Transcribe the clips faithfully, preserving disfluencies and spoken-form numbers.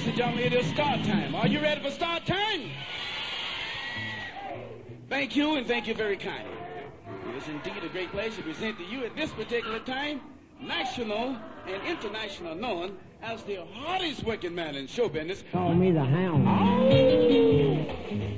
ladies and gentlemen, it is start time. Are you ready for start time? Thank you, and thank you very kindly. It is indeed a great pleasure to present to you at this particular time, national and international known as the hardest working man in show business. Call me the Hound. Oh!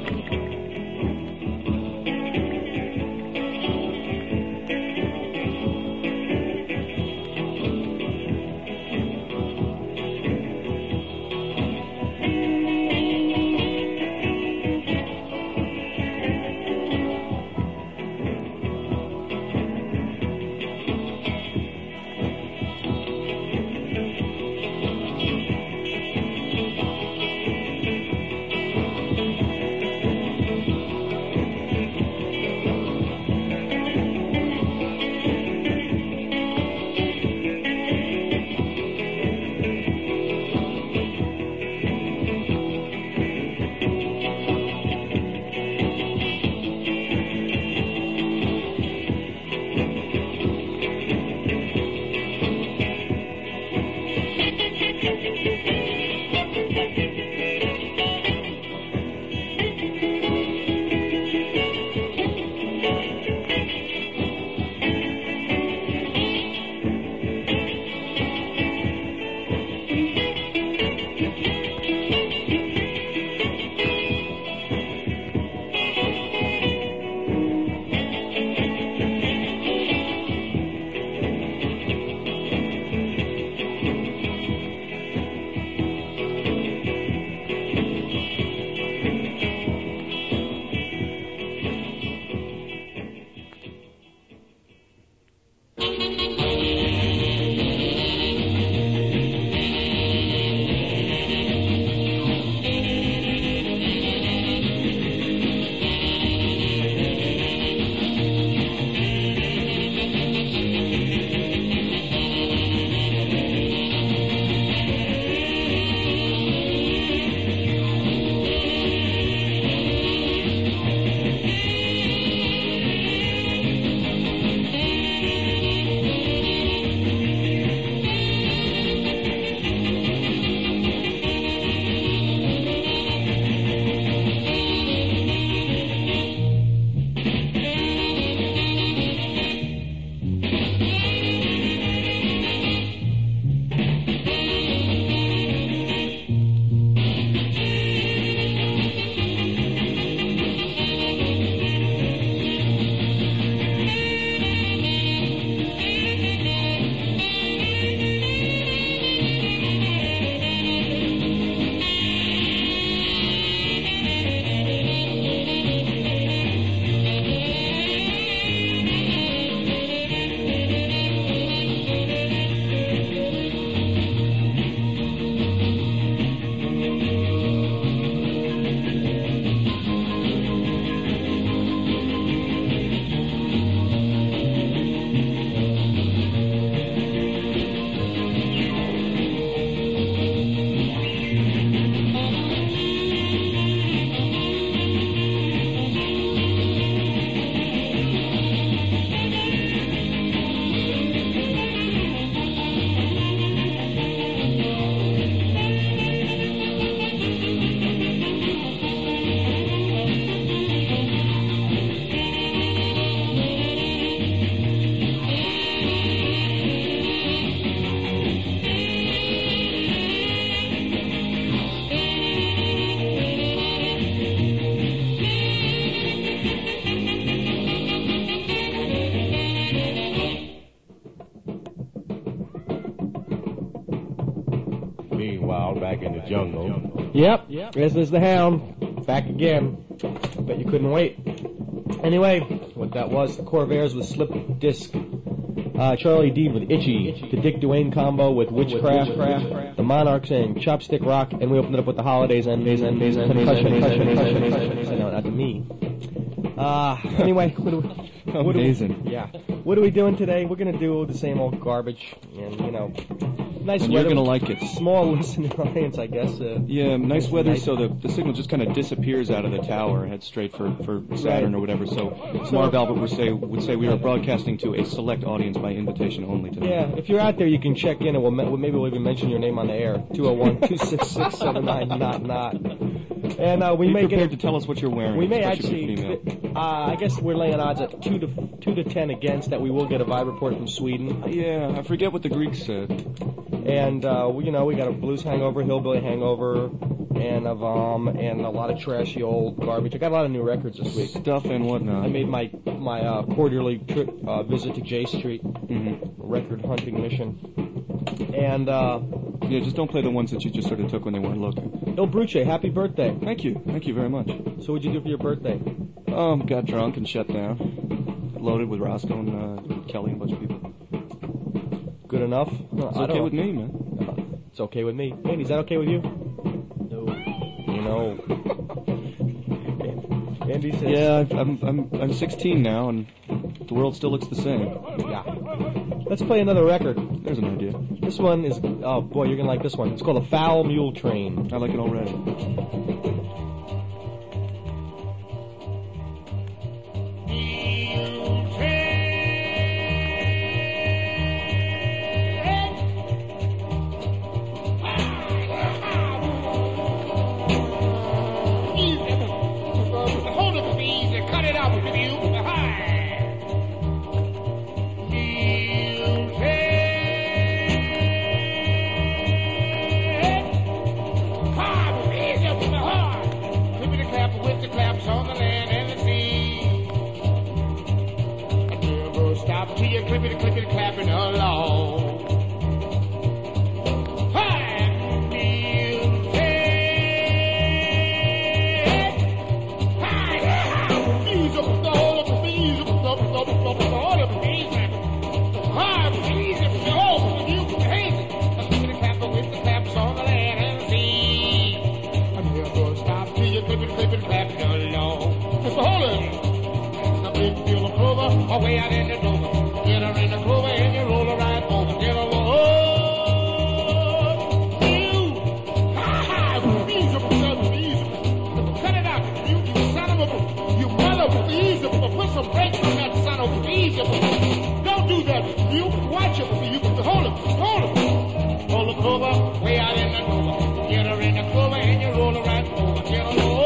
Meanwhile, back in the jungle. Yep, yep. This is the Hound. Back again. Bet you couldn't wait. Anyway, what that was, the Corvairs with Slip Disc. Uh, Charlie Dean with Itchy. The Dick Duane combo with Witchcraft. The Monarch saying Chopstick Rock. And we opened it up with the Holidays and Days and Days and Days and Days and Days. No, not to me. Uh, anyway, what do we... What Amazing. Do we, yeah. What are we doing today? We're going to do the same old garbage. And, you know... Nice and weather. You're going to like it. Small listening audience, I guess. Uh, yeah, nice weather, nice. So the, the signal just kind of disappears out of the tower, heads straight for, for Saturn right. or whatever. So, so Marv Albert would say, would say we are broadcasting to a select audience by invitation only today. Yeah, if you're out there, you can check in, and we'll, maybe we'll even mention your name on the air. two oh one, two six six, seven nine, not, not. And uh, we Be may prepared get, to tell us what you're wearing. We may actually, uh, I guess we're laying odds at two to two to ten against that we will get a vibe report from Sweden. Uh, yeah, I forget what the Greeks said. And, uh, you know, we got a blues hangover, hillbilly hangover, and of um and a lot of trashy old garbage. I got a lot of new records this week. Stuff and whatnot. I made my my uh, quarterly trip uh, visit to J Street, Mm-hmm. record hunting mission, and uh, Yeah, just don't play the ones that you just sort of took when they weren't looking. Il Bruce, happy birthday! Thank you. Thank you very much. So what'd you do for your birthday? Um, got drunk and shut down. Loaded with Roscoe and uh, Kelly and a bunch of people. Good enough? It's okay with me, man. It's okay with me. Andy, is that okay with you? No. No. Andy says. Yeah, I'm I'm I'm sixteen now, and the world still looks the same. Yeah. Let's play another record. There's an idea. This one is, oh boy, you're gonna like this one. It's called A Foul Mule Train. I like it already. Clippity, clippity, clapping along. Hi, Hi, bees up the all of the bees up the all of the bees. Hi, bees up the all of the bees. Hazy, clippity, clapping with the claps on the land and the sea. I'm here for a stop to you, clippity, clippity, clapping along. Mister Holland, a big deal of clover, away out in the Dover. Get her in the clover and you roll her right over. Get her over. Oh, you. Ha ha. Easy, easy. Cut it out. You, you son of a, you mother. Easy. Put some brakes on that son of a. Easy. Don't do that. You watch it. You hold it. Hold it. Hold the clover way out in the clover. Get her in the clover and you roll her right over. Get her over.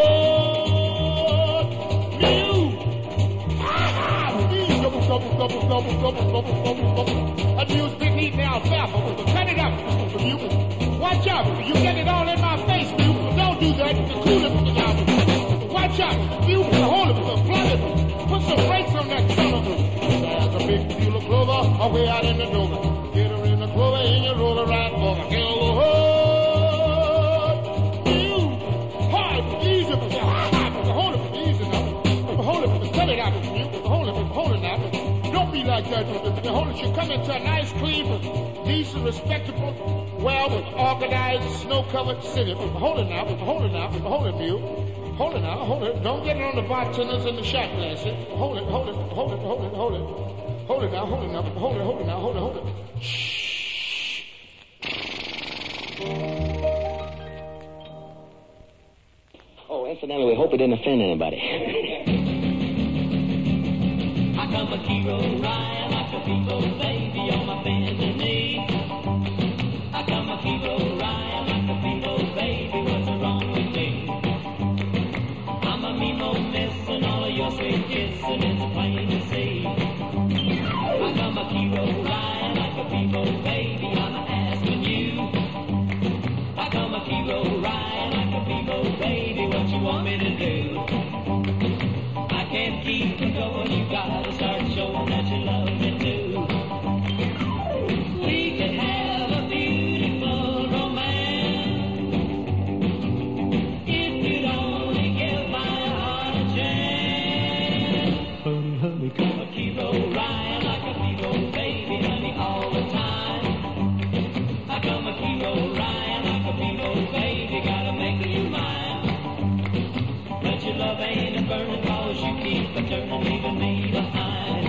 Double, double, double, double, double, double, double. I use big heat now, alfalfa. Cut it up. You watch out. You get it all in my face, you. Don't do that. The cooler now. Watch out. You hold it, plug it. Put some brakes on that son of a. There's a big deal of clover away out in the Dover. Get her in the clover and you roll her right over. Get her over. You hard, easy, hold it, easy now. Hold it, cut it out. You hold it, hold it now. Don't be like that. The whole should come into a nice, clean, decent, respectable, well, organized, snow-covered city. Hold it now, hold it now, hold it, you. Hold it now, hold it. Don't get it on the bartenders and the shot glasses. Hold it, hold it, hold it, hold it, hold it. Hold it now, hold it now, hold it, hold it now, hold it, hold it. Shh. Oh, incidentally, we hope it didn't offend anybody. I come a hero, Ryan, like a people, baby, on my bended knee. I come a hero, Ryan, like a people, baby, what's wrong with me? I'm a Mimo missing all of your sweet kissing, it's plain to see. I come a hero, Ryan, like a people, baby, I'm asking you. I come a hero, Ryan, like a people, baby, what you want me to do? I can't keep it going, you gotta start showing that you love me too. We could have a beautiful romance if you'd only give my heart a chance. Honey, honey, Come a hero, Ryan, like a hero, baby, honey, all the time. I come a hero, Ryan, like a hero, baby, gotta make you mine. But your love ain't a burning cause you keep a turning, leaving me behind.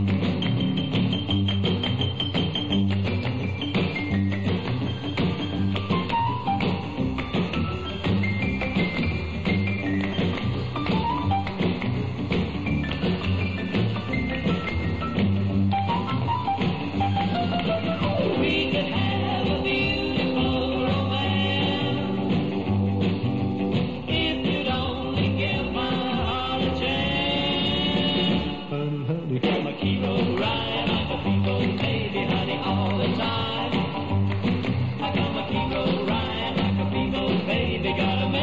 We could have a beautiful romance if you'd only give my heart a chance. honey, honey. I'm a hero, Ryan, like a people, baby, honey, all the time. I come a hero, Ryan, like a people, baby, gotta make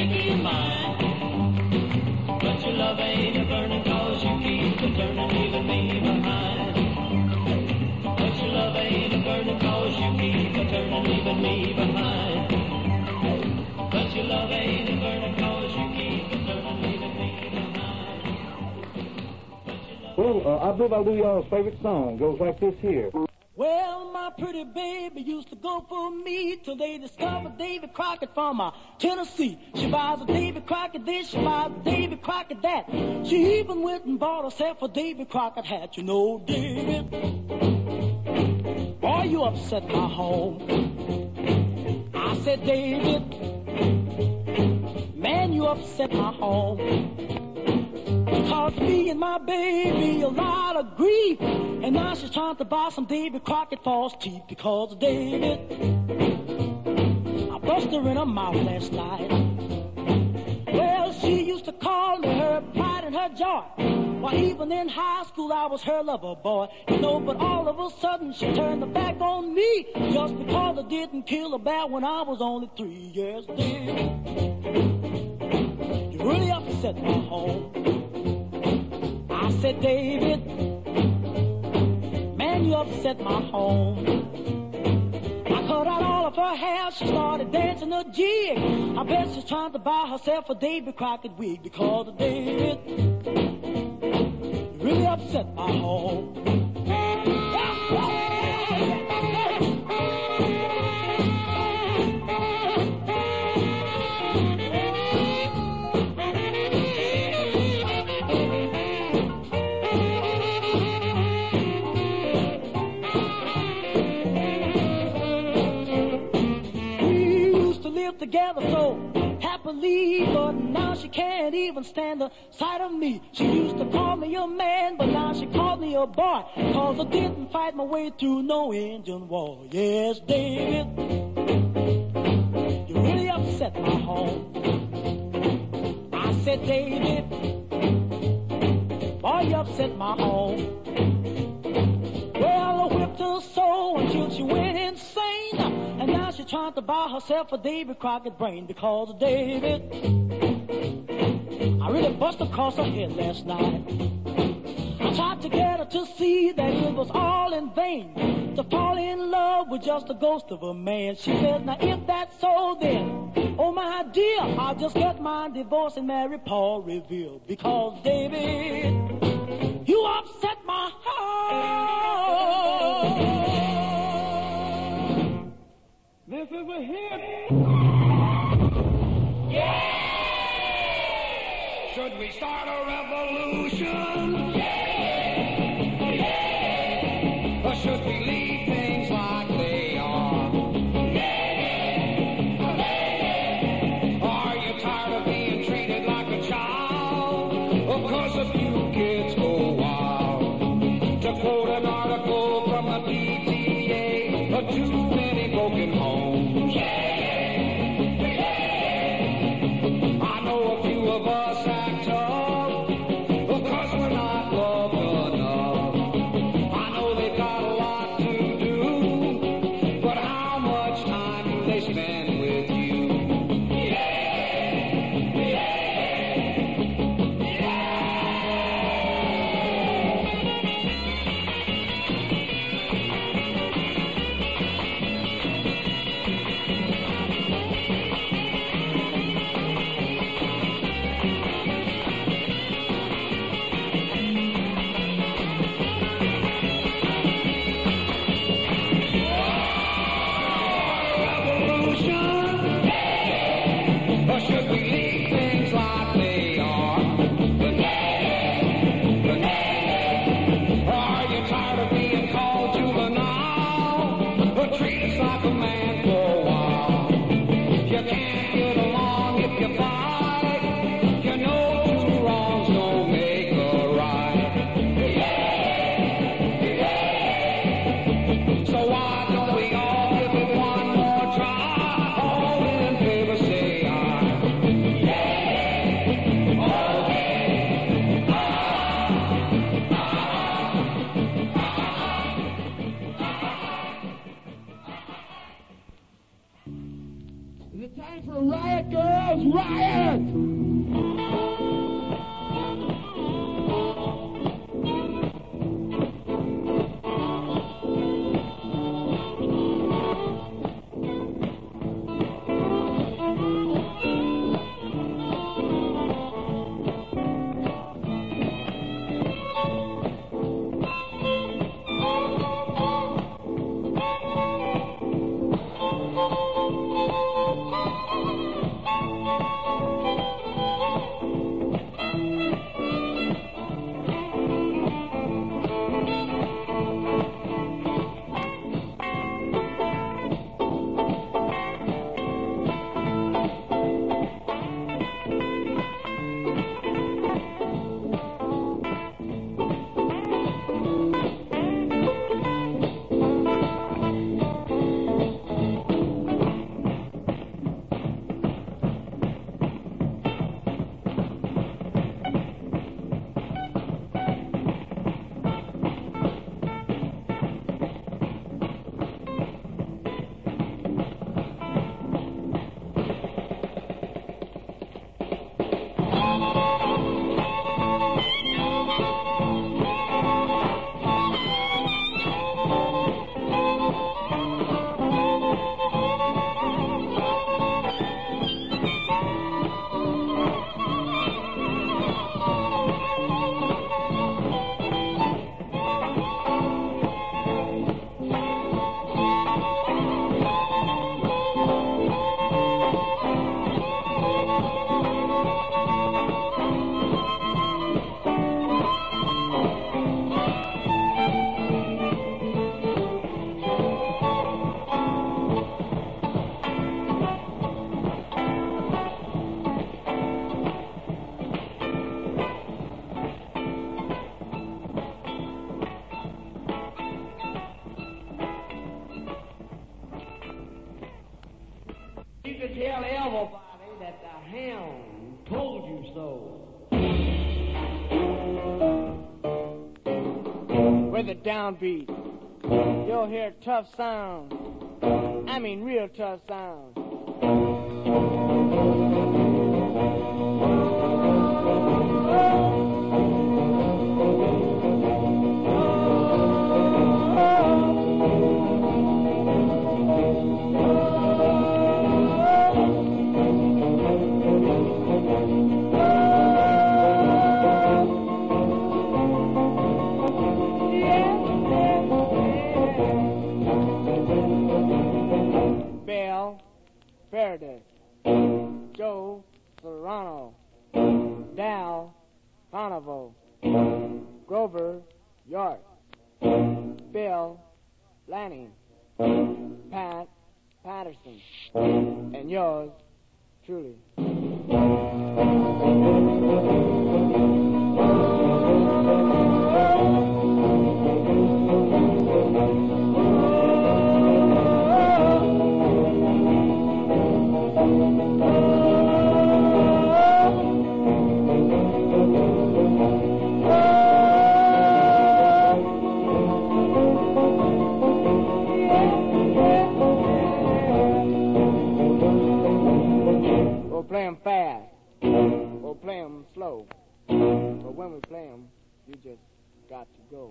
love ain't a burning cause you keep a turning, leaving me behind. But your love ain't a burning cause you keep a turning, leaving me behind. But your love ain't a burning cause you keep a turning, leaving me behind. Well, uh, I believe I'll do y'all's favorite song. Goes like this here. Well, my pretty baby used to go for me till they discovered Davy Crockett from uh, Tennessee. She buys a Davy Crockett this, she buys a Davy Crockett that. She even went and bought herself a Davy Crockett hat. You know, David, boy, you upset my home. I said, David, man, you upset my home. Caused me and my baby a lot of grief. And now she's trying to buy some Davy Crockett false teeth because of David. I bust her in her mouth last night. Well, she used to call me her pride and her joy. Why, even in high school I was her lover boy. You know, but all of a sudden she turned her back on me just because I didn't kill a bear when I was only three years old. You really upset my home. I said, David, man, you upset my home. I cut out all of her hair, she started dancing a jig. I bet she's trying to buy herself a Davy Crockett wig because of David. You really upset my home. Together so happily, but now she can't even stand the sight of me. She used to call me a man, but now she called me a boy, cause I didn't fight my way through no Indian war. Yes, David, you really upset my home. I said, David, boy, you upset my home. Well, I whipped her so until she went insane, and now she's trying to buy herself a Davy Crockett brain because of David. I really busted across her head last night. I tried to get her to see that it was all in vain to fall in love with just the ghost of a man. She said, now if that's so, then, oh my dear, I'll just get my divorce and marry Paul Revere because David, you upset my heart. This is a hit. Yeah! Should we start a revolution? Yeah! Yeah! Or should we leave things like they are? Yeah! Yeah! Are you tired of being treated like a child? Of course a few kids go wild. To quote an article from the P T A, uh, too many broken homes. I know a few of us act tough, because we're not loved enough. I know they've got a lot to do, but how much time do they spend with you? the downbeat. You'll hear tough sound. I mean real tough sound. Faraday, Joe Serrano, Dal Conovo, Grover York, Bill Lanning, Pat Patterson, and yours truly. We'll play 'em fast. We'll play 'em slow. But when we play 'em, you just got to go.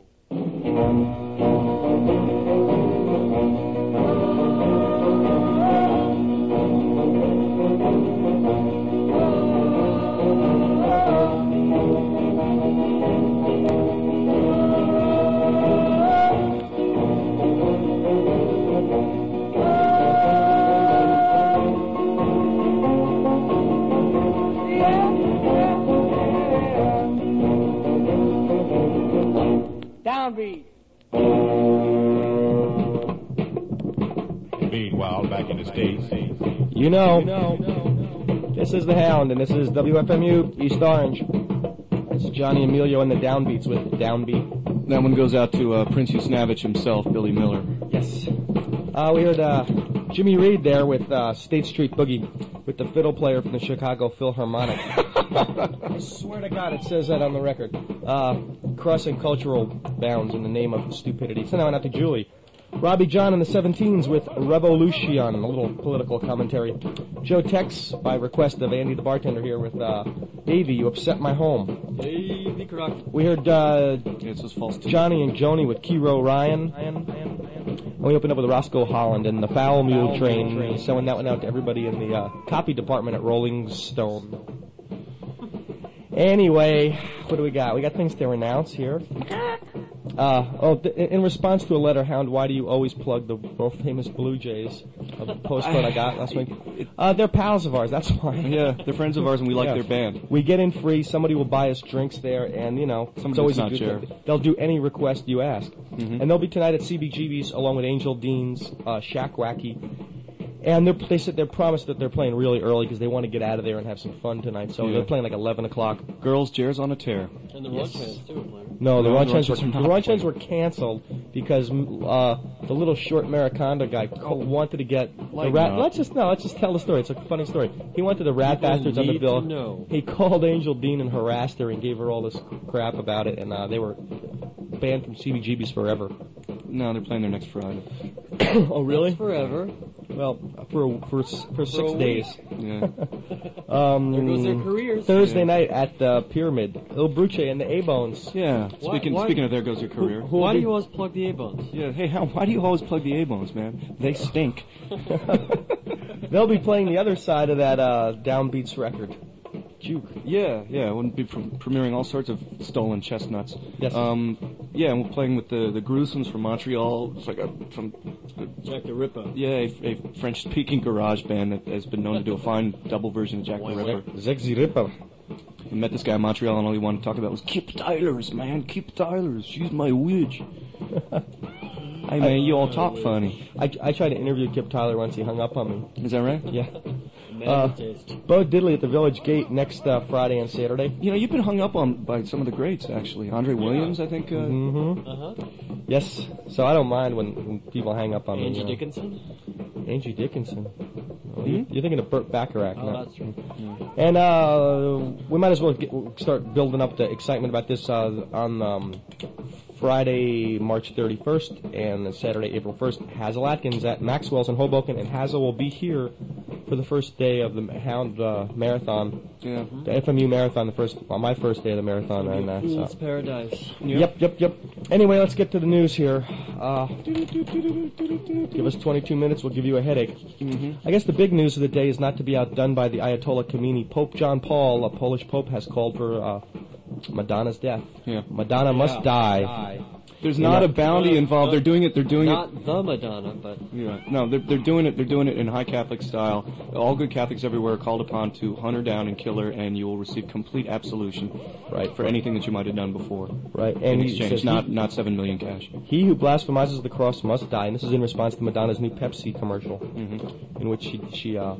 Downbeat. Meanwhile, back in the States. You know, this is the Hound, and this is W F M U East Orange. It's Johnny Emilio and the Downbeats with Downbeat. That one goes out to uh, Prince Usnavich himself, Billy Miller. Yes. Uh, we heard uh, Jimmy Reed there with uh, State Street Boogie with the fiddle player from the Chicago Philharmonic. I swear to God it says that on the record. Uh, crossing cultural bounds in the name of stupidity. So now out to Julie. Robbie John and the Seventeens with Revolution, a little political commentary. Joe Tex, by request of Andy the bartender here with uh, Davey, You Upset My Home. Davey Crockett. We heard uh, yeah, it's false Johnny and Joni with Kiro Ryan. And we opened up with Roscoe Holland and the Foul Mule Foul Train, Mule Train. selling that one out to everybody in the uh, copy department at Rolling Stone. Anyway, what do we got? We got things to announce here. Uh, oh, th- in response to a letter, Hound, why do you always plug the world famous Blue Jays? A postcard I got last week. Uh, they're pals of ours, that's why. Yeah, they're friends of ours and we like Yeah. their band. We get in free, somebody will buy us drinks there, and, you know, Somebody it's always that's a not good Jer. thing. They'll do any request you ask. Mm-hmm. And they'll be tonight at C B G B's along with Angel Dean's, uh, Shack Wacky. And they're, they said they're promised that they're playing really early because they want to get out of there and have some fun tonight. So Yeah. they're playing like eleven o'clock. Girls, Jer's on a tear. And the Yes. Rochans, too, are playing. No, the No, the Rochans were, Rochans are the not Rochans playing. were canceled because uh, the little short Maricondo guy co- wanted to get the Lighten rat. up. Let's just no, let's just tell the story. It's a funny story. He wanted the Rat People Bastards on the need bill. to know. He called Angel Dean and harassed her and gave her all this crap about it, and uh, they were banned from C B G B's forever. No, they're playing there next Friday. Oh, really? Forever. Well, for for for six a days. Yeah. Um, There goes their careers. Thursday Yeah. night at the Pyramid. Il Bruce and the A-Bones. Yeah. Why- Speaking why- speaking of there goes your career. Who will Why be- do you always plug the A-Bones? Yeah. Hey, how, why do you always plug the A-Bones, man? They stink. They'll be playing the other side of that uh, Downbeats record. Juke. Yeah, yeah, it wouldn't be pre- premiering all sorts of stolen chestnuts. Yes. Um, yeah, and we're playing with the the Gruesomes from Montreal. It's like a from Jack the Ripper. yeah, a, a French-speaking garage band that has been known to do a fine double version of Jack the Ripper. Zexy Ripper. I met this guy in Montreal, and all he wanted to talk about was Kip Tyler's, man, Kip Tyler's. She's my witch. Hey man, you all talk funny. I, I tried to interview Kip Tyler once. He hung up on me. Is that right? Yeah. Man Uh, of taste. Bo Diddley at the Village Gate next uh, Friday and Saturday. You know, you've been hung up on by some of the greats, actually. Andre Williams, I think. Uh, Mm-hmm. Uh-huh. Yes. So I don't mind when, when people hang up on me. Angie you know. Dickinson? Angie Dickinson. Oh, Hmm? you- You're thinking of Burt Bacharach. Oh, no? that's true. And uh, we might as well get, start building up the excitement about this uh, on um, Friday, March thirty-first, and then Saturday, April first, Hazel Atkins at Maxwell's in Hoboken, and Hazel will be here for the first day of the Hound uh, Marathon, Yeah. the F M U Marathon, the first, well, my first day of the marathon. And, uh, Fool's so. Paradise. Yep, yep, yep. Anyway, let's get to the news here. Uh, give us twenty-two minutes, we'll give you a headache. Mm-hmm. I guess the big news of the day is not to be outdone by the Ayatollah Khomeini. Pope John Paul, a Polish pope, has called for uh, Madonna's death. Yeah. Madonna must Yeah. die. There's You not know- a bounty Well, involved. no, They're doing it. They're doing Not it. the Madonna, but Yeah. No, they're they're doing it. They're doing it in high Catholic style. All good Catholics everywhere are called upon to hunt her down and kill her, and you will receive complete absolution, Right. for anything that you might have done before. Right, In and he exchange, says not he, not seven million cash. he who blasphemizes the cross must die, and this is in response to Madonna's new Pepsi commercial, Mm-hmm. in which she, she uh,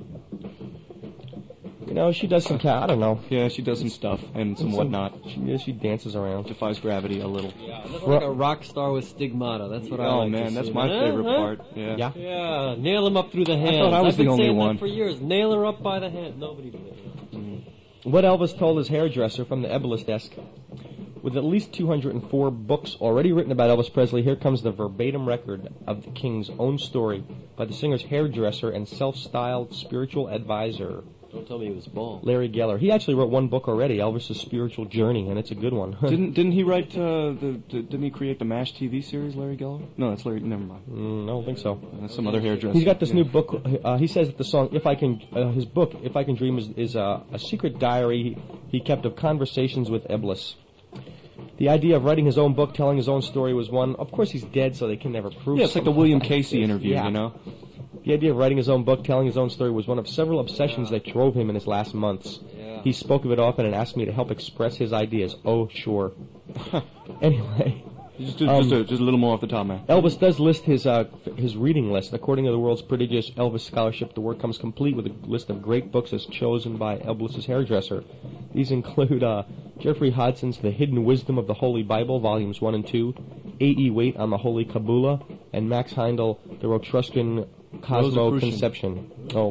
you know, she does some, ca- I don't know, Yeah, she does some stuff and some Some- whatnot. she, yeah, she dances around. Defies gravity a little. yeah, look like a rock star with stigmata. That's what I Oh like man, to that's see. my Huh? favorite Huh? part. Yeah. Yeah. Yeah, nail him up through the hands. thought I was I've been the only saying one. that for years. Nail her up by the hand. Nobody did it. What Elvis told his hairdresser from the Eblis desk. With at least two hundred four books already written about Elvis Presley, here comes the verbatim record of the King's own story by the singer's hairdresser and self-styled spiritual advisor, Don't tell me he was bald. Larry Geller. He actually wrote one book already, Elvis's Spiritual Journey, and it's a good one. Didn't didn't he write uh, the, the didn't he create the MASH T V series, Larry Geller? No, that's Larry. Never mind. Mm, I don't think so. That's some other hairdresser. He's got this Yeah. new book. Uh, he says that the song "If I Can," uh, his book "If I Can Dream" is, is uh, a secret diary he, he kept of conversations with Eblis. The idea of writing his own book, telling his own story, was one. Of course, he's dead, so they can never prove. Yeah, it's like the something William like Casey this. interview, Yeah. you know. The idea of writing his own book, telling his own story, was one of several obsessions that drove him in his last months. Yeah. He spoke of it often and asked me to help express his ideas. Oh, sure. Anyway. Just, just, Um, just, a, just a little more off the top, man. Elvis does list his uh, his reading list. According to the world's prodigious Elvis scholarship, the work comes complete with a list of great books as chosen by Elvis's hairdresser. These include uh, Jeffrey Hodson's The Hidden Wisdom of the Holy Bible, volumes one and two, A E Waite on the Holy Kabbalah, and Max Heindel, The Etruscan Cosmo Rosicrucian. Conception. Oh,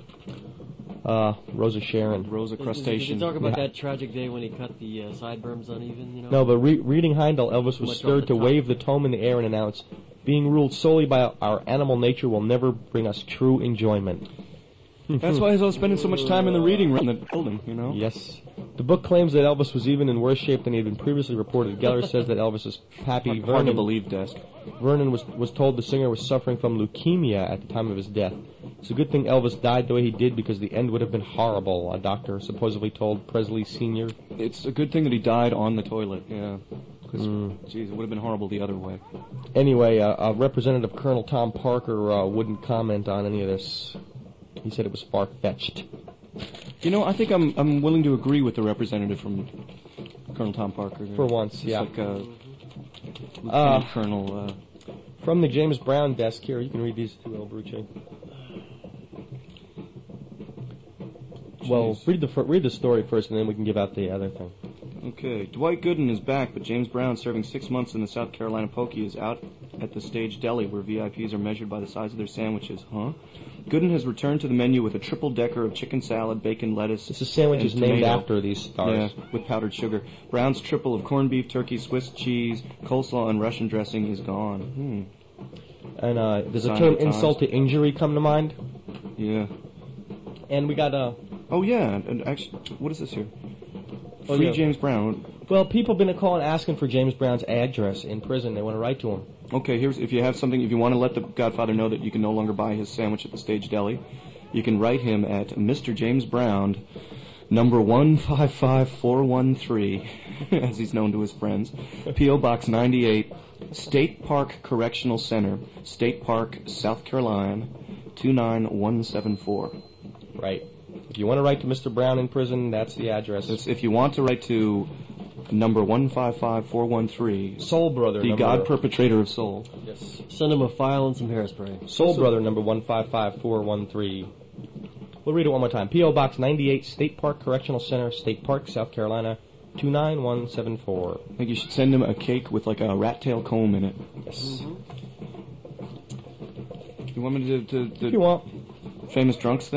uh, Rosa Sharon. Rosa Did you crustacean. talk about Yeah. that tragic day when he cut the uh, sideburns uneven? You know. No, but re- reading Heindel, Elvis was Much off stirred the to top. wave the tome in the air and announce, "Being ruled solely by our animal nature will never bring us true enjoyment." That's why he's always spending so much time in the reading room, the building, you know. Yes. The book claims that Elvis was even in worse shape than he had been previously reported. Geller says that Elvis's pappy, Hard, hard to Vernon, believe, Desk. Vernon was, was told the singer was suffering from leukemia at the time of his death. It's a good thing Elvis died the way he did because the end would have been horrible, a doctor supposedly told Presley Senior It's a good thing that he died on the toilet. Yeah. Because, Mm. geez, it would have been horrible the other way. Anyway, uh, uh, Representative Colonel Tom Parker uh, wouldn't comment on any of this. He said it was far-fetched. You know, I think I'm I'm willing to agree with the representative from Colonel Tom Parker. For once, Just yeah. like uh, Lieutenant Uh, Colonel. Uh, From the James Brown desk here, you can read these too, El Bruce. Well, read the fir- read the story first, and then we can give out the other thing. Okay, Dwight Gooden is back, but James Brown, serving six months in the South Carolina Pokey, is out at the Stage Deli, where V I Ps are measured by the size of their sandwiches. Huh? Gooden has returned to the menu with a triple decker of chicken salad, bacon, lettuce. This is sandwiches and named tomato. after these stars. Yeah, with powdered sugar. Brown's triple of corned beef, turkey, Swiss cheese, coleslaw, and Russian dressing is gone. Hmm. And uh, does the Sign term of the times. insult to injury come to mind? Yeah. And we got uh Oh yeah, and actually, what is this here? Oh, Free yeah. James Brown. well, people have been calling asking for James Brown's address in prison. They want to write to him. Okay, here's if you have something, if you want to let the Godfather know that you can no longer buy his sandwich at the Stage Deli, you can write him at Mister James Brown, number one five five four one three, as he's known to his friends, P O Box ninety-eight, State Park Correctional Center, State Park, South Carolina, two nine one seven four. Right. If you want to write to Mister Brown in prison, that's the address. It's, if you want to write to number one five five four one three, Soul Brother. the number, God Perpetrator of Soul. Yes. Send him a file and some hairspray. Soul Brother number one five five four one three. We'll read it one more time. P O Box ninety-eight, State Park Correctional Center, State Park, South Carolina, two nine one seven four. I think you should send him a cake with like a rat tail comb in it. Yes. You want me to do If you want. the famous drunks thing?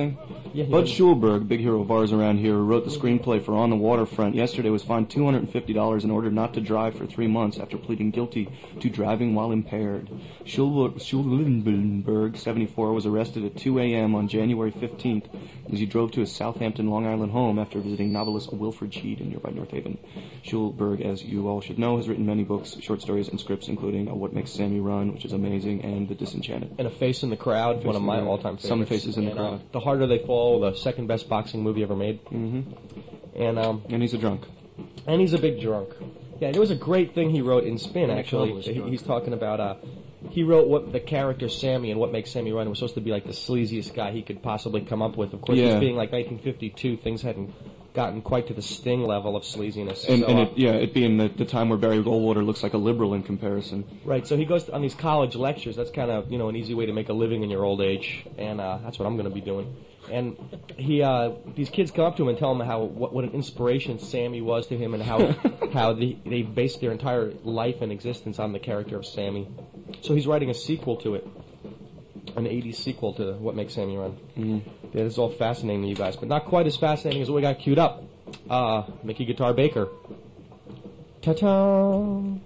Yeah, he Bud was- Schulberg, big hero of ours around here, who wrote the screenplay for On the Waterfront, yesterday was fined two hundred fifty dollars in order not to drive for three months after pleading guilty to driving while impaired. Schulberg, Schulberg, seventy-four, was arrested at two a.m. on January fifteenth as he drove to his Southampton, Long Island home after visiting novelist Wilfred Cheed in nearby North Haven. Schulberg, as you all should know, has written many books, short stories, and scripts, including uh, What Makes Sammy Run, which is amazing, and The Disenchanted. And A Face in the Crowd, Face one of in my the Crowd. all-time favorites. Some Faces in the And, uh, Crowd. The Harder They Fall, the second best boxing movie ever made. Mm-hmm. And um, And he's a drunk. and he's a big drunk. Yeah, there was a great thing he wrote in Spin, And a actually. countless He- drunk. He's talking about, uh, he wrote what the character Sammy and What Makes Sammy Run was supposed to be like the sleaziest guy he could possibly come up with. Of course, Yeah. this being like nineteen fifty-two, things hadn't gotten quite to the Sting level of sleaziness. And, so, and uh, it, yeah, it being the, the time where Barry Goldwater looks like a liberal in comparison. Right, so he goes on these college lectures. That's kind of, you know, an easy way to make a living in your old age, and uh, that's what I'm going to be doing. And he, uh, these kids come up to him and tell him how what, what an inspiration Sammy was to him, and how how the, they based their entire life and existence on the character of Sammy. So he's writing a sequel to it, an eighties sequel to What Makes Sammy Run. Mm. Yeah, this is all fascinating to you guys, but not quite as fascinating as what we got queued up. Uh, Mickey Guitar Baker. Ta-ta!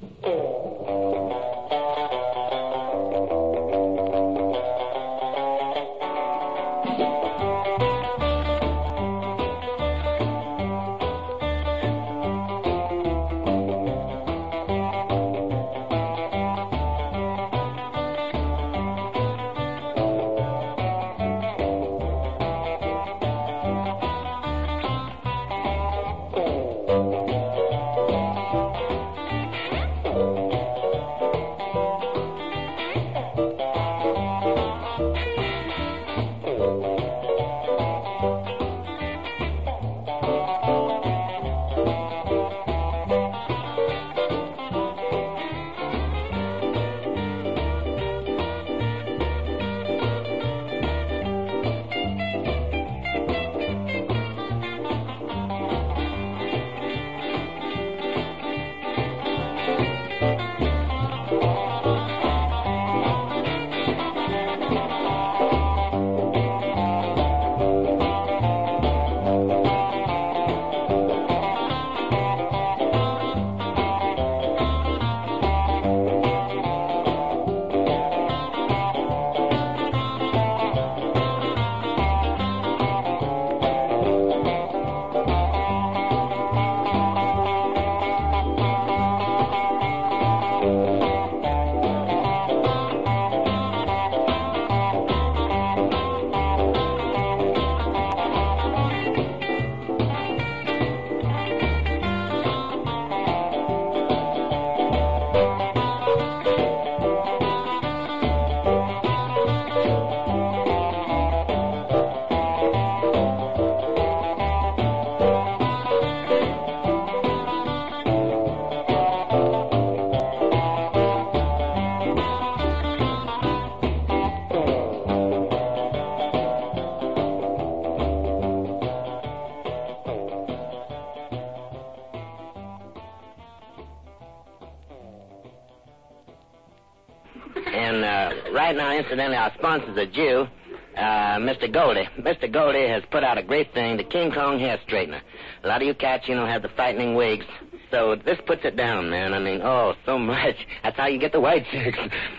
And uh, right now, incidentally, our sponsor's a Jew, uh, Mister Goldie. Mister Goldie has put out a great thing, the King Kong hair straightener. A lot of you cats, you know, have the frightening wigs. So this puts it down, man. I mean, oh, so much. That's how you get the white chicks.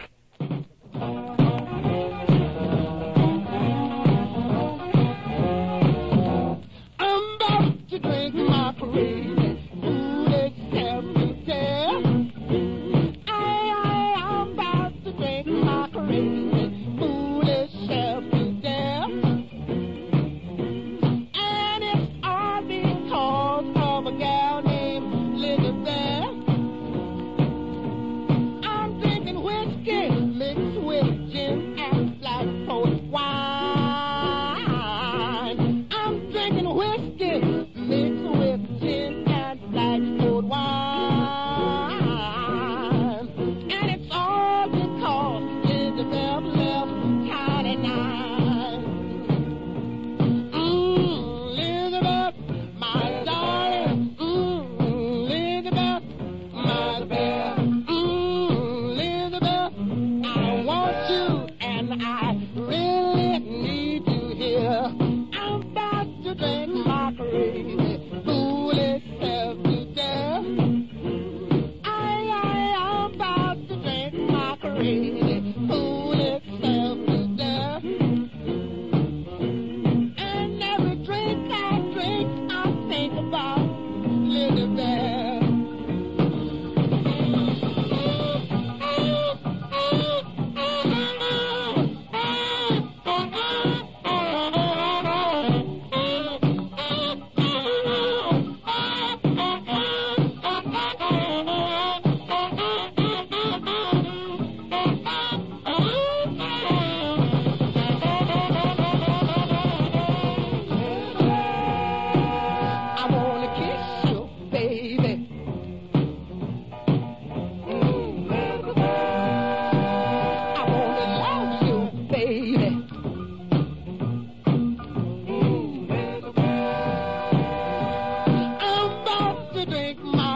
I'm about to drink my parade. Ooh, let's have a tell. I, I, I'm about to drink my parade. Ooh, let's have a tell. And it's all because of a gal named Elizabeth. I'm drinking whiskey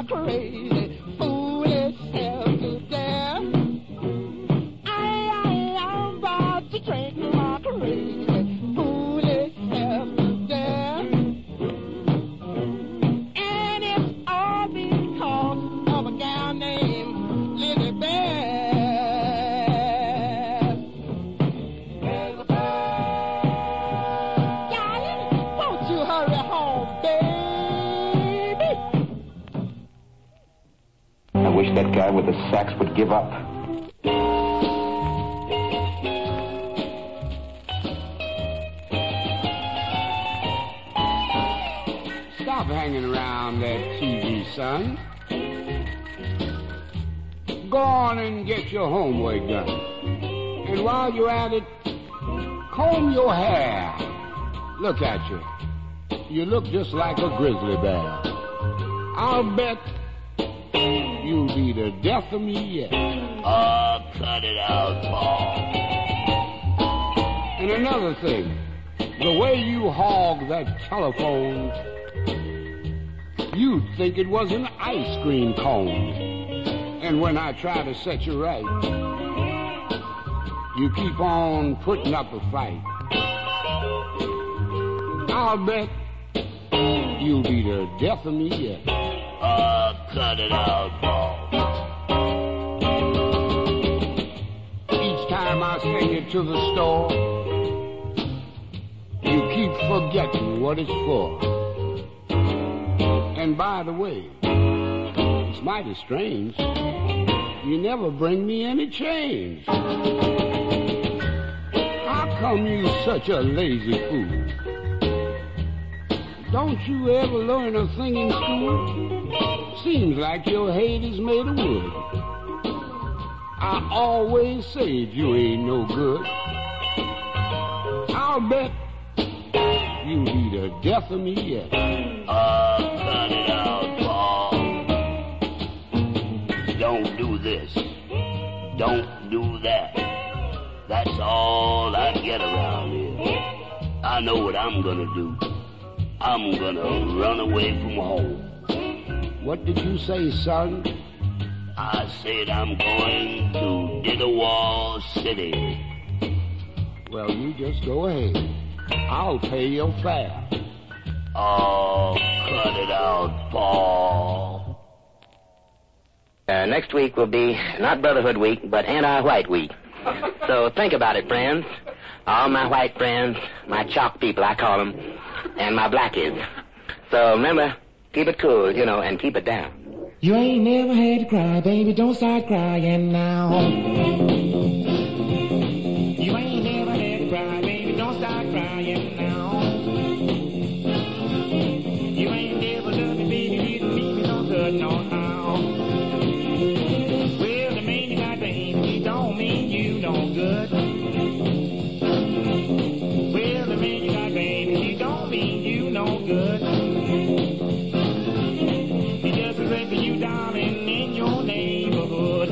crazy, foolish self to dare. I, I, I'm about to drink my crazy, foolish self to dare. And it's all because of a gal named Lily Bear. There's a bear. Darling, won't you hurry home, baby? I wish that guy with the sax would give up. Stop hanging around that T V, son. Go on and get your homework done. And while you're at it, comb your hair. Look at you. You look just like a grizzly bear. I'll bet you'll be the death of me yet. Oh, cut it out, Paul. And another thing, the way you hog that telephone, you'd think it was an ice cream cone. And when I try to set you right, you keep on putting up a fight. I'll bet you'll be the death of me yet. Oh, cut it out, Paul. Each time I send you to the store, you keep forgetting what it's for. And by the way, it's mighty strange. You never bring me any change. How come you such a lazy fool? Don't you ever learn a thing in school? Seems like your head is made of wood. I always said you ain't no good. I'll bet you'll be the death of me yet. Oh, cut it out, Paul. Don't do this. Don't do that. That's all I get around here. I know what I'm gonna do. I'm gonna run away from home. What did you say, son? I said I'm going to Didderwall City. Well, you just go ahead. I'll pay your fare. Oh, cut it out, Paul. Uh, next week will be not Brotherhood Week, but Anti-White Week. So think about it, friends. All my white friends, my chalk people, I call them, and my blackies. So remember, keep it cool, you know, and keep it down. You ain't never had to cry, baby, don't start crying now. You ain't never had to cry, baby, don't start crying now. You ain't never loved me, baby, you didn't mean me no good, no how. Well, the man you got, baby, don't mean you no good. Well, the man you got, baby, don't mean you no good. He just reckon you, darling, in your neighborhood.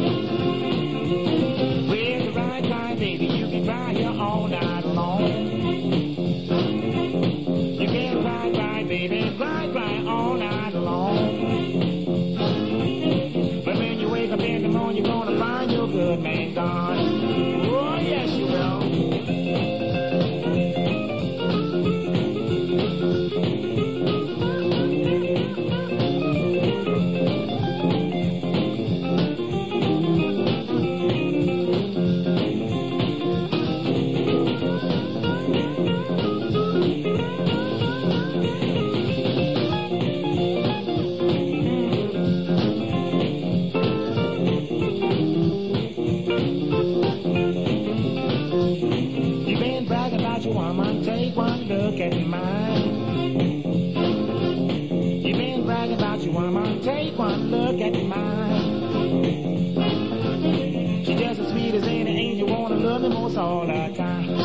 Well, the right time, baby, you can cry here all night long. You can cry, cry, baby, cry, cry all night long. But when you wake up in the morning, you're gonna find your good man gone. Oh, yes, you will. Look at mine. You've been bragging about your woman. Take one look at mine. She's just as sweet as any angel. Wanna love me most all the time.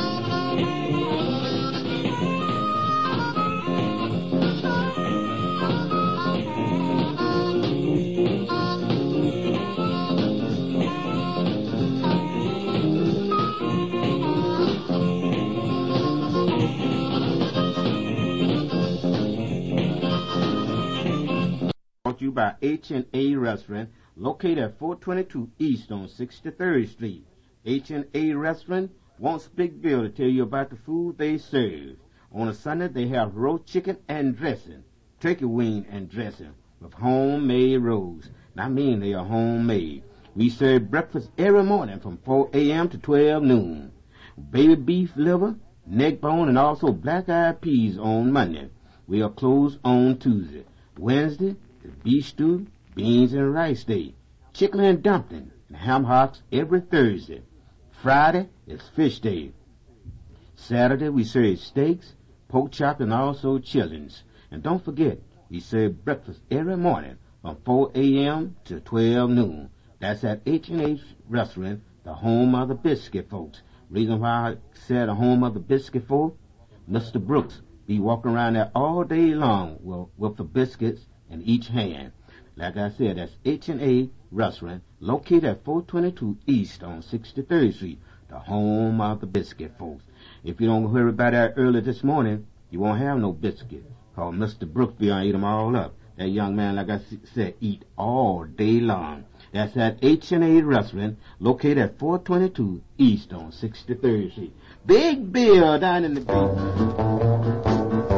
You by H and A Restaurant, located at four twenty-two East on sixty-third Street. H and A Restaurant wants Big Bill to tell you about the food they serve. On a Sunday, they have roast chicken and dressing, turkey wing and dressing, with homemade rolls. And I mean they are homemade. We serve breakfast every morning from four a.m. to twelve noon. Baby beef liver, neck bone, and also black-eyed peas on Monday. We are closed on Tuesday. Wednesday is beef stew, beans and rice day. Chicken and dumpling, and ham hocks every Thursday. Friday is fish day. Saturday we serve steaks, pork chop, and also chillings. And don't forget, we serve breakfast every morning from four a.m. to twelve noon. That's at H and H Restaurant, the home of the biscuit folks. Reason why I said the home of the biscuit folks, Mister Brooks be walking around there all day long with, with the biscuits in each hand. Like I said, that's H and A Restaurant, located at four twenty-two East on sixty-third Street, the home of the biscuit folks. If you don't hear about that early this morning, you won't have no biscuit, cause Mister Brooks be gonna eat them all up. That young man, like I said, eat all day long. That's at H and A Restaurant, located at four twenty-two East on sixty-third Street. Big Bill down in the beach.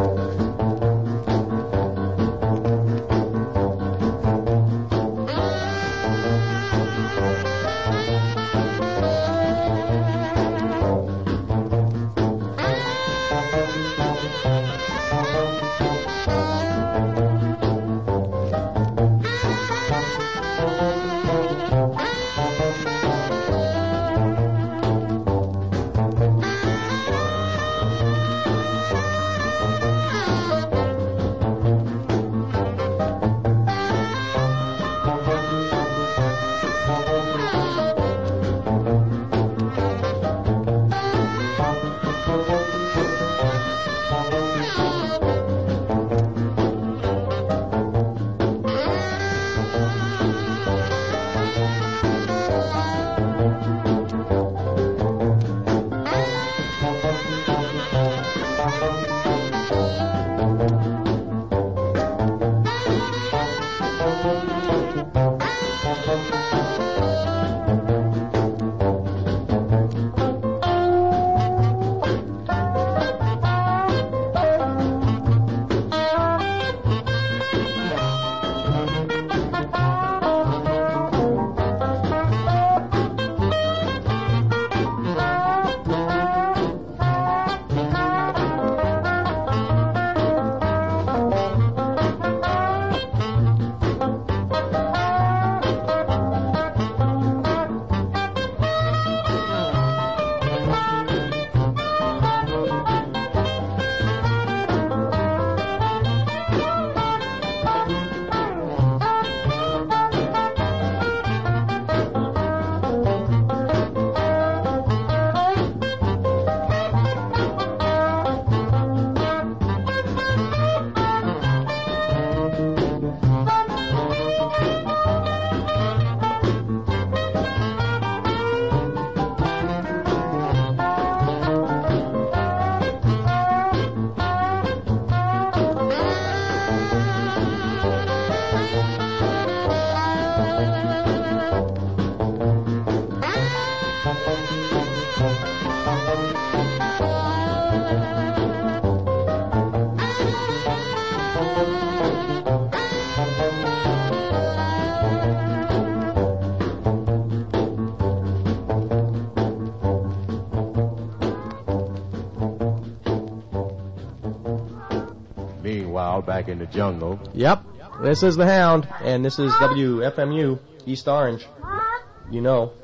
Meanwhile, back in the jungle. Yep, this is the Hound, and this is W F M U, East Orange. You know.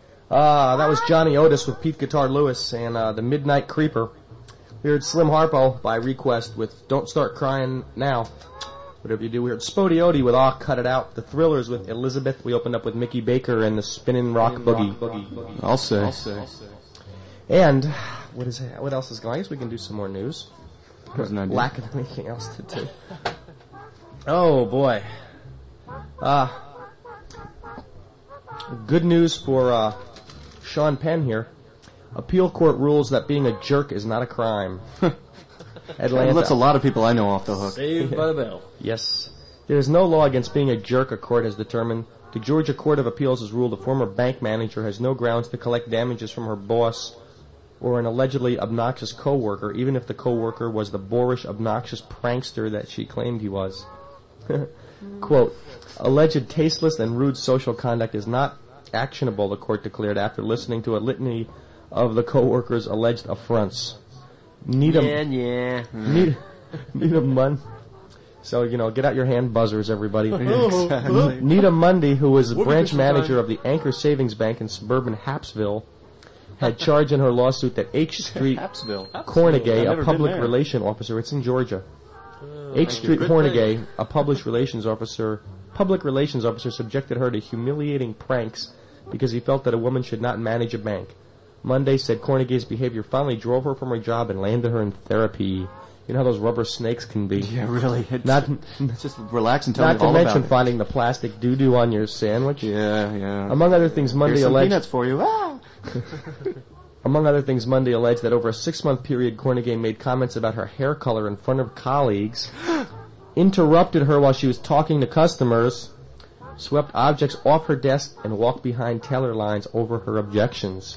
Uh, that was Johnny Otis with Pete Guitar Lewis and uh, the Midnight Creeper. We heard Slim Harpo by request with Don't Start Crying Now. Whatever you do. We heard Spodioti with Aw Cut It Out. The Thrillers with Elizabeth. We opened up with Mickey Baker and the Spinnin' Rock Boogie. Boogie. I'll say. I'll say. And what is what else is going on? I guess we can do some more news. Lack of anything else to do. Oh boy. Uh, good news for uh, Sean Penn here. Appeal court rules that being a jerk is not a crime. Atlanta. That lets a lot of people I know off the hook. Saved by the bell. Yes. There is no law against being a jerk, a court has determined. The Georgia Court of Appeals has ruled a former bank manager has no grounds to collect damages from her boss or an allegedly obnoxious coworker, even if the coworker was the boorish, obnoxious prankster that she claimed he was. Quote, alleged tasteless and rude social conduct is not actionable, the court declared after listening to a litany of the coworker's alleged affronts. Needham, yeah, yeah. Need, Needham Mundy. So, you know, get out your hand buzzers, everybody. Exactly. Needham Mundy, who was Whoopee branch cushion manager time. of the Anchor Savings Bank in suburban Hapsville, had charged in her lawsuit that H Street Hapsville. Hornegay, I've a never public been there. relation officer, it's in Georgia. Oh, H thank Street you. Hornegay, a public relations officer, public relations officer, subjected her to humiliating pranks because he felt that a woman should not manage a bank. Monday said Cornegay's behavior finally drove her from her job and landed her in therapy. You know how those rubber snakes can be. Yeah, really. It's, Not, it's just relax and tell not me to all mention about finding the plastic doo-doo on your sandwich. it. Yeah, yeah. Among other things, Monday Here's some alleged. peanuts for you. Ah! Among other things, Monday alleged that over a six-month period, Cornegay made comments about her hair color in front of colleagues, interrupted her while she was talking to customers, swept objects off her desk, and walked behind teller lines over her objections.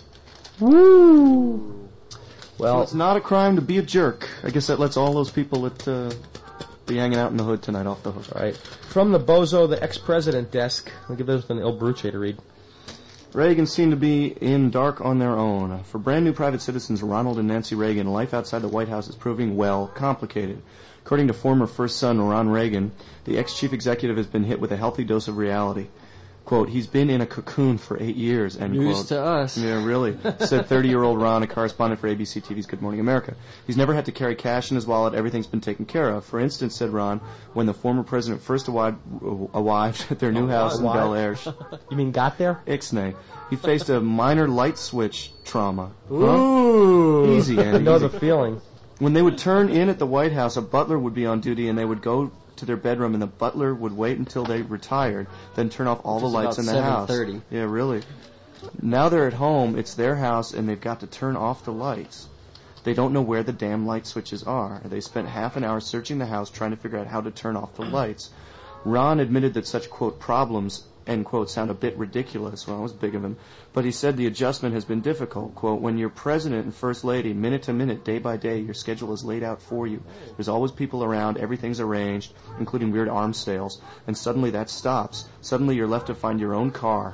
Woo! Well, So it's not a crime to be a jerk. I guess that lets all those people that uh, be hanging out in the hood tonight off the hook. right. From the Bozo, the ex-president desk, I'll give this one Il Bruce to read. Reagan seemed to be in dark on their own. For brand new private citizens Ronald and Nancy Reagan, life outside the White House is proving, well, complicated. According to former first son Ron Reagan, the ex-chief executive has been hit with a healthy dose of reality. Quote, he's been in a cocoon for eight years, end News quote. to us. Yeah, really, said thirty-year-old Ron, a correspondent for A B C T V's Good Morning America. He's never had to carry cash in his wallet. Everything's been taken care of. For instance, said Ron, when the former president first arrived, arrived at their new house in Arrived? Bel Air, You mean got there? Ixnay, he faced a minor light switch trauma. Ooh. Easy, Andy, I know easy. the feeling. When they would turn in at the White House, a butler would be on duty, and they would go to their bedroom, and the butler would wait until they retired, then turn off all the Which is lights about in the house. seven thirty. Yeah, really. Now they're at home, it's their house, and they've got to turn off the lights. They don't know where the damn light switches are. They spent half an hour searching the house trying to figure out how to turn off the lights. Ron admitted that such, quote, problems, end quote, sound a bit ridiculous. Well, it was big of him. But he said the adjustment has been difficult. Quote, when you're president and first lady, minute to minute, day by day, your schedule is laid out for you. There's always people around, everything's arranged, including weird arms sales. And suddenly that stops. Suddenly you're left to find your own car.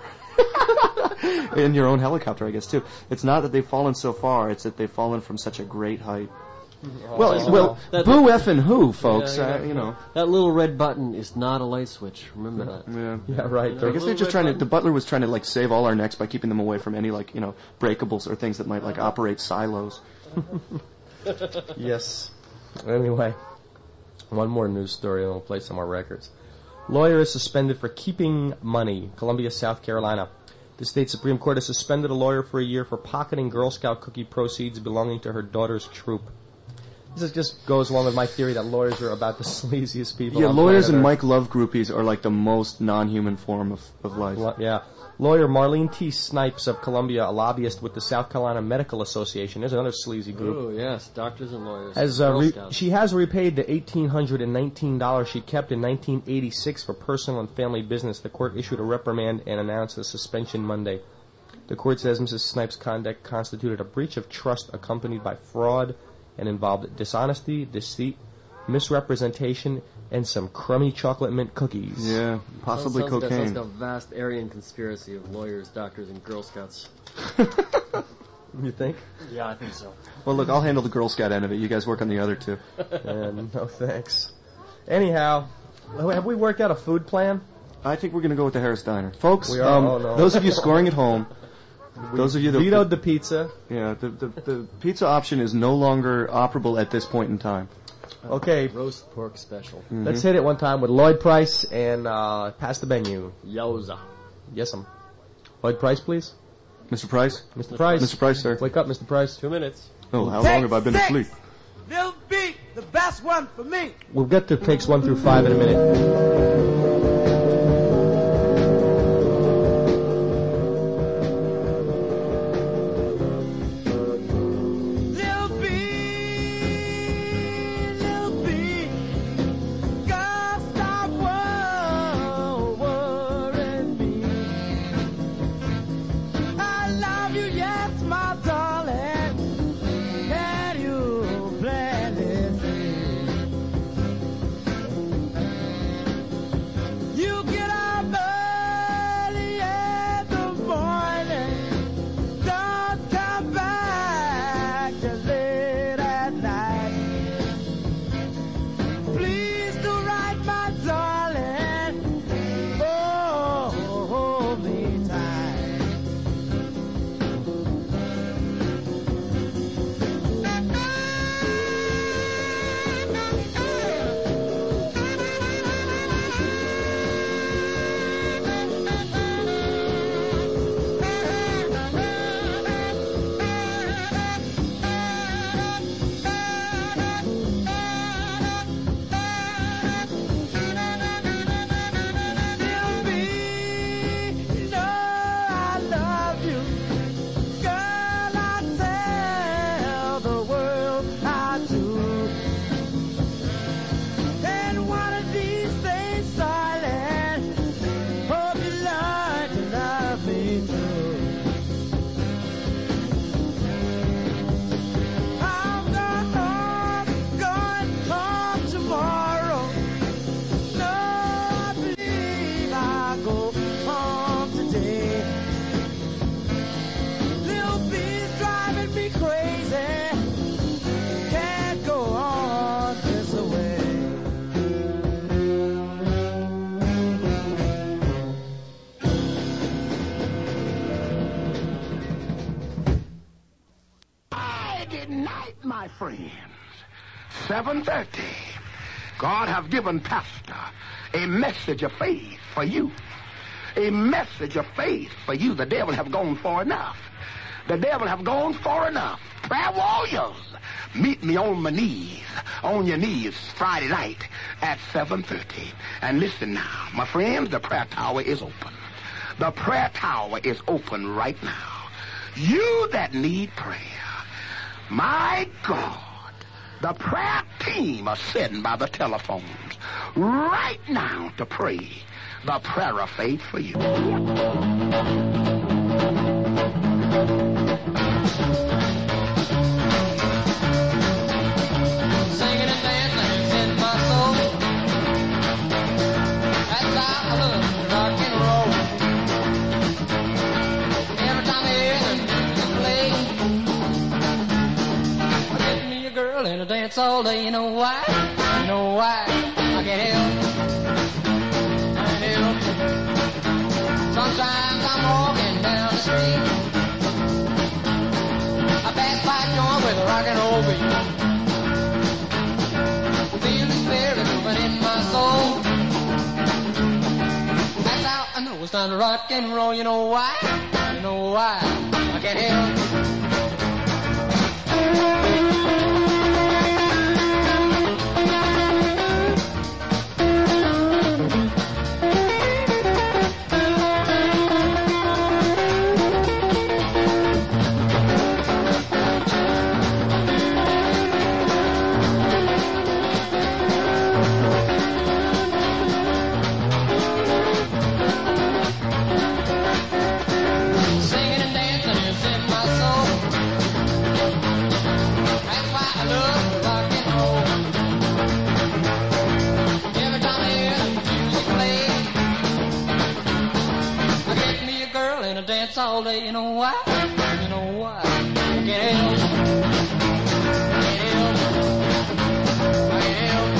And your own helicopter, I guess, too. It's not that they've fallen so far, it's that they've fallen from such a great height. Well, Oh. well, That- boo effing who, folks? Yeah, uh, yeah. you know. That little red button is not a light switch. Remember that. Yeah. Yeah, right. I guess they're just trying to. The butler was trying to like save all our necks by keeping them away from any like you know breakables or things that might like operate silos. Yes. Anyway, one more news story, and we'll play some more records. Lawyer is suspended for keeping money. Columbia, South Carolina. The state Supreme Court has suspended a lawyer for a year for pocketing Girl Scout cookie proceeds belonging to her daughter's troop. This is just goes along with my theory that lawyers are about the sleaziest people. Yeah, on lawyers planet and Earth. Mike Love groupies are like the most non-human form of, of life. Lo- Yeah. Lawyer Marlene T. Snipes of Columbia, a lobbyist with the South Carolina Medical Association. There's another sleazy group. Oh, yes. Doctors and lawyers. Has uh, Girl re- Scouts. she has repaid the eighteen hundred nineteen dollars she kept in nineteen eighty-six for personal and family business. The court issued a reprimand and announced a suspension Monday. The court says Missus Snipes' conduct constituted a breach of trust accompanied by fraud and involved dishonesty, deceit, misrepresentation, and some crummy chocolate mint cookies. Yeah, possibly sounds, sounds, cocaine. Sounds like a vast Aryan conspiracy of lawyers, doctors, and Girl Scouts. You think? Yeah, I think so. Well, look, I'll handle the Girl Scout end of it. You guys work on the other two. And no thanks. Anyhow, have we worked out a food plan? I think we're going to go with the Harris Diner. Folks, We are? um, Oh, no. those of you scoring at home, those of you that vetoed the pizza. Yeah, the, the the pizza option is no longer operable at this point in time. Okay, Roast pork special. Mm-hmm. let's hit it one time with Lloyd Price and uh, pass the menu. Yowza. Yes, um. Lloyd Price, please. Mister Price? Mister Price. Mister Price, sir. Wake up, Mister Price. Two minutes. Oh, how long have I been asleep? Little beat, the best one for me. We'll get to takes one through five in a minute. Little beat, little beat, God stop worrying. me tight. My friends, seven thirty. God have given Pastor a message of faith for you. A message of faith for you. The devil have gone far enough. The devil have gone far enough. Prayer warriors, meet me on my knees, on your knees, Friday night at seven thirty. And listen now, my friends, the prayer tower is open. The prayer tower is open right now. You that need prayer, my God, the prayer team are sitting by the telephones right now to pray the prayer of faith for you. Singing and dancing is in my soul. That's how I love rock and roll. Every time I hear the music play, I get me a girl and a dance all day. You know why? You know why? I can't help. I can't help. Sometimes I'm walking down the street. I pass by a joint with a rock and roll beat. Feel the spirit moving in my soul. That's how I know it's time to rock and roll. You know why? You know why? I can't help. Dance all day, you know why? You know why? I can't help. I can't help. I can't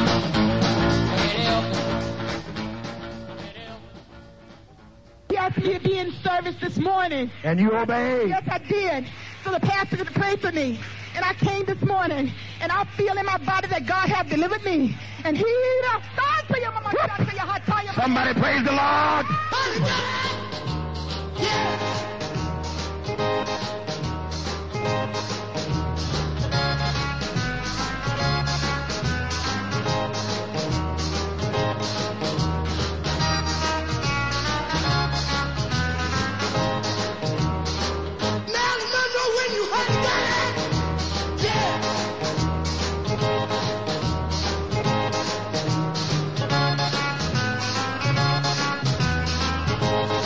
help. I can't help. He asked me to be in service this morning. And you obeyed? Yes, I did. So the pastor could pray for me. And I came this morning, and I feel in my body that God has delivered me. And he done started to your mama, to your heart, to your Somebody praise the Lord. Yeah.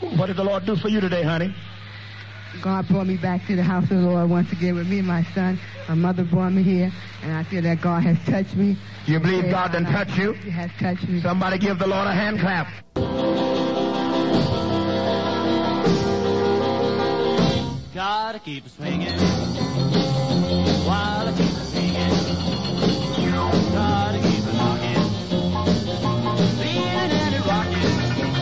What did the Lord do for you today, honey? God brought me back to the house of the Lord once again with me and my son. My mother brought me here, and I feel that God has touched me. You believe God done touched you? He has touched me. Somebody give the Lord a hand clap. Gotta keep swinging while I keep singing. Gotta keep it rocking, leaning and it rocking.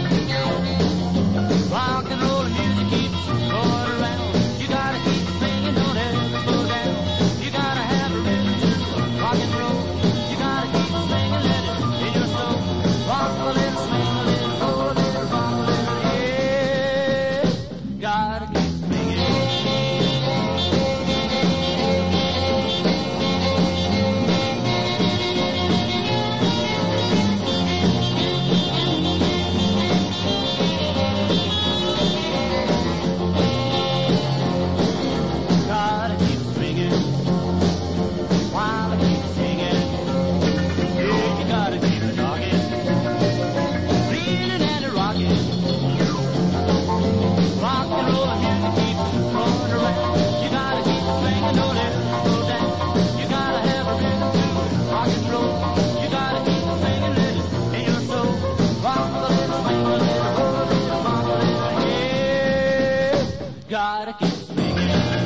Rock and roll music keeps going around. You gotta keep swinging, don't ever slow down. You gotta have a rhythm to rock and roll. You gotta keep swinging, let it in your soul. Rock a little, swing a little, roll a little, rock a little, yeah. Gotta keep gotta keep swinging.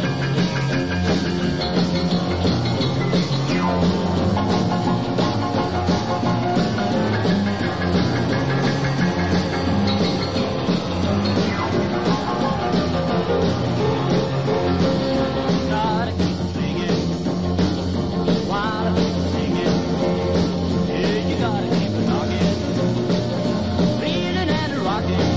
Gotta keep swinging while I keep singing. Yeah, you gotta keep it rocking, leaning and rocking.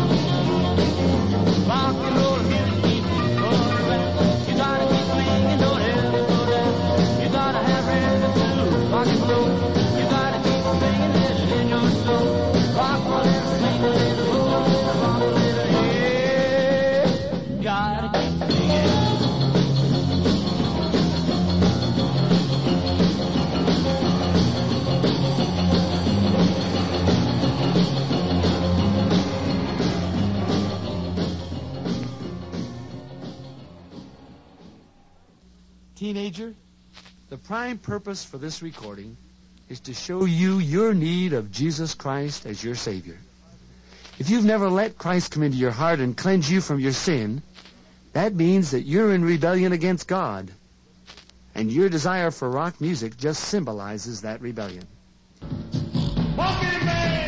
Rock and roll music. You gotta keep swinging, don't ever slow down. You gotta have rhythm to rock and roll. You gotta keep swinging, let it in your soul. Rock a little, swing a little, roll a little, rock a little, yeah. Gotta keep swinging. Teenager, the prime purpose for this recording is to show you your need of Jesus Christ as your Savior. If you've never let Christ come into your heart and cleanse you from your sin, that means that you're in rebellion against God. And your desire for rock music just symbolizes that rebellion. Monkey Man!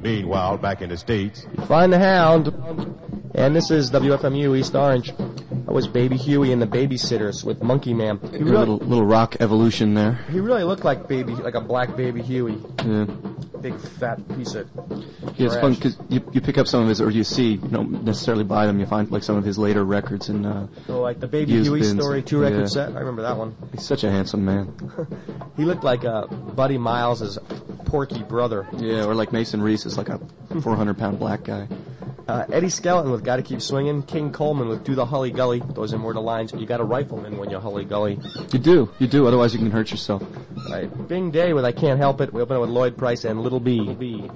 Meanwhile, back in the States, Find the Hound. And this is W F M U East Orange. That was Baby Huey and the Babysitters with Monkey Man. He A really, little, little rock evolution there. he really looked like baby, like a black Baby Huey. Yeah. Big fat piece of Yeah, it's trash. fun because you, you pick up some of his, or you see, you don't necessarily buy them, you find like some of his later records and uh, Oh, like the Baby used Huey bins. story, two record Yeah. set. I remember that one. He's such a handsome man. He looked like uh, Buddy Miles' porky brother. Yeah, or like Mason Reese is like a four hundred pound black guy. Uh, Eddie Skeleton with Gotta Keep Swinging. King Coleman with Do the Hully Gully. Those are more the lines. You got a rifleman when you Hully Gully. You do, you do, otherwise you can hurt yourself. Right. Bing Day with I Can't Help It. We open it with Lloyd Price and Little B.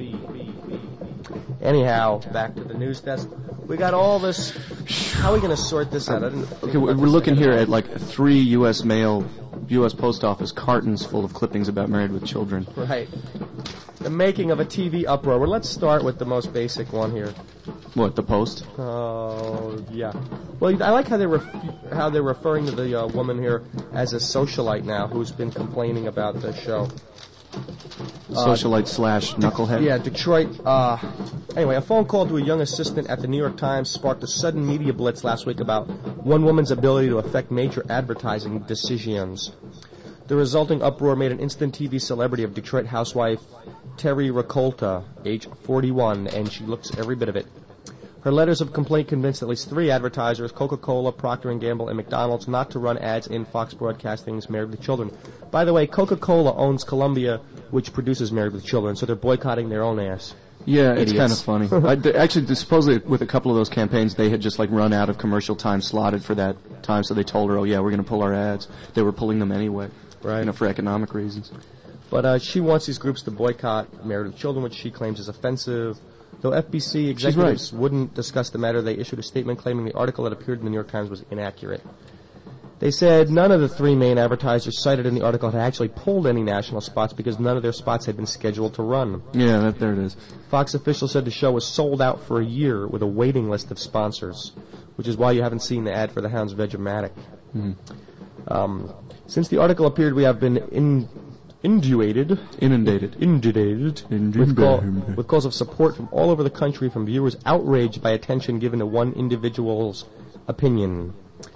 Anyhow, back to the news desk. We got all this. How are we going to sort this out? I didn't think Okay, we're about we're this looking ahead here of at time. like three U S mail, U S Post Office cartons full of clippings about Married with Children. Right. The making of a T V uproar. Well, let's start with the most basic one here. What, the Post? Oh, yeah. Well, I like how they're ref- how they're referring to the uh, woman here as a socialite now, who's been complaining about the show. Uh, Socialite slash knucklehead? Yeah, Detroit. Uh, anyway, a phone call to a young assistant at the New York Times sparked a sudden media blitz last week about one woman's ability to affect major advertising decisions. The resulting uproar made an instant T V celebrity of Detroit housewife Terry Rakolta, age forty-one, and she looks every bit of it. Her letters of complaint convinced at least three advertisers, Coca-Cola, Procter and Gamble, and McDonald's, not to run ads in Fox Broadcasting's Married with Children. By the way, Coca-Cola owns Columbia, which produces Married with Children, so they're boycotting their own ass. Yeah, it's Idiots. kind of funny. I, th- actually, supposedly with a couple of those campaigns, they had just like run out of commercial time slotted for that time, so they told her, oh yeah, we're going to pull our ads. They were pulling them anyway, right? You know, for economic reasons. But uh, she wants these groups to boycott Married with Children, which she claims is offensive. Though F B C executives wouldn't discuss the matter, they issued a statement claiming the article that appeared in the New York Times was inaccurate. They said none of the three main advertisers cited in the article had actually pulled any national spots because none of their spots had been scheduled to run. Yeah, that, there it is. Fox officials said the show was sold out for a year with a waiting list of sponsors, which is why you haven't seen the ad for the Hounds Vegematic. Mm. Um, since the article appeared, we have been in... Induated, inundated, inundated, with, call, with calls of support from all over the country from viewers outraged by attention given to one individual's opinion.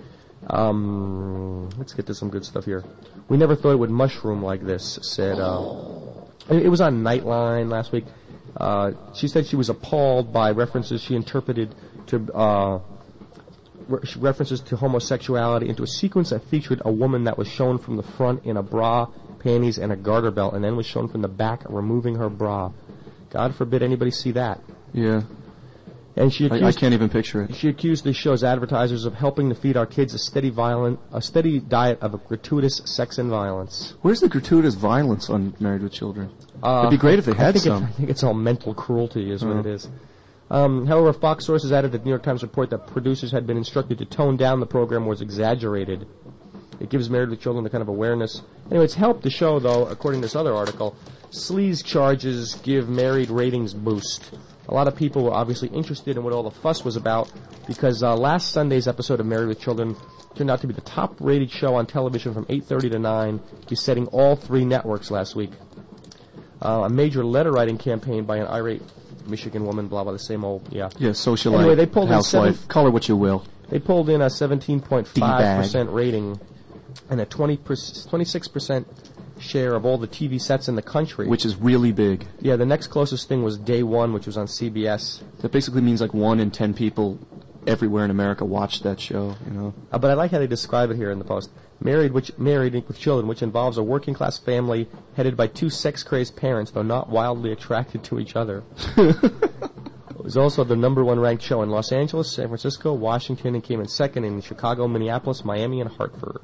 Um, let's get to some good stuff here. We never thought it would mushroom like this, said, uh, it was on Nightline last week. Uh, she said she was appalled by references she interpreted to, uh, re- references to homosexuality into a sequence that featured a woman that was shown from the front in a bra, panties, and a garter belt, and then was shown from the back removing her bra. God forbid anybody see that. Yeah. And she accused, I, I can't even picture it. She accused the show's advertisers of helping to feed our kids a steady violent, a steady diet of gratuitous sex and violence. Where's the gratuitous violence on Married with Children? Uh, It'd be great if they I had think some. It, I think it's all mental cruelty is what Uh. it is. Um, however, Fox sources added that the New York Times report that producers had been instructed to tone down the program was exaggerated. It gives Married with Children the kind of awareness. Anyway, it's helped the show, though, according to this other article. Sleaze charges give Married ratings boost. A lot of people were obviously interested in what all the fuss was about because uh, last Sunday's episode of Married with Children turned out to be the top-rated show on television from eight thirty to nine, besetting all three networks last week. Uh, a major letter-writing campaign by an irate Michigan woman, blah, blah, the same old, yeah. Yeah, socialite, anyway, they pulled housewife, in seven, call her what you will. They pulled in a seventeen point five percent rating and a twenty percent, twenty-six percent share of all the T V sets in the country. Which is really big. Yeah, the next closest thing was Day One, which was on C B S. That basically means like one in ten people everywhere in America watched that show, you know. Uh, but I like how they describe it here in the Post. Married, which married with children, which involves a working-class family headed by two sex-crazed parents, though not wildly attracted to each other. It was also the number one ranked show in Los Angeles, San Francisco, Washington, and came in second in Chicago, Minneapolis, Miami, and Hartford.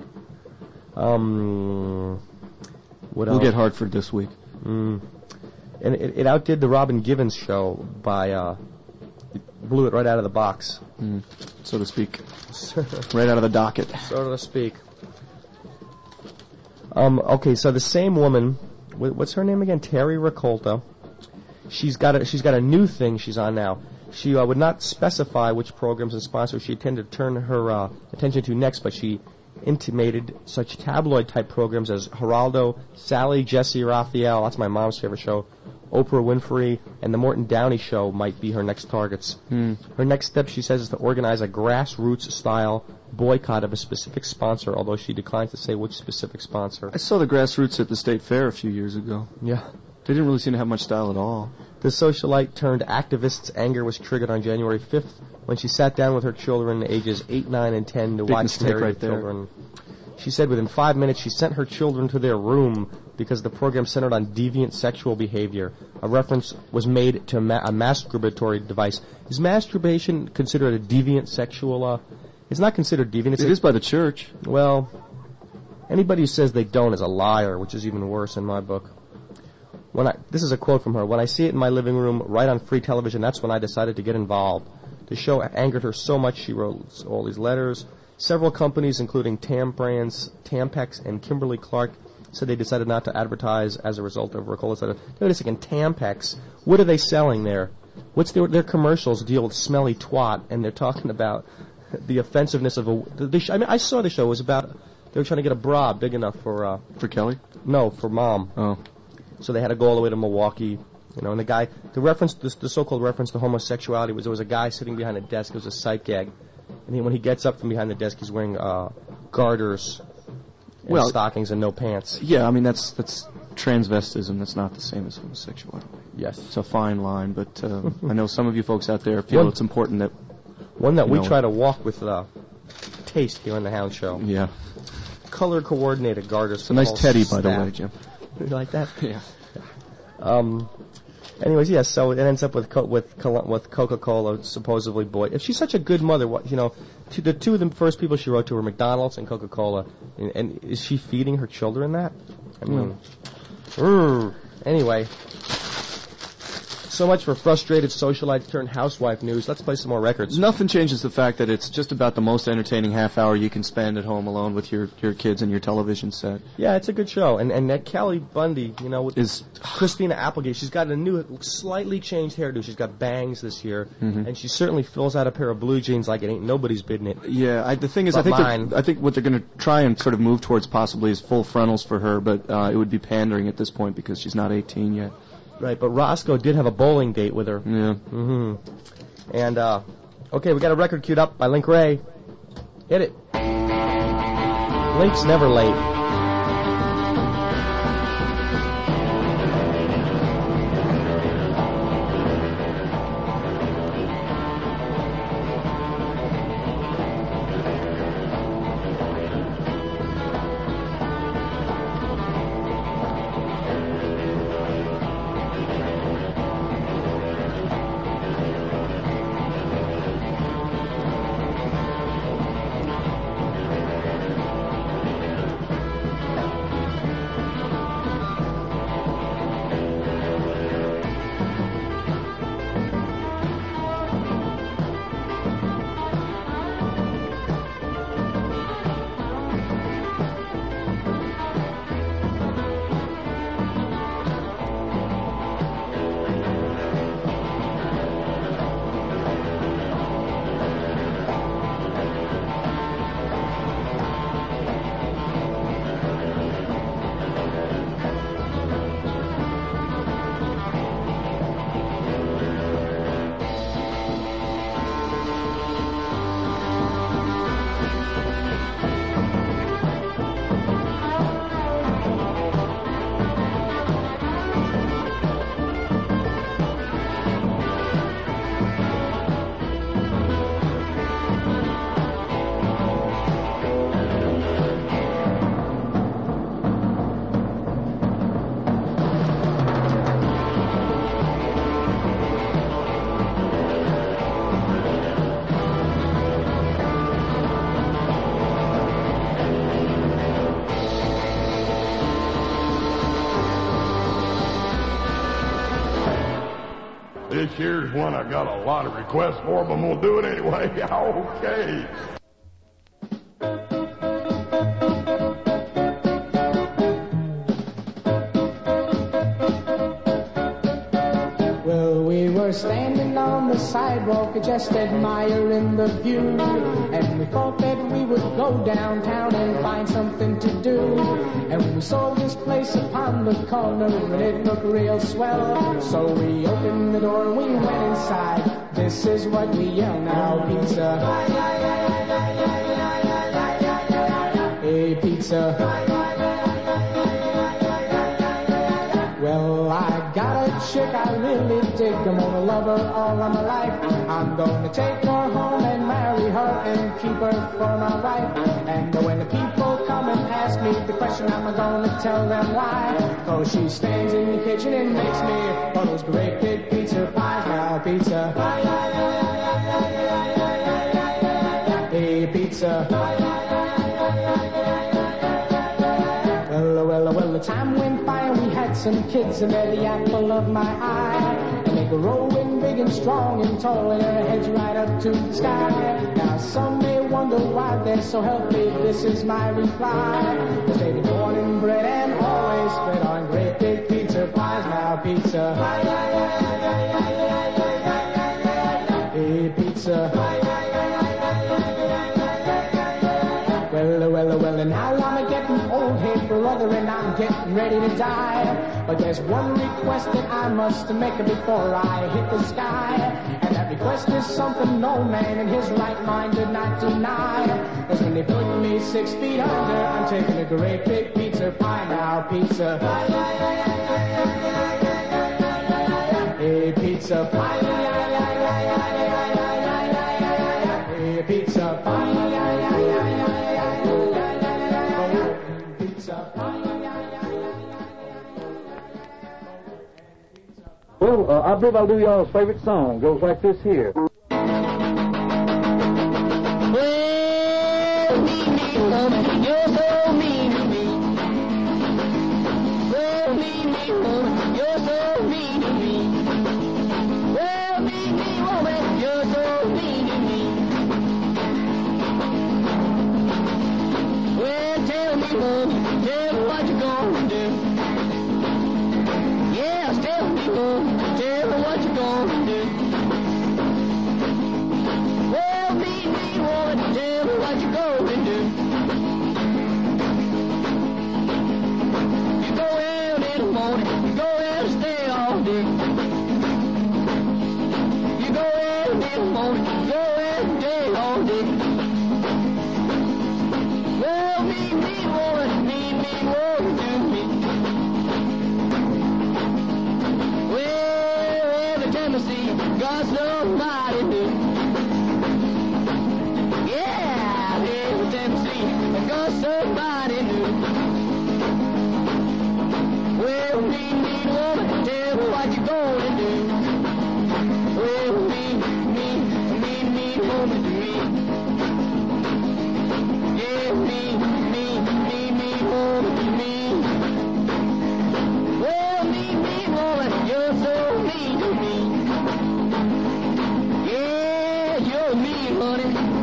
Um, what we'll else? get Hartford this week. Mm. And it, it outdid the Robin Givens show by, uh, it blew it right out of the box. Mm, so to speak. Right out of the docket. So to speak. Um, okay, so the same woman, wh- what's her name again? Terry Rakolta. She's got a, she's got a new thing she's on now. She uh, would not specify which programs and sponsors she intended to turn her uh, attention to next, but she intimated such tabloid-type programs as Geraldo, Sally, Jesse, Raphael, that's my mom's favorite show, Oprah Winfrey, and the Morton Downey Show might be her next targets. Hmm. Her next step, she says, is to organize a grassroots-style boycott of a specific sponsor, although she declines to say which specific sponsor. I saw the grassroots at the state fair a few years ago. Yeah. They didn't really seem to have much style at all. The socialite turned activist's anger was triggered on January fifth when she sat down with her children ages eight, nine, and ten to Big watch mistake Married right with there. Children. She said within five minutes she sent her children to their room because the program centered on deviant sexual behavior. A reference was made to ma- a masturbatory device. Is masturbation considered a deviant sexual? Uh, it's not considered deviant. It's It like, is by the church. Well, anybody who says they don't is a liar, which is even worse in my book. When I, this is a quote from her. When I see it in my living room, right on free television, that's when I decided to get involved. The show angered her so much she wrote all these letters. Several companies, including Tam Brands, Tampax, and Kimberly-Clark, said they decided not to advertise as a result of Ricola's letter. Wait a second, Tampax, what are they selling there? What's their, their commercials deal with smelly twat, and they're talking about the offensiveness of a... The, the sh- I mean, I saw the show. It was about... They were trying to get a bra big enough for... Uh, For Kelly? No, for Mom. Oh. So they had to go all the way to Milwaukee, you know, and the guy... The reference, the, the so-called reference to homosexuality was there was a guy sitting behind a desk. It was a sight gag. And he, when he gets up from behind the desk, he's wearing uh, garters and Well, stockings and no pants. Yeah, I mean, that's that's transvestism. That's not the same as homosexuality. Yes. It's a fine line, but uh, I know some of you folks out there feel One- it's important that... One that you we know, try to walk with uh, taste here on the Hound Show. Yeah. Color-coordinated garters. It's a nice all teddy, by the staff. way, Jim. You like that? Yeah. Um... Anyways, yes. So it ends up with co- with Col- with Coca-Cola supposedly boy. If she's such a good mother, what you know, to the two of the first people she wrote to were McDonald's and Coca-Cola, and, and is she feeding her children that? I mean, mm. Anyway, so much for frustrated socialite turned housewife news. Let's play some more records. Nothing changes the fact that it's just about the most entertaining half hour you can spend at home alone with your, your kids and your television set. Yeah, it's a good show. And and that Kelly Bundy, you know, with is Christina Applegate, she's got a new, slightly changed hairdo. She's got bangs this year, Mhm. and she certainly fills out a pair of blue jeans like it ain't nobody's business. Yeah, I, the thing is, But I think mine- they're- I think what they're going to try and sort of move towards possibly is full frontals for her, but uh, it would be pandering at this point because she's not eighteen yet. Right, but Roscoe did have a bowling date with her. Yeah. Mm-hmm. And, uh, okay, we got a record queued up by Link Ray. Hit it. Link's never late. This here's one I got a lot of requests for, but I'm gonna do it anyway. Okay. Well, we were standing on the sidewalk just admiring the view, and we thought that we would go downtown and find something to do. And we we saw this place upon the corner and it looked real swell. So we opened the door and we went inside. This is what we yell now, pizza. Hey, pizza. Well, I got a chick I really dig. I'm gonna love her all of my life. I'm gonna take her home and marry her and keep her for my wife. And when the people come and ask me the question, I'm gonna tell them why. Cause she stands in the kitchen and makes me all those great big pizza pies. Now, pizza. Hey, pizza. Well, well, well, the time went by and we had some kids and they're the apple of my eye. And they go growing big and strong and tall and their heads right up to the sky. Now some may wonder why they're so healthy, this is my reply. Cause they be born and bred and always fed on great big pizza pies. Now pizza. Hey, pizza. Well, well, well, and now I'm getting old, hey brother, and I'm getting ready to die. But there's one request that I must make before I hit the sky. And that request is something no man in his right mind did not deny. Cause when they put me six feet under, I'm taking a great big pizza pie. Now pizza. Hey, pizza pie. Hey, pizza pie. Well, uh, I believe I'll do y'all's favorite song. Goes like this here. Well, mean, mean woman, you're so mean to me. Well, mean, mean woman, you're so mean to me. Well, mean, mean woman, you're so mean to me. Well, tell me, woman, tell me what you're gonna do. Yeah, tell me, woman, tell me what you're gonna do. Well, mean, mean woman, tell me what you're gonna do. You go out in the morning, you go out and stay all day. You go out in the morning, you go out and stay all day. Well, mean, mean woman, mean, mean woman to me. Well, every time I see you, got somebody new. Yeah, every time I see you, I got somebody new. Well, mean, mean woman, tell me what you gonna do. Well, mean, mean, mean, mean woman to me. Yeah, mean, mean, mean, mean woman to me. Well, mean, mean woman, you're so mean to me. Yeah, you're mean, honey.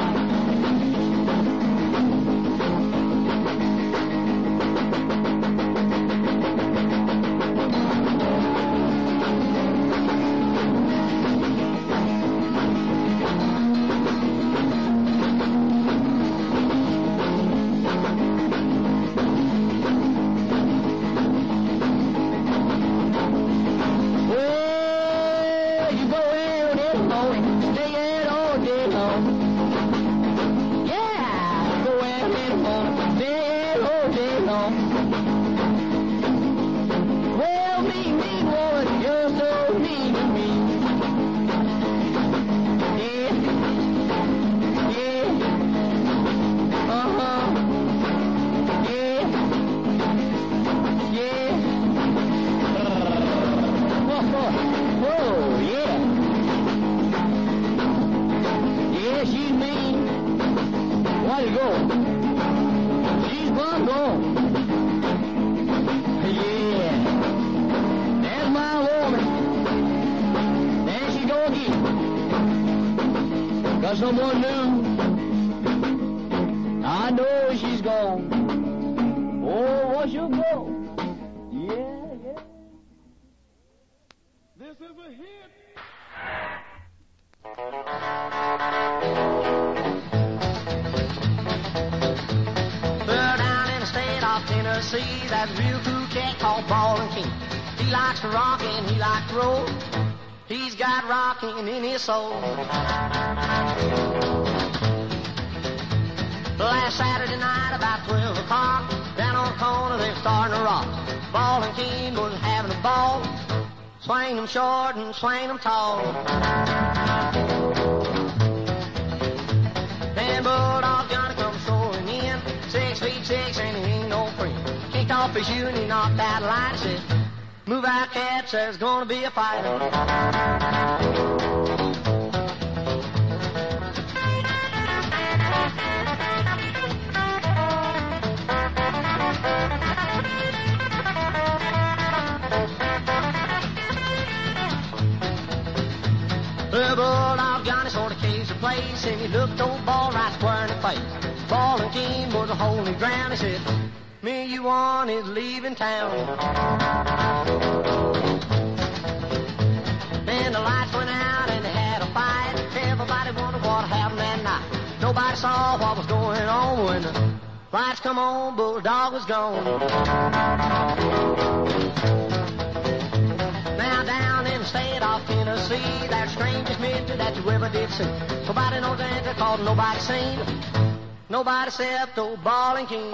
Well, you go out in the morning, stay out all day long. Yeah, go out in the morning, stay out all day long. Well, mean, mean woman, you're so mean to me. Yeah, yeah, uh-huh, yeah, yeah. Whoa, yeah. Yeah, she's mean. Why'd you go? She's gone gone. Yeah. That's my woman. There she go again. Got someone new. I know she's gone. Oh, what's your go? Yeah, yeah. This is a hit. Well, down in the state of of Tennessee, that's a real cool cat called Ballin' King. He likes to rock and he likes to roll. He's got rockin' in his soul. Last Saturday night about twelve o'clock, down on the corner they were starting to rock. Ballin' King was having a ball, swing them short and swing them tall. Then Bulldog Johnny comes strolling in, six feet six and he ain't no friend. Kicked off his shoe and he knocked out a light and said, "Move out, cats, there's gonna be a fight." The Bulldog Johnny sort of caged the place, and he looked old Ball right square in the face. Ballin' King was a holy ground. He said, "Me you want is leaving town." Then the lights went out and they had a fight. Everybody wondered what happened that night. Nobody saw what was going on. When the lights come on, Bulldog was gone. Now down in the state of Tennessee, that's the strangest mystery that you ever did see. Nobody knows the answer, cause nobody seen it. Nobody except old Ballin' King.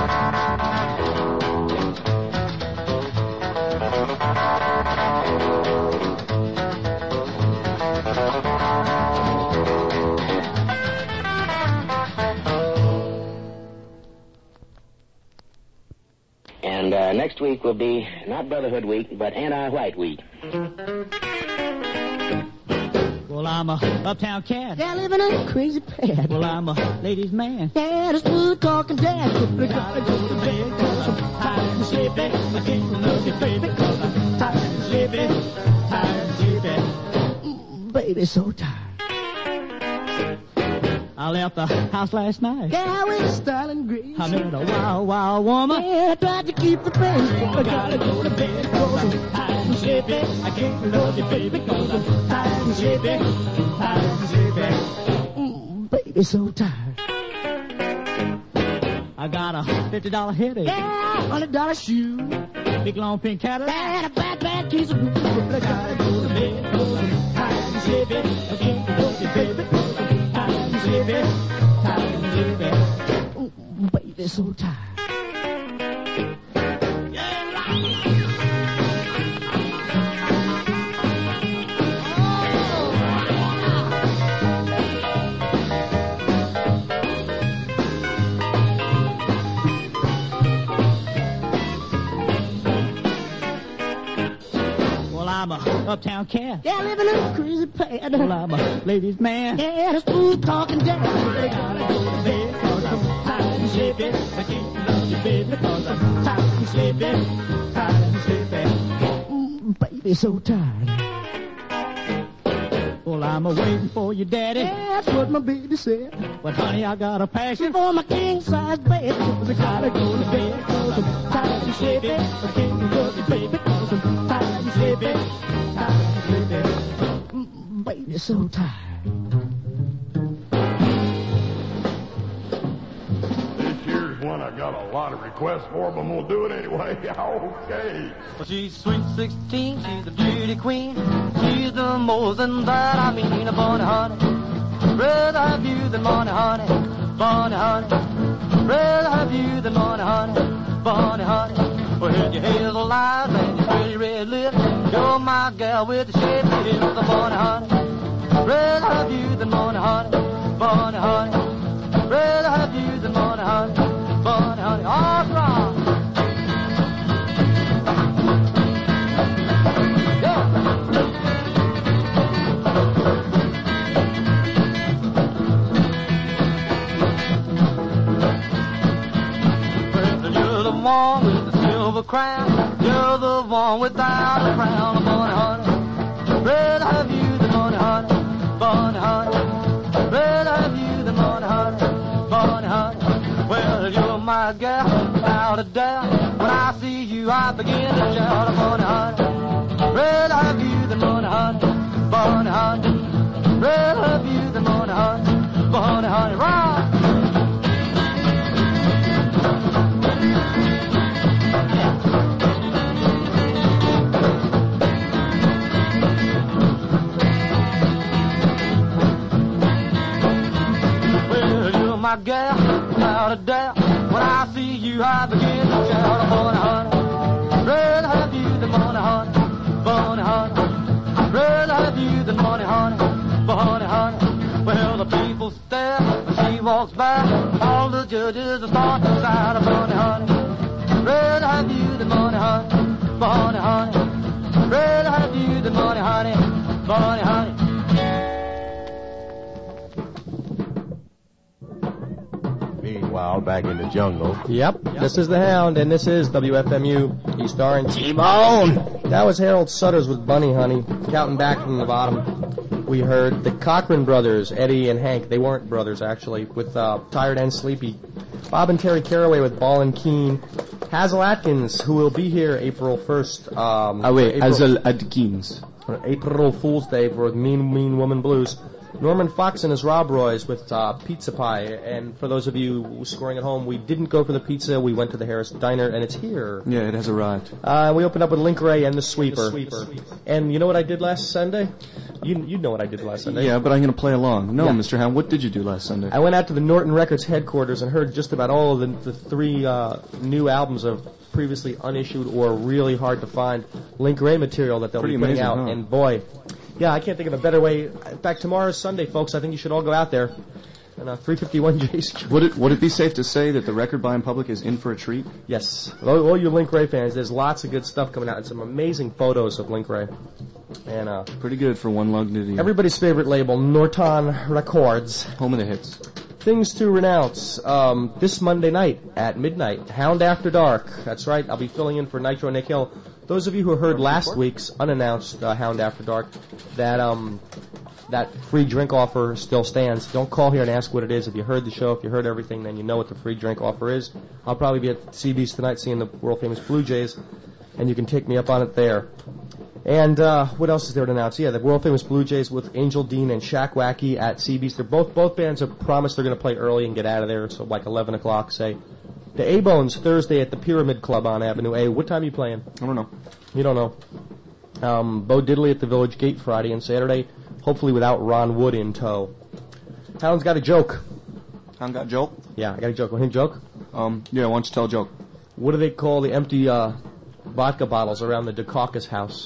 And uh, next week will be not Brotherhood Week, but Anti-White Week. Well, I'm a uptown cat. Yeah, living in a crazy pad. Well, I'm a ladies' man. Yeah, the smooth talking dad. I gotta go to bed 'cause I'm tired and sleepy. I can't love you, baby, 'cause I'm tired and sleepy. Tired and sleepy. Mm, baby, so tired. I left the house last night. Yeah, with style and grace. I met a wild, wild woman. Yeah, I tried to keep the pace. I gotta go to bed 'cause I'm tired and sleepy. I can't love you, baby, 'cause I'm tired and sleepy. Tired and sleepy. Mm, baby, so tired. I got a fifty dollar headache. Yeah, hundred dollar shoe. Big long pink Cadillac. And a bad, bad piece of blue. I gotta go to bed 'cause I'm tired and sleepy. I can't love you, baby, 'cause I'm tired and sleepy. Tired and sleepy. Mm, baby, so tired. I'm a uptown cat. Yeah, living in a crazy pad. Well, I'm a ladies' man. Yeah, the smooth talking dad. I gotta go to bed 'cause I'm tired and sleepy. I can't love you, baby, 'cause I'm tired and sleepy. Tired and sleepy. Mm, baby, so tired. Well, I'm a waiting for you, daddy. Yeah, that's what my baby said. But honey, I got a passion for my king-size bed. I gotta go to bed 'cause I'm tired and sleepy. I can't love you, baby, 'cause I'm tired and sleepy. Tired and sleepy. Mm, baby, so tired. This year's one I got a lot of requests for, but I'm gonna do it anyway. Okay. Well, she's sweet sixteen, she's a beauty queen. She's the more than that, I mean a bonny honey. Rather have you than money, honey. Bonny honey. Rather have you than money, honey. Bonny honey. Well, your hazel eyes and your pretty red lips. You're my gal with the shape of hips, the bonny honey. Rather have you than money, honey. Bonny honey. Rather have you than money, honey. Bonny honey. All right. One with the silver crown, you're the one without a crown, a bonny honey. Rather have you than money, honey, bonny honey. Rather have you than money, honey, bonny honey. Well, you're my gal, without a doubt. When I see you, I begin to shout, a bonny honey. Rather have you than money, honey, bonny honey. Rather have you than money, honey, bonny honey. Right. my gal, without a doubt. When I see you, I begin to shout, Bonnie, honey. Rather have you than money, honey. Bonnie, honey. Rather have you than money, honey. Bonnie, honey. Well, the people stare when she walks by. All the judges are starting to shout, Bonnie, honey. Rather have you than money, honey. Bonnie, honey. Rather have you than money, honey. Bonnie, honey. Meanwhile, back in the jungle. Yep, this is the Hound, and this is W F M U. He's starring T-Bone. That was Harold Sutters with Bunny Honey. Counting back from the bottom, we heard the Cochran brothers, Eddie and Hank. They weren't brothers, actually, with uh, Tired and Sleepy. Bob and Terry Caraway with Ball and Keen. Hazel Atkins, who will be here April first. Um, ah, wait, April, Hazel Atkins. April Fool's Day for Mean, Mean Woman Blues. Norman Fox and his Rob Roys with uh, Pizza Pie. And for those of you scoring at home, we didn't go for the pizza. We went to the Harris Diner, and it's here. Yeah, it has arrived. Uh, we opened up with Link Ray and the Sweeper. the Sweeper. And you know what I did last Sunday? You you know what I did last Sunday. Yeah, but I'm going to play along. No, yeah. Mister Hound, what did you do last Sunday? I went out to the Norton Records headquarters and heard just about all of the, the three uh, new albums of previously unissued or really hard to find Link Ray material that they'll Pretty be putting amazing, out. huh? And boy, yeah, I can't think of a better way. In fact, tomorrow's Sunday, folks. I think you should all go out there. And uh, three fifty-one J Street. Would it would it be safe to say that the record buying public is in for a treat? Yes. All, all you Link Ray fans, there's lots of good stuff coming out and some amazing photos of Link Ray. And uh, pretty good for one lug to the everybody's favorite label, Norton Records. Home of the hits. Things to renounce. Um, this Monday night at midnight, Hound After Dark. That's right. I'll be filling in for Nitro Nick Hill. Those of you who heard last week's unannounced uh, Hound After Dark, that um, that free drink offer still stands. Don't call here and ask what it is. If you heard the show, if you heard everything, then you know what the free drink offer is. I'll probably be at C B's tonight seeing the world famous Blue Jays, and you can take me up on it there. And uh, what else is there to announce? Yeah, the world famous Blue Jays with Angel Dean and Shaq Wacky at C B's. They're both both bands have promised they're going to play early and get out of there, so like eleven o'clock, say. The A-Bones Thursday at the Pyramid Club on Avenue A. What time are you playing? I don't know. You don't know. Um, Bo Diddley at the Village Gate Friday and Saturday, hopefully without Ron Wood in tow. Hound's got a joke. Hound got a joke? Yeah, I got a joke. Want a joke? Um, yeah, why don't you tell a joke? What do they call the empty uh, vodka bottles around the Dukakis house?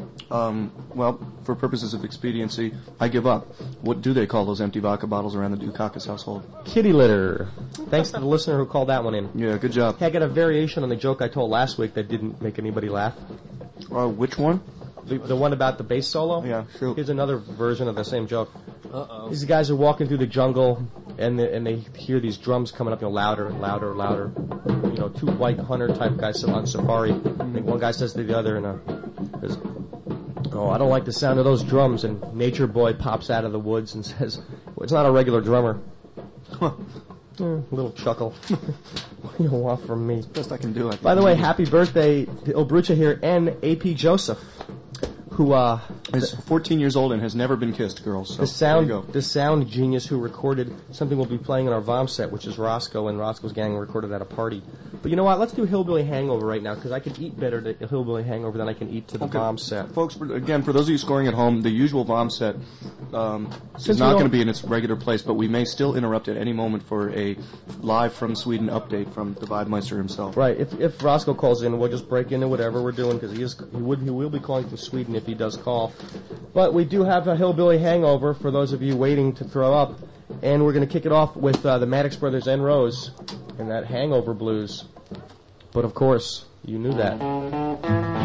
Um, well, for purposes of expediency, I give up. What do they call those empty vodka bottles around the Dukakis household? Kitty litter. Thanks to the listener who called that one in. Yeah, good job. Hey, I got a variation on the joke I told last week that didn't make anybody laugh. Uh, which one? The, the one about the bass solo? Yeah, sure. Here's another version of the same joke. Uh-oh. These guys are walking through the jungle, and they, and they hear these drums coming up, you know, louder and louder and louder. You know, two white hunter-type guys on safari. I think one guy says to the other, and uh, says, "Oh, I don't like the sound of those drums." And Nature Boy pops out of the woods and says, "Well, it's not a regular drummer." Huh. Mm, a little chuckle. What do you want from me? Best I can do. I By the way, happy birthday to Il Brucia here and A P Joseph, who uh, is fourteen years old and has never been kissed, girls. So the sound, there you go. the sound genius who recorded something we'll be playing in our Vom set, which is Roscoe and Roscoe's gang recorded at a party. But you know what? Let's do Hillbilly Hangover right now, because I can eat better to Hillbilly Hangover than I can eat to the Okay. Vom set. Folks, for, again, for those of you scoring at home, the usual Vom set um, is Since not we going to don't- be in its regular place, but we may still interrupt at any moment for a live from Sweden update from the Weidmeister himself. Right. If if Roscoe calls in, we'll just break into whatever we're doing, because he is he would he will be calling from Sweden if he does call. But we do have a Hillbilly Hangover for those of you waiting to throw up, and we're going to kick it off with uh, the Maddox Brothers and Rose and that Hangover Blues. But of course, you knew that.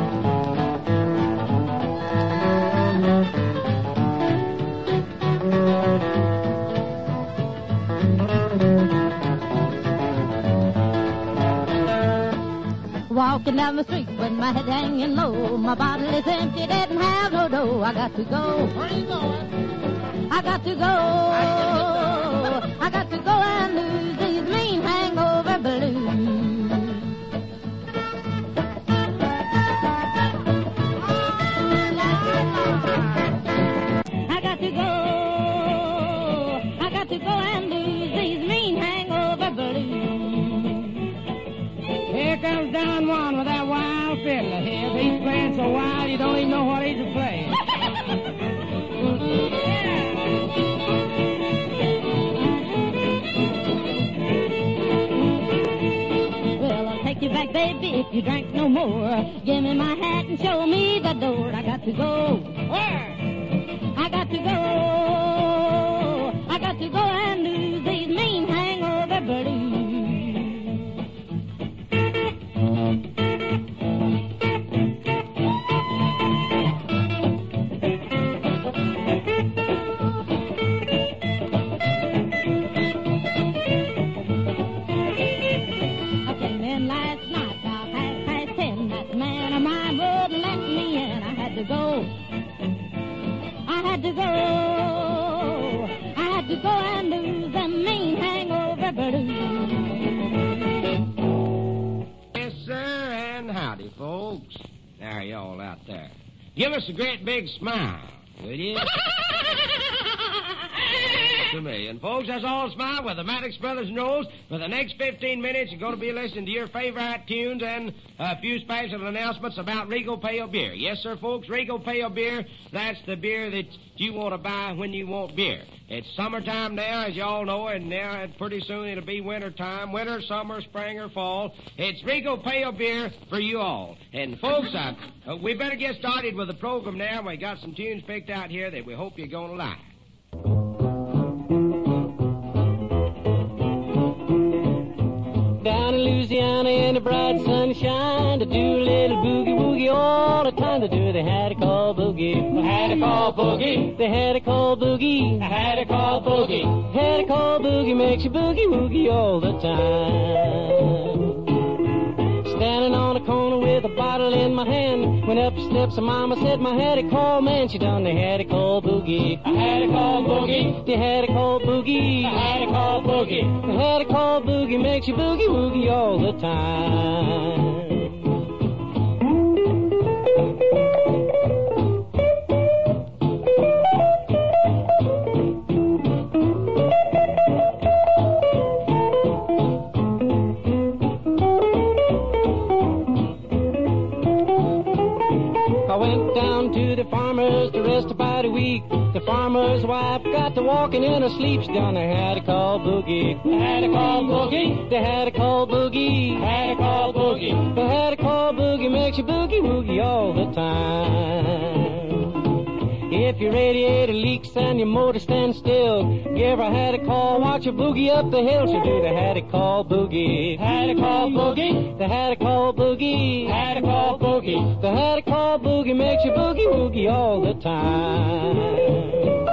Walking down the street with my head hanging low. My bottle is empty, didn't have no dough. I got to go. I got to go. I got to go and lose these mean hangover blues. I got to go. I got to go and lose these mean hangover blues. Here comes Don Juan with that wild fiddler. Here, he's playing so wild you don't even know what he's playing. take you back, baby, if you drank no more. Give me my hat and show me the door. I got to go. Where? I got to go. I got to go and lose these mean hangover blues. Go. I had to go. I had to go and lose them mean hangover blues. Yes, sir, and howdy, folks. There y'all out there. Give us a great big smile, would you? To me. And, folks, that's all smile with the Maddox Brothers knows. For the next fifteen minutes, you're going to be listening to your favorite tunes and a few special announcements about Regal Pale Beer. Yes, sir, folks, Regal Pale Beer, that's the beer that you want to buy when you want beer. It's summertime now, as you all know, and now pretty soon it'll be winter time. Winter, summer, spring, or fall. It's Regal Pale Beer for you all. And, folks, uh, uh, we better get started with the program now. We got some tunes picked out here that we hope you're going to like. Down in Louisiana in the bright sunshine, to do a little boogie-woogie all the time to do. They had a call boogie. They had a call boogie. They had a call boogie. They had a call boogie. Had a call boogie makes you boogie-woogie all the time. Standing on a corner with a bottle in my hand, went up the steps and Mama said my had a call, man, she done. They had a call boogie. I had a call boogie. They had a call boogie. I had a call boogie. They had a call boogie makes you boogie woogie all the time. To rest about a week, the farmer's wife got to walking in her sleep. She done they had a call boogie. They had a call boogie. They had a call boogie. Had a call boogie. They had a call boogie makes you boogie woogie all the time. If your radiator leaks and your motor stands still, give her had a call, watch her boogie up the hill. She do. They had a call boogie. Had a call boogie. They had a call boogie. Had a call boogie. They had a call boogie makes you boogie woogie all the time.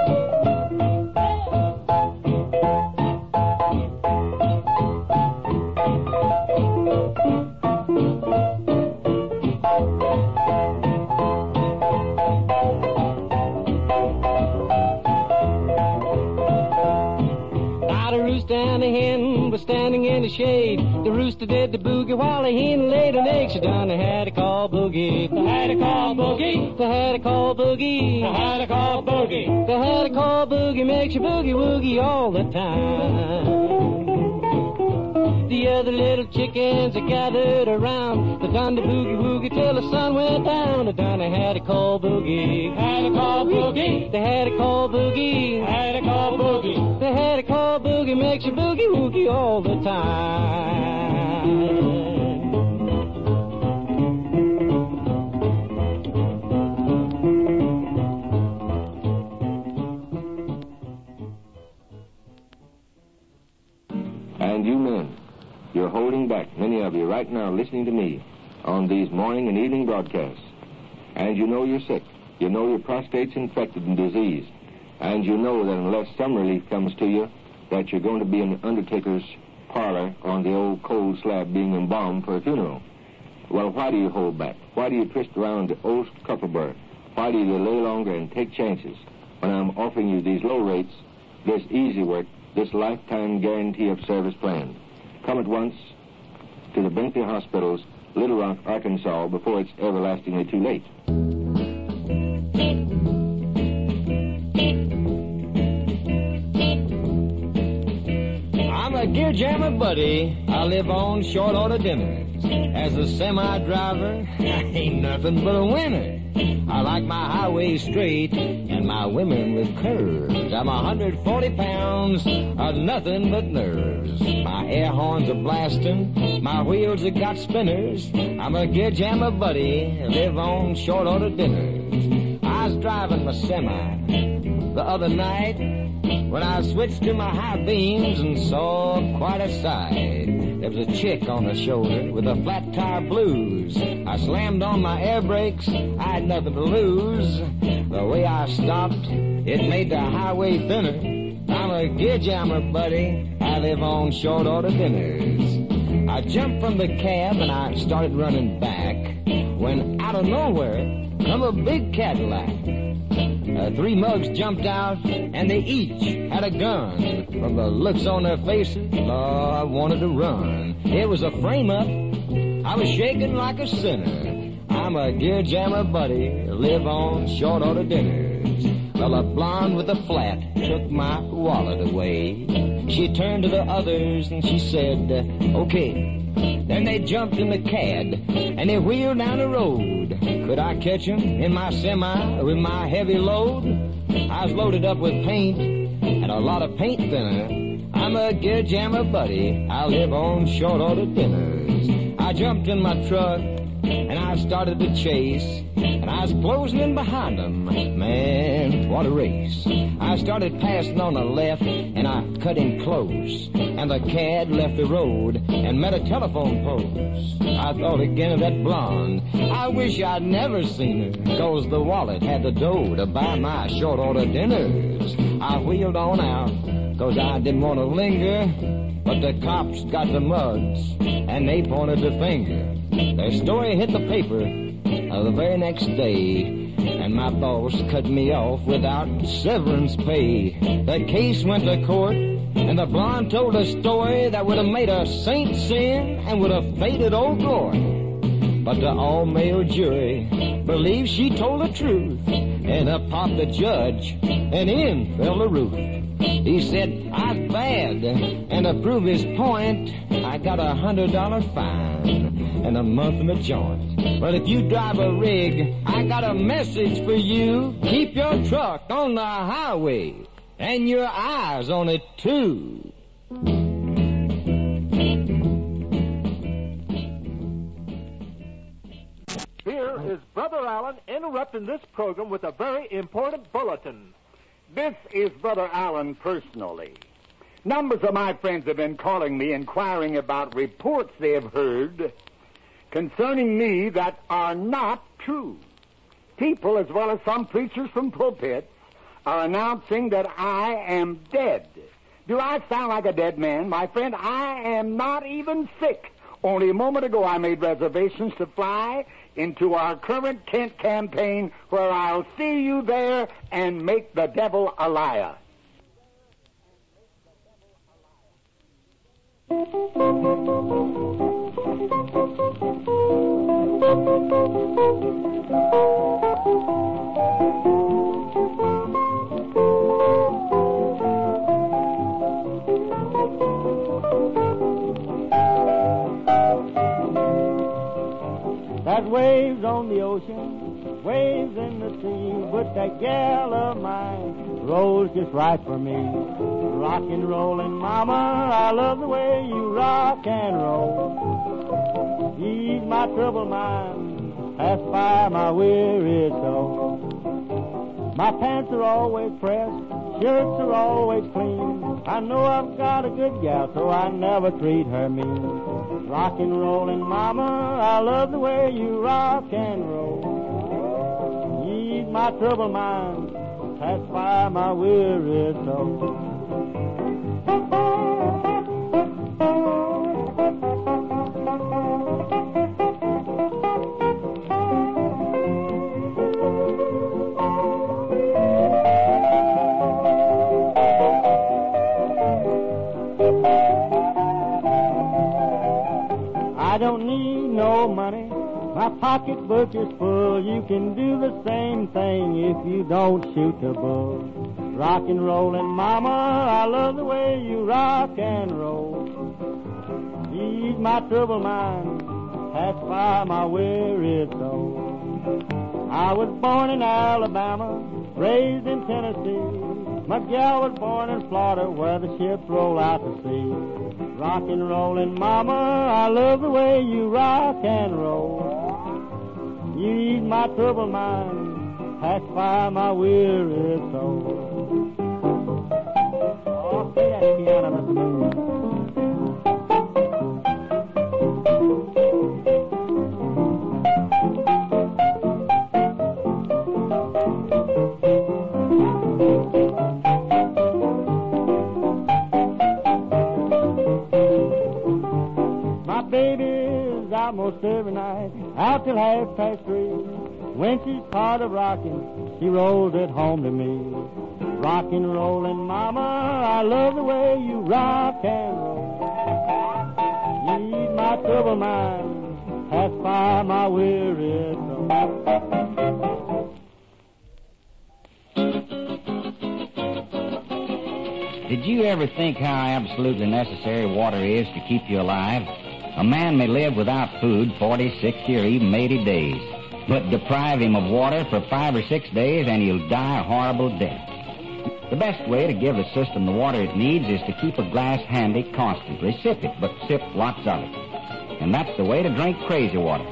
And the hen was standing in the shade. The rooster did the boogie while the hen laid an egg. She done they had a call boogie. They had a call boogie. They had a call boogie. They had a call boogie. They had a call boogie makes you boogie woogie all the time. The other little chickens are gathered around. They done the boogie woogie till the sun went down. They done they had a call boogie. Had a call boogie. They had a call boogie. Had a call boogie. They had a call boogie makes you boogie woogie all the time. And you men, you're holding back, many of you right now listening to me on these morning and evening broadcasts. And you know you're sick. You know your prostate's infected and diseased. And you know that unless some relief comes to you, that you're going to be in the undertaker's parlor on the old cold slab being embalmed for a funeral. Well, why do you hold back? Why do you twist around the old Kupferberg? Why do you delay longer and take chances when I'm offering you these low rates, this easy work, this lifetime guarantee of service plan? Come at once to the Brinkley Hospital's Little Rock, Arkansas, before it's everlastingly too late. I'm a gear jammer buddy. I live on short order dinners. As a semi-driver, I ain't nothing but a winner. I like my highways straight and my women with curves. I'm one hundred forty pounds of nothing but nerves. My air horns are blasting, my wheels have got spinners. I'm a gear jammer buddy, live on short order dinners. I was driving my semi the other night when I switched to my high beams and saw quite a sight. There was a chick on the shoulder with a flat tire blues. I slammed on my air brakes, I had nothing to lose. The way I stopped, it made the highway thinner. I'm a gear jammer, buddy, I live on short order dinners. I jumped from the cab and I started running back when out of nowhere come a big Cadillac. Uh, three mugs jumped out, and they each had a gun. From the looks on their faces, Lord, I wanted to run. It was a frame-up. I was shaking like a sinner. I'm a gear jammer, buddy, live on short order dinners. Well, a blonde with a flat took my wallet away. She turned to the others, and she said, okay. Then they jumped in the cad, and they wheeled down the road. Could I catch 'em in my semi with my heavy load? I was loaded up with paint and a lot of paint thinner. I'm a gear jammer, buddy, I live on short order dinners. I jumped in my truck, and I started to chase, and I was closing in behind 'em. Man, what a race. I started passing on the left, and I cut in close, and the cad left the road and met a telephone post. I thought again of that blonde. I wish I'd never seen her, 'cause the wallet had the dough to buy my short order dinners. I wheeled on out, 'cause I didn't want to linger, but the cops got the mugs, and they pointed the finger. Their story hit the paper uh, the very next day, and my boss cut me off without severance pay. The case went to court, and the blonde told a story that would have made a saint sin and would have faded old glory. But the all-male jury believed she told the truth, and up popped the judge, and in fell the roof. He said, I was bad, and to prove his point, I got a hundred dollar fine and a month in the joint. But if you drive a rig, I got a message for you. Keep your truck on the highway, and your eyes on it too. Here is Brother Allen interrupting this program with a very important bulletin. This is Brother Allen personally. Numbers of my friends have been calling me inquiring about reports they have heard concerning me that are not true. People, as well as some preachers from pulpits, are announcing that I am dead. Do I sound like a dead man? My friend, I am not even sick. Only a moment ago I made reservations to fly into our current Kent campaign, where I'll see you there and make the devil a liar. That waves on the ocean, waves in the sea, but that gal of mine rolls just right for me. Rock and rollin' mama, I love the way you rock and roll. Ease my troubled mind, pacify my weary soul. My pants are always pressed, shirts are always clean. I know I've got a good gal, so I never treat her mean. Rock and rollin' mama, I love the way you rock and roll. Ease my troubled mind, pacify my weary soul. I don't need no money, my pocketbook is full. You can do the same thing if you don't shoot the bull. Rock and rollin' mama, I love the way you rock and roll. Ease my troubled mind, pacify my weary soul. I was born in Alabama, raised in Tennessee. My gal was born in Florida, where the ships roll out to sea. Rock and rollin', mama, I love the way you rock and roll. You ease my troubled mind, pacify my weary soul. Oh, play that piano, Mister Moon. Almost every night, out till half past three. When she's tired of rocking, she rolls it home to me. Rock and rollin', mama, I love the way you rock and roll. You ease my troubled mind, pacify my weary soul. Did you ever think how absolutely necessary water is to keep you alive? A man may live without food forty, sixty, or even eighty days, but deprive him of water for five or six days and he'll die a horrible death. The best way to give the system the water it needs is to keep a glass handy constantly. Sip it, but sip lots of it. And that's the way to drink crazy water.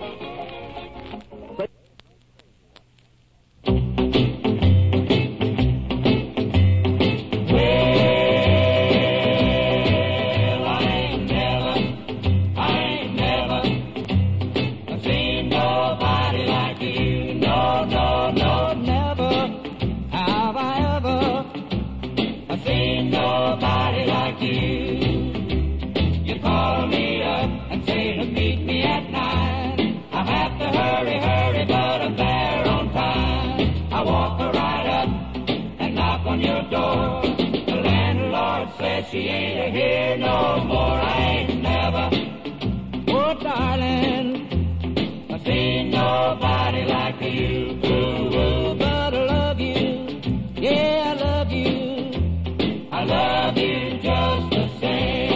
She ain't here no more. I ain't never, oh darling, I seen nobody like you. Ooh, ooh, but I love you, yeah, I love you. I love you just the same.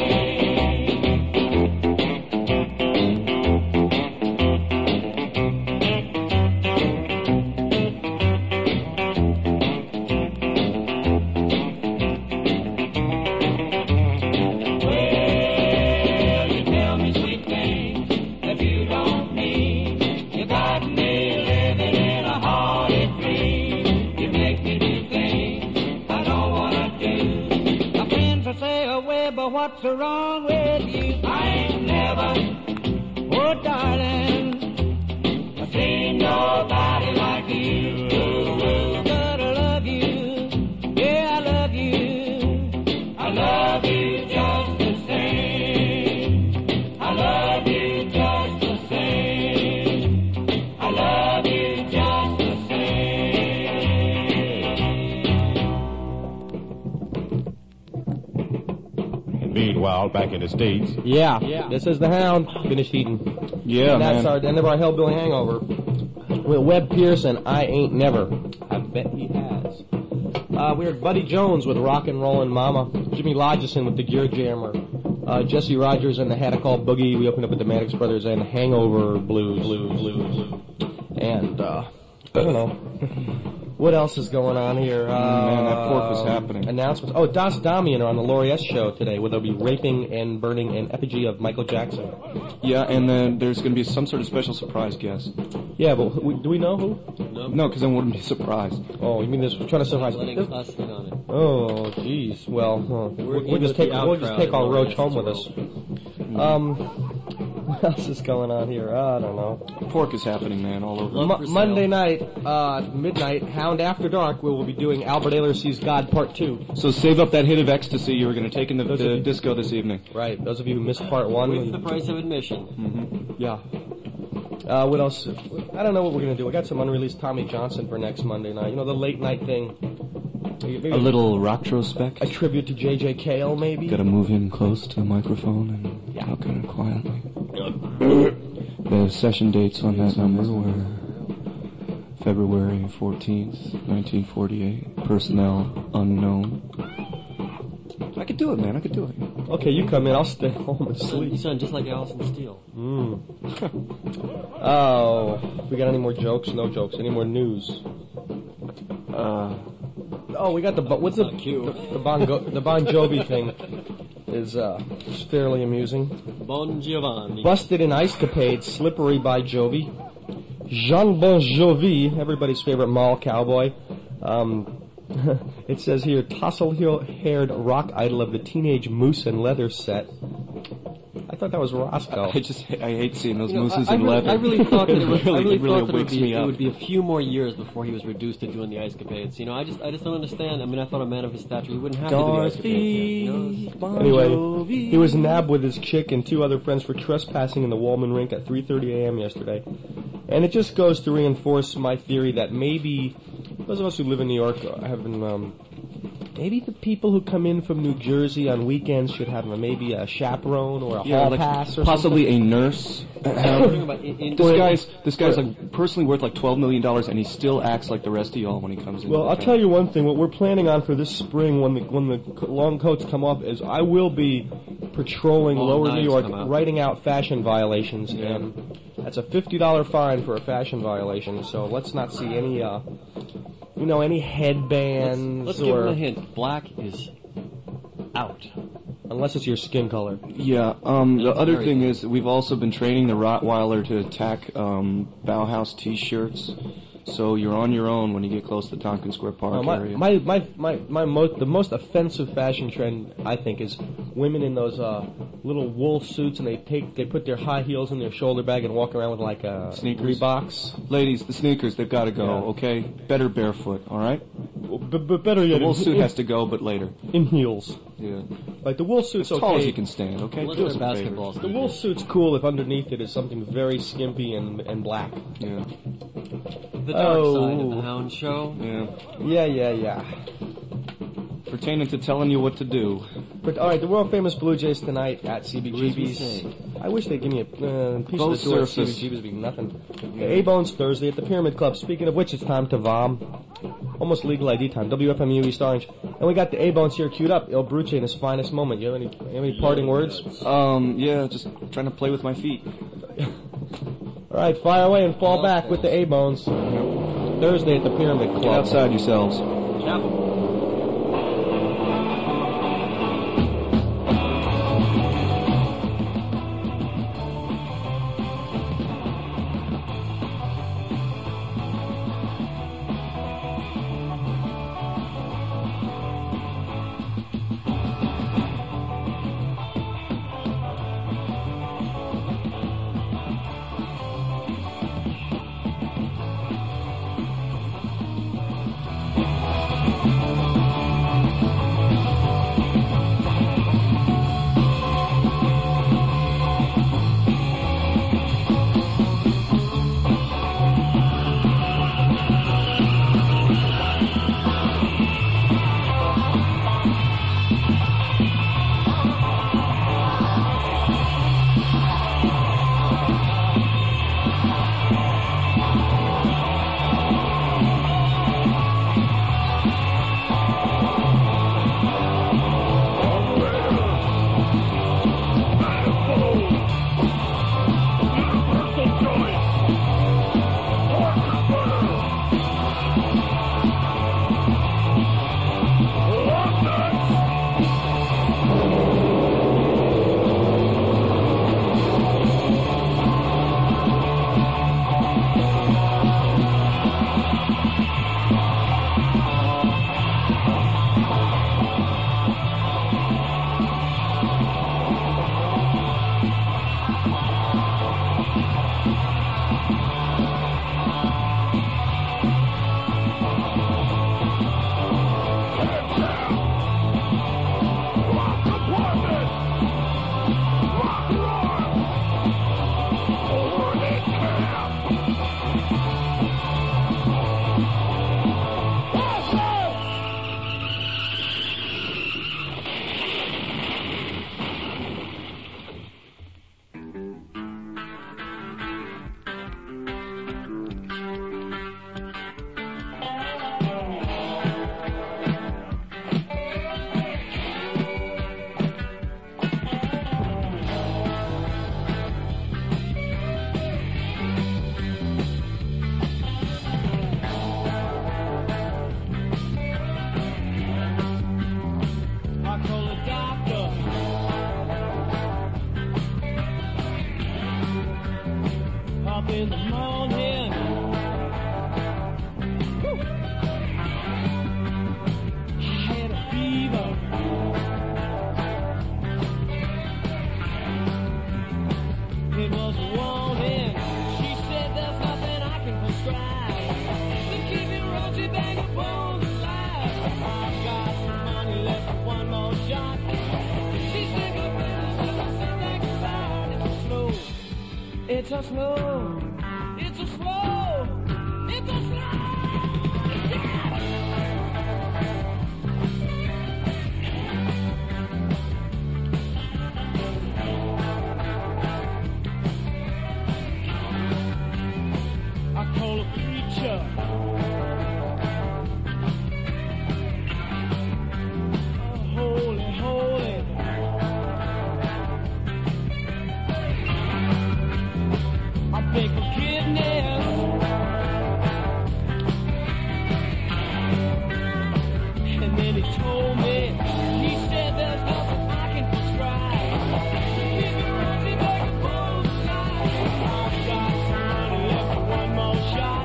What's wrong with you? I ain't never, oh darling, I seen nobody like you. Ooh, ooh, but I love you, yeah, I love you. I love you just the same. I love you just the same. I love you just the same. Meanwhile, back in the States. Yeah, yeah. This is the Hound. Finished eating. Yeah, and that's man. our end of our Hellbilly Hangover. With Webb Pearson, I Ain't Never. I bet he has. Uh, we heard Buddy Jones with Rockin' Rollin' Mama. Jimmy Lodgison with the Gear Jammer. Uh, Jesse Rogers and the Had a Call Boogie. We opened up with the Maddox Brothers and Hangover Blues. Blues, Blues, Blues. And, uh, I don't know. What else is going on here? Uh, Man, that pork was happening. Announcements. Oh, Das Damian on the Laurie S. show today, where they'll be raping and burning an effigy of Michael Jackson. Yeah, and then there's going to be some sort of special surprise guest. Yeah, but who, do we know who? No, because then wouldn't be surprised. Oh, you mean this? We're trying to surprise? Letting us in on it. Oh, jeez. Well, uh, we'll, we'll just take we'll just take our Roach home with us. Um. What else is going on here? I don't know. Pork is happening, man, all over. M- Monday night, uh, midnight, Hound After Dark, we will be doing Albert Ayler Sees God Part two. So save up that hit of ecstasy you were going to take in the, the disco this evening. Right. Those of you who missed Part one. With the price of admission. Mm-hmm. Yeah. Uh, what else? I don't know what we're going to do. I got some unreleased Tommy Johnson for next Monday night. You know, the late night thing. Maybe a little retrospect. A tribute to J J Cale, maybe. Got to move him close to the microphone and yeah. talk kind of quietly. The session dates on that number were February fourteenth, nineteen forty-eight. Personnel unknown. I could do it, man. I could do it. Okay, you come in. I'll stay home and sleep. You sound just like Allison Steele. Mm. Oh, we got any more jokes? No jokes. Any more news? Uh. Oh, we got the what's the the, the Bon Go, the Bon Jovi thing is uh is fairly amusing. Bon Giovanni. Busted in Ice Capade, Slippery by Jovi. Jean Bon Jovi, everybody's favorite mall cowboy. Um. It says here, tousle-haired rock idol of the Teenage Moose and Leather set. I thought that was Roscoe. I just I hate seeing those You know, mooses I, I in really, leather. I really thought that it was. really, I really, it really thought that it would, wakes be, me it up. would be a few more years before he was reduced to doing the ice capades. You know, I just, I just don't understand. I mean, I thought a man of his stature, he wouldn't have to do the ice capades. You know? Anyway, he was nabbed with his chick and two other friends for trespassing in the Wallman rink at three thirty a.m. yesterday. And it just goes to reinforce my theory that maybe those of us who live in New York have been, um, maybe the people who come in from New Jersey on weekends should have a, maybe a chaperone or a Yeah, hall like pass or possibly something. a nurse. about in, in, this guy's this guy's like personally worth like twelve million dollars, and he still acts like the rest of y'all when he comes in. Well, I'll tell you one thing. What we're planning on for this spring, when the when the co- long coats come up, is I will be patrolling Long Lower New knives York, come out. writing out fashion violations, Yeah. and that's a fifty dollar fine for a fashion violation. So let's not see any, uh, you know, any headbands Let's, let's give or him a hint. Black is out. unless it's your skin color. Yeah. Um, the other Very thing good. is we've also been training the Rottweiler to attack um, Bauhaus T-shirts. So you're on your own when you get close to the Tompkins Square Park Uh, my, area. my my my my most the most offensive fashion trend I think is women in those uh, little wool suits, and they take they put their high heels in their shoulder bag and walk around with like uh, Sneakers. Reeboks. Ladies, the sneakers, they've got to go, Yeah. okay? Better barefoot, all right? But, but better yet, The wool in, suit in, has to go, but later. in heels. Yeah. Like the wool suit's As okay. tall as you can stand, okay? Unless Do they're us a favor. basketball The wool suit's cool if underneath it is something very skimpy and and black. Yeah. The dark Oh. side of the Hound Show. Yeah. Yeah, yeah, yeah. Pertaining to telling you what to do. But all right, the world famous Blue Jays tonight at C B G B's. Say. I wish they'd give me a uh, piece Both of the tour at surface. C B G B's. Would be nothing. A-Bones Thursday at the Pyramid Club. Speaking of which, it's time to vom. Almost legal I D time. W F M U East Orange. And we got the A-Bones here queued up. El Bruce in his finest moment. You have any, you have any parting words? Um, yeah, just trying to play with my feet. All right, fire away and fall back with the A-Bones. Thursday at the Pyramid Club. Get outside yourselves. Chapel. up in the morning. Woo. I had a fever. It was a warning. She said there's nothing I can prescribe to keep your rosy bag of bones alive. I've got some money left for one more shot. She said good business, so I said that goodbye. It's a slow, it's a slow, it's a slow, it's a slow. I call a preacher. Oh, holy, holy. I beg forgiveness. And then he told me, he said there's nothing I can prescribe. Keep your rosy back and bones alive. I've got some money left for one more shot.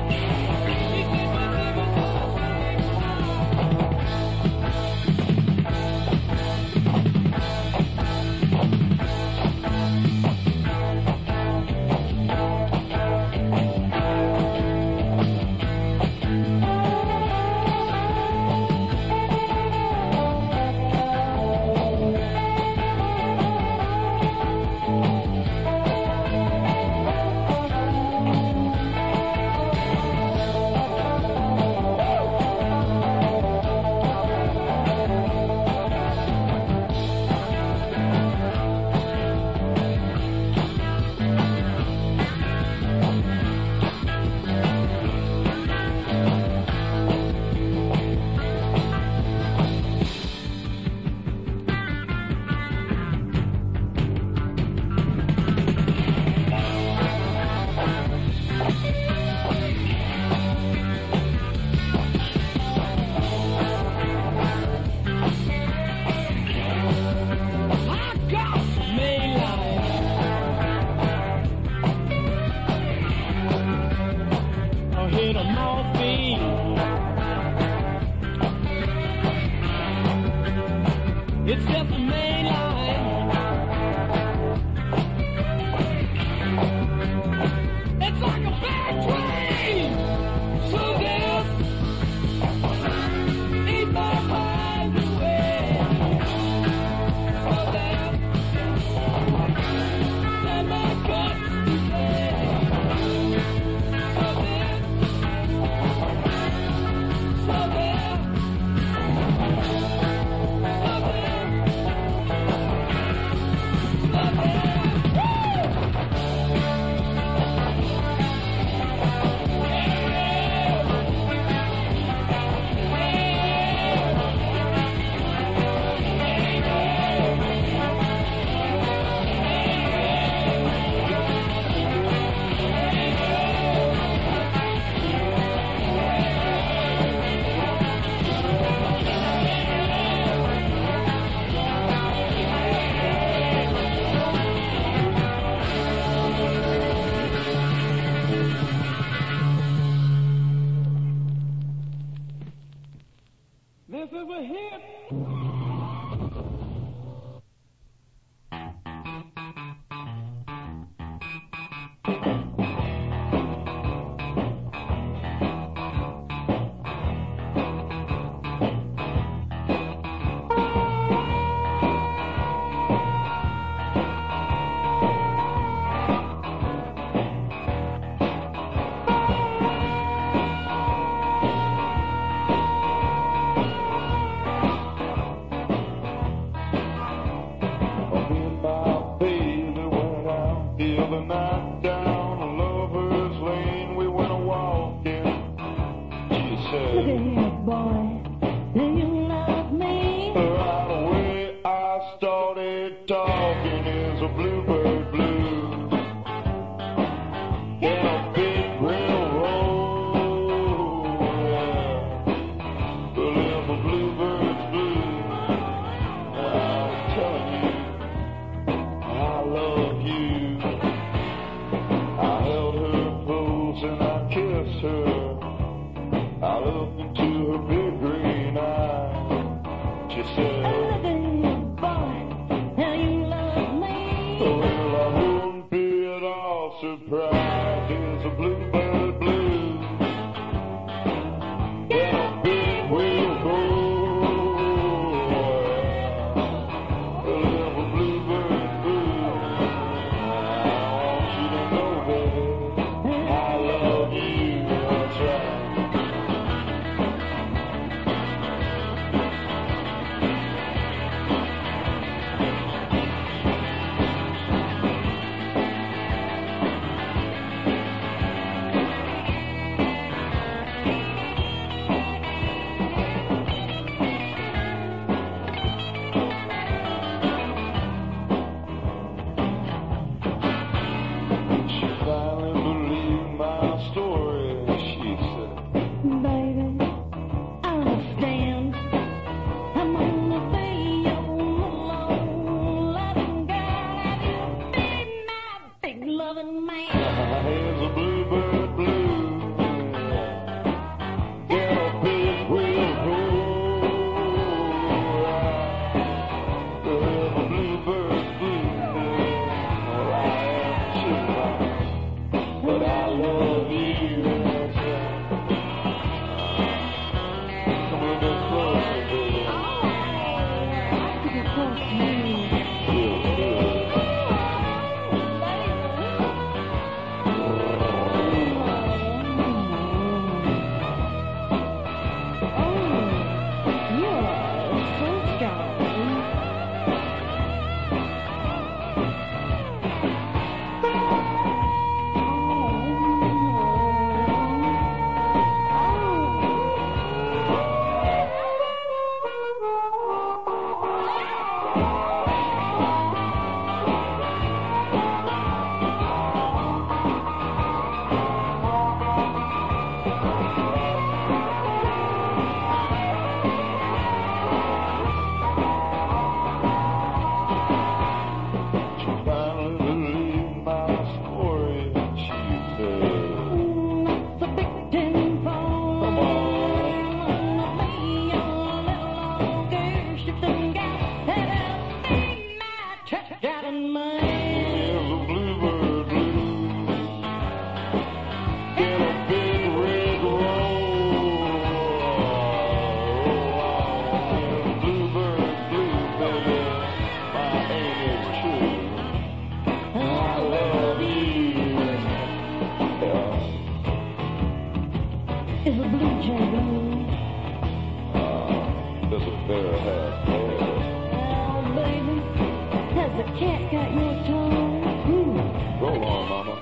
There's a bluebird blue. And a big wheel go. A little bluebird blue. I want you to know, baby, I love you. That's right. She finally believed my story, she said. Baby, I understand. I'm gonna be your little loving girl, and you be my big loving man. There's a bluebird blue. And a big wheel go. There's a bluebird blue. Well, I am too, but I love you. That's right. Come a little bit closer, baby. Get close to me. Feel good. Oh, you're so strong. She finally believed my story, she said. That's a big tin phone. Come on. Be your little girl, shifting gal, that'll be my truck driving man. There's a bluebird blue. And a big red rose. There's a bluebird blue, baby. My aim is true. I love you. Yeah. Is a blue jay blue. Uh, there's a bear hat there. Oh, baby, has the cat got your tongue? Hmm. Go on, mama.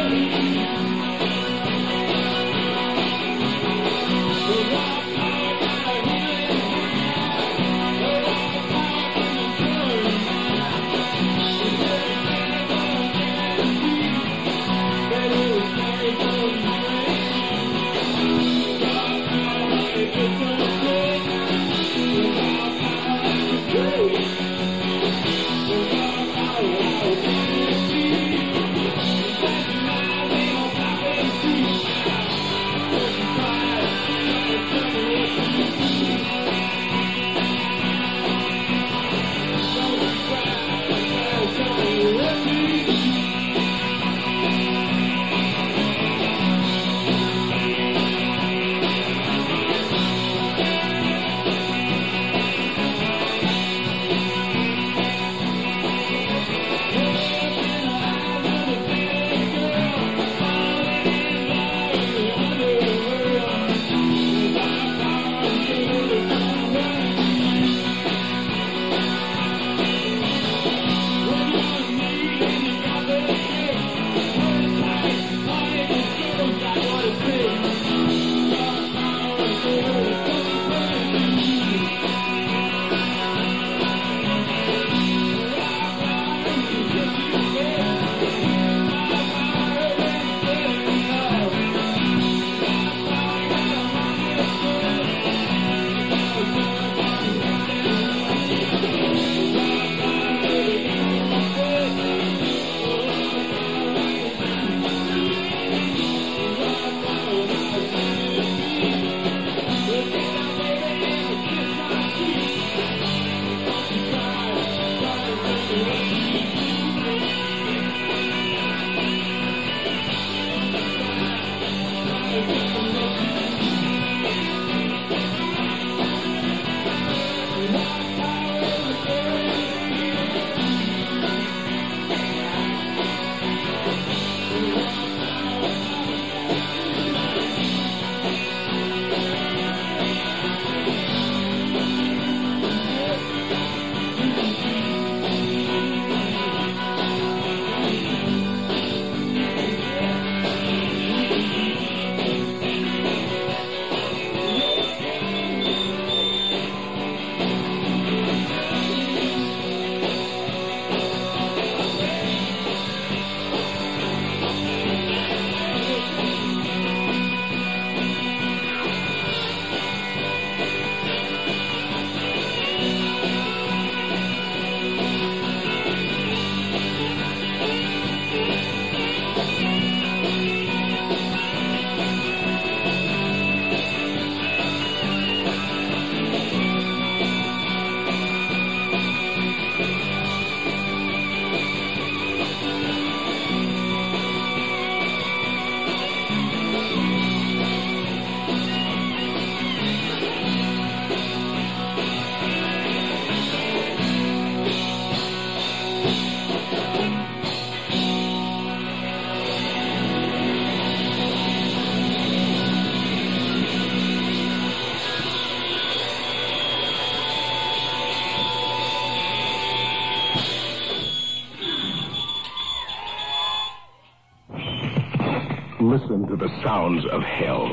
Listen to the sounds of hell.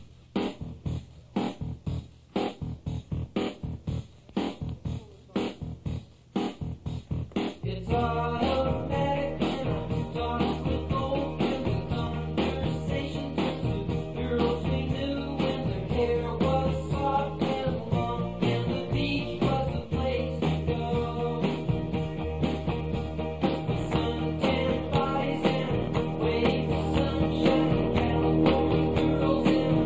It's automatic and I'm talking with open conversations with girls we knew when their hair was soft and long and the beach was the place to go. Suntan bodies and waves of sunshine, California girls in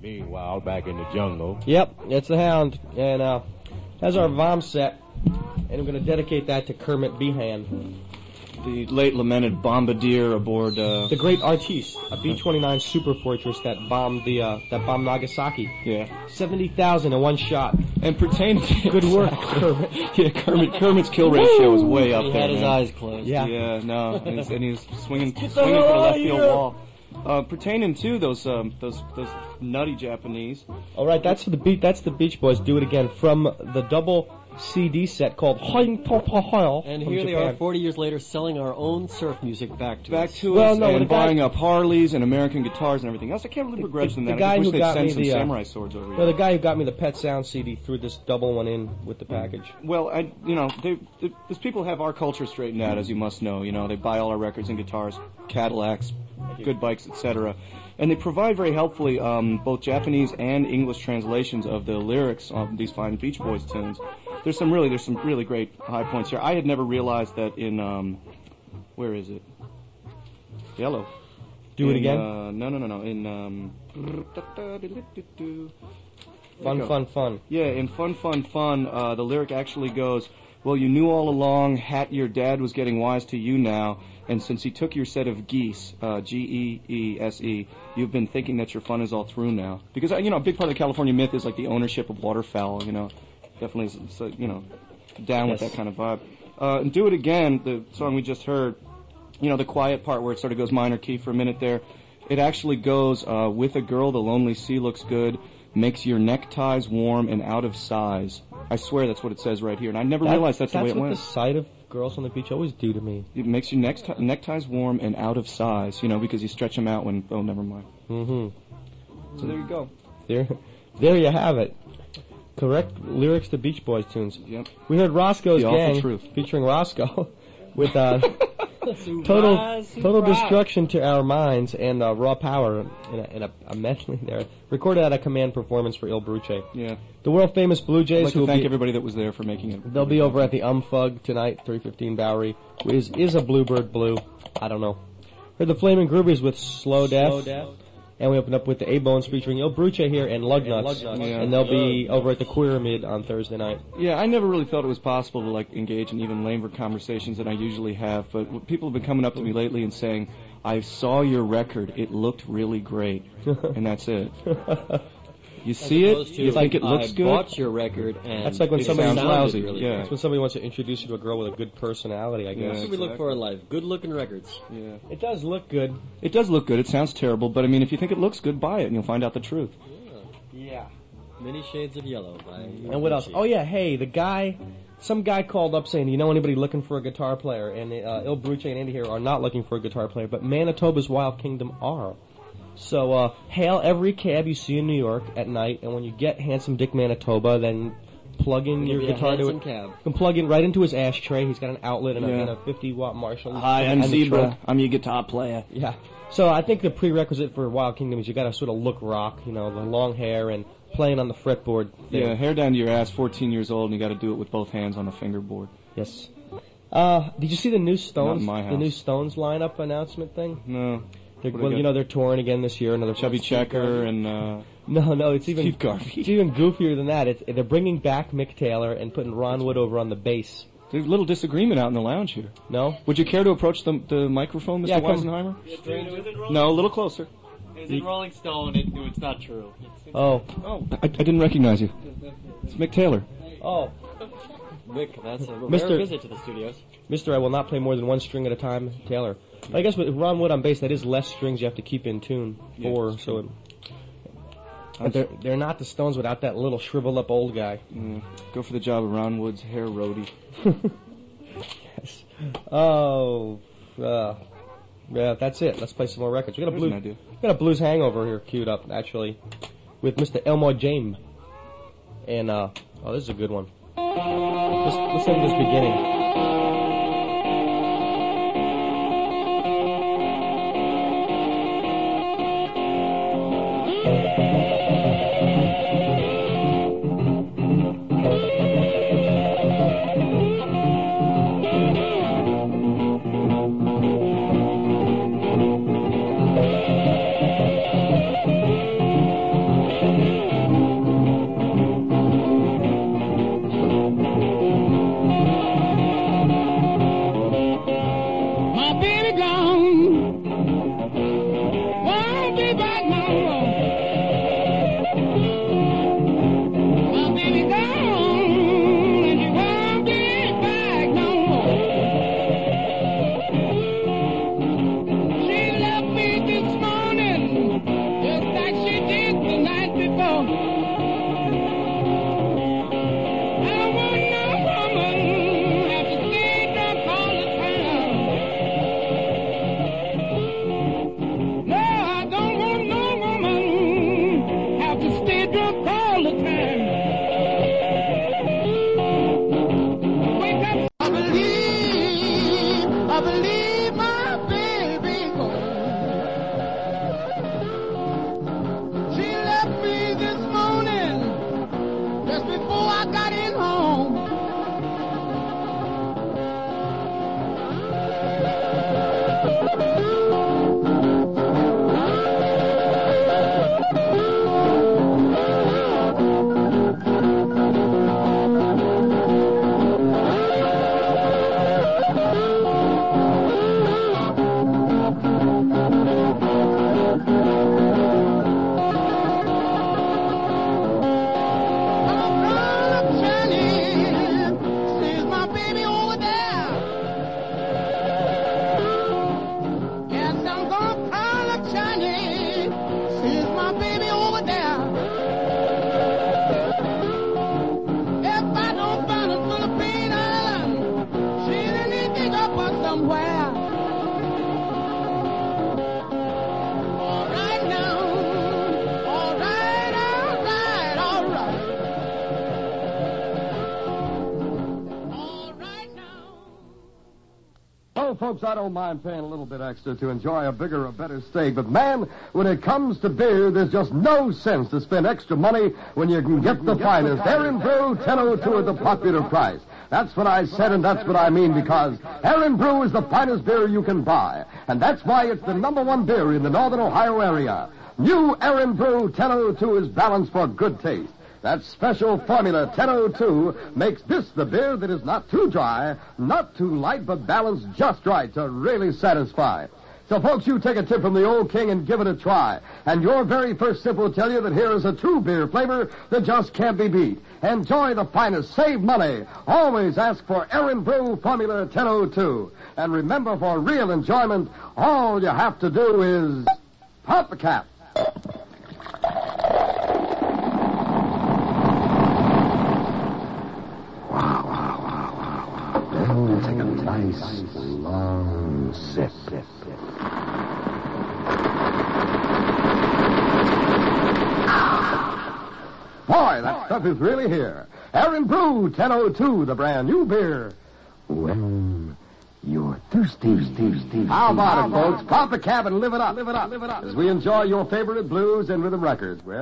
Meanwhile, back in the jungle. Yep, it's the Hound. And uh, that's our Vom set. And I'm going to dedicate that to Kermit Behan. The late lamented bombardier aboard uh, the great Artis, a B twenty-nine Super Fortress that bombed the uh, that bombed Nagasaki. Yeah, seventy thousand in one shot. And pertained to good work, Kermit. Yeah, Kermit Kermit's kill ratio was way up he there. He had his man. eyes closed. Yeah, yeah, no, and, he's, and he was swinging Get swinging the for the hell left out of field here. wall. Uh, pertaining to those um, those those nutty Japanese. All right, that's for the beat. That's the Beach Boys. Do it again from the double C D set called Hein Pop Hyle. And here they are, forty years later, selling our own surf music back to Back us. to Well, us no, and the guy- buying up Harleys and American guitars and everything else. I can't really begrudge them the that. guy I just who wish they'd got send me some the, uh, samurai swords over No, here. the guy who got me the Pet Sound C D threw this double one in with the package. Well, I, you know, they, they, these people have our culture straightened out, as you must know. You know, they buy all our records and guitars, Cadillacs, good bikes, et cetera. And they provide very helpfully um, both Japanese and English translations of the lyrics of these fine Beach Boys tunes. There's some really, there's some really great high points here. I had never realized that in, um, where is it? Yellow. Do it In, again? Uh, no, no, no, no. In um, Fun, fun, fun. Yeah, in Fun, Fun, Fun, uh, the lyric actually goes, well, you knew all along, Hat, your dad was getting wise to you now, and since he took your set of geese, uh, G E E S E, you've been thinking that your fun is all through now. Because, uh, you know, a big part of the California myth is like the ownership of waterfowl, you know. Definitely, is, is, uh, you know, down with Yes. that kind of vibe. Uh, and Do It Again, the song we just heard, you know, the quiet part where it sort of goes minor key for a minute there, it actually goes, uh, with a girl, the lonely sea looks good, makes your neckties warm and out of size. I swear that's what it says right here, and I never That- realized that's, the way it what went. the sight of girls on the beach always do to me. It makes your neck neckties warm and out of size, you know, because you stretch them out when, oh, never mind. Mm-hmm. So there you go. There, there you have it. Correct lyrics to Beach Boys tunes. Yep. We heard Roscoe's The awful Gang truth. featuring Roscoe with uh, total total destruction to our minds and uh, raw power in, a, in a, a medley there. Recorded at a command performance for Il Bruce. Yeah. The world famous Blue Jays. I'd like who to will thank be, everybody that was there for making it. They'll be over at the Umfug tonight, three fifteen Bowery. Is is a Bluebird blue? I don't know. Heard the Flaming Groovies with Slow Death. Slow Death. And we opened up with the A-Bones featuring Il Bruce here and Lugnuts. And Lugnuts. Yeah. And they'll be over at the Queeramid on Thursday night. Yeah, I never really felt it was possible to like engage in even lamer conversations than I usually have, but w- people have been coming up to me lately and saying, I saw your record, it looked really great, and that's it. You see it, opposed to, you think it I looks good. bought your record, and That's like when it somebody sounded lousy, really yeah. good. That's when somebody wants to introduce you to a girl with a good personality, I guess. That's what we look for in life. Good-looking records. Yeah. It does look good. It does look good, it sounds terrible, but I mean, if you think it looks good, buy it and you'll find out the truth. Yeah. Many Shades of Yellow by And what else? Oh yeah, hey, the guy, some guy called up saying, "Do you know anybody looking for a guitar player?" And uh, Il Bruce and Andy here are not looking for a guitar player, but Manitoba's Wild Kingdom are. So uh, hail every cab you see in New York at night, and when you get Handsome Dick Manitoba, then plug in It'll your be a guitar to handsome it. cab. You can plug in right into his ashtray. He's got an outlet and a, Yeah. and a fifty watt Marshall. Hi, I'm and the Zebra. trunk. I'm your guitar player. Yeah. So I think the prerequisite for Wild Kingdom is you got to sort of look rock, you know, the long hair and playing on the fretboard. thing. Yeah, hair down to your ass, fourteen years old, and you got to do it with both hands on the fingerboard. Yes. Uh, did you see the new Stones? in my The house. new Stones lineup announcement thing? No. They're, What do well, they you got? know they're touring again this year. Another Chubby Checker and uh, No, no, it's even Steve Garvey. It's even goofier than that. It's, they're bringing back Mick Taylor and putting Ron Wood over on the bass. There's a little disagreement out in the lounge here. No? Would you care to approach the the microphone, Mister Yeah, come- Weisenheimer? No, a little closer. Is it Rolling Stone? It, it's not true. Oh. Oh, I, I didn't recognize you. It's Mick Taylor. Oh. Mick, that's a rare Mister visit to the studios. Mister, I will not play more than one string at a time, Taylor. I guess with Ron Wood on bass, that is less strings you have to keep in tune Yeah, for. that's so, true. it, but they're they're not the Stones without that little shriveled up old guy. Yeah, go for the job of Ron Wood's hair roadie. Yes. Oh. Uh, yeah, that's it. Let's play some more records. We got a There's blues. an idea. We got a blues hangover here queued up actually, with Mister Elmore James. And uh, oh, this is a good one. Let's listen to this beginning. be back no more. My baby gone, and she won't be back no more. She left me this morning, just like she did the night before. I don't want no woman have to stay drunk all the time. No, I don't want no woman have to stay drunk all the time. Wake up. I believe, I believe my baby gone. She left me this morning, just before I got in home. Sees my baby over there. Yes, I'm gonna call up Johnny. Sees my baby over there. If I don't find a Philippine island, she's in the dig up or somewhere. All right now, all right, all right, all right. Oh, folks, I don't mind paying a little bit extra to enjoy a bigger or better steak, but man, when it comes to beer, there's just no sense to spend extra money when you can get the finest Aaron Brew ten oh two at the popular price. That's what I said, and that's what I mean, because Aaron Brew is the finest beer you can buy, and that's why it's the number one beer in the northern Ohio area. New Aaron Brew ten oh two is balanced for good taste. That special formula ten oh two makes this the beer that is not too dry, not too light, but balanced just right to really satisfy. So, folks, you take a tip from the old king and give it a try. And your very first sip will tell you that here is a true beer flavor that just can't be beat. Enjoy the finest. Save money. Always ask for Aaron Brew Formula ten oh two. And remember, for real enjoyment, all you have to do is pop the cap. Then take a nice, long sip. Boy, that stuff is really here. Aaron Brew ten oh two, the brand new beer. When you're thirsty, thirsty. How about it, folks? Pop the cap and live it up. Live it up. Live it up. As we enjoy your favorite blues and rhythm records. Well.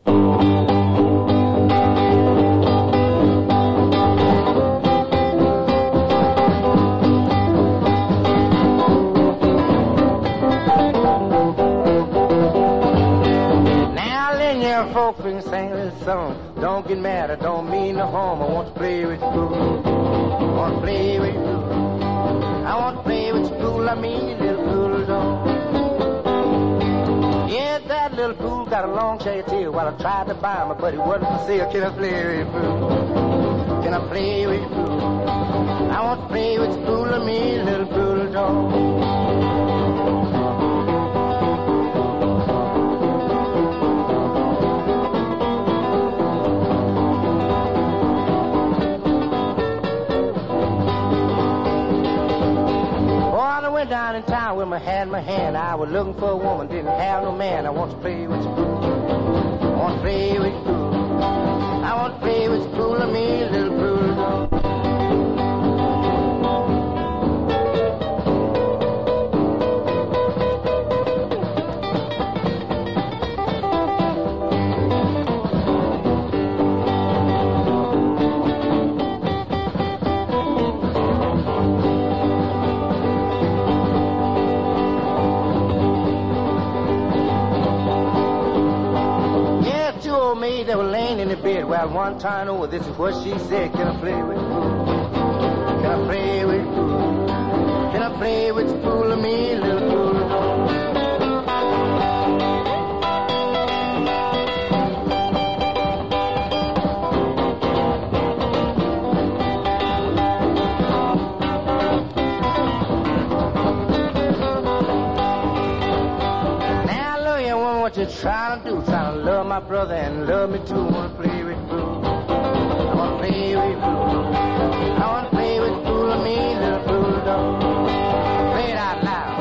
Folks, we can sing this song. Don't get mad, I don't mean no harm. I want to play with you, fool. I want to play with you, fool. I want to play with you, fool. I mean you little fool, don't. Yeah, that little fool got a long shaggy tail. While I tried to buy him, but he wasn't for sale. Can I play with you, fool? Can I play with you, fool? I want to play with you, fool. I mean you little fool, don't. Down in town with my hat in my hand, I was looking for a woman, didn't have no man. I want to play with you, fool. I want to play with you, fool. I want to play with you, fool. I mean, little fool, dog. They were laying in the bed. Well, one time over, this is what she said. Can I play with you, fool? Can I play with you, fool? Can I play with you, fool? I mean, little fool. what you're trying to do. Trying to love my brother and love me too. Wanna play with Boo. I wanna play with Boo. I wanna play with Boo, I mean little bulldog. Play it out loud.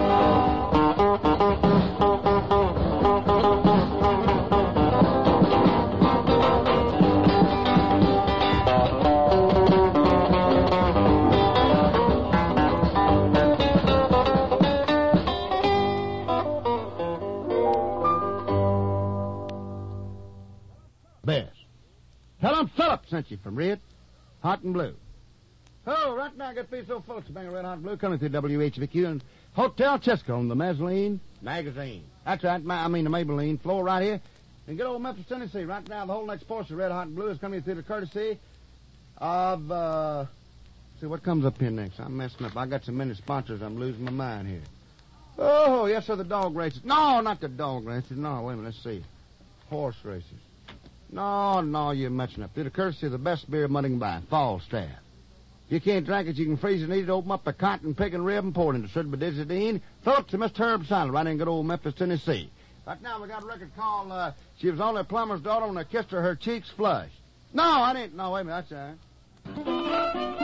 Best. Tell 'em Philip sent you from Red Hot and Blue. Oh, right now I got to be so full of bang of Red Hot and Blue coming through W H V Q and Hotel Chisco on the Mezzanine Magazine. That's right, ma- I mean the Maybelline floor right here. And good old Memphis, Tennessee. Right now the whole next portion of Red Hot and Blue is coming through the courtesy of, uh, see what comes up here next. I'm messing up. I got so many sponsors I'm losing my mind here. Oh, yes, sir, the dog races. No, not the dog races. No, wait a minute, let's see. Horse races. No, no, you're messing up. Through the courtesy of the best beer money can buy, Falstaff. If you can't drink it, you can freeze it and eat it, open up a cotton picking rib and pour it into Sudbadizidine. Phillips and Mister Herb Silent, right in good old Memphis, Tennessee. Right now we got a record called, uh, She Was Only a Plumber's Daughter When I Kissed Her, Her Cheeks Flushed. No, I didn't. No, wait a minute, that's all right.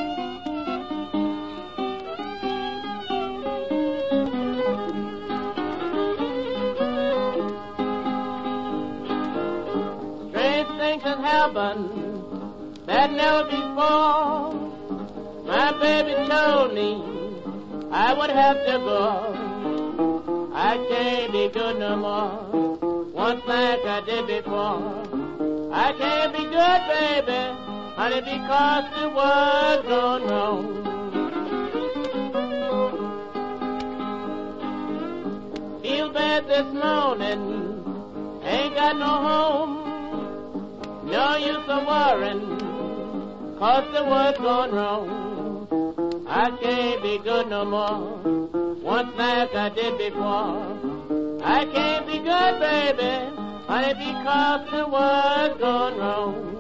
Happen that never before. My baby told me I would have to go. I can't be good no more, once like I did before. I can't be good, baby, honey, because the world's gone wrong. Feel bad this morning, ain't got no home. No use of worrying, cause the world's gone wrong. I can't be good no more, once like I did before. I can't be good, baby, honey, because the world's gone wrong.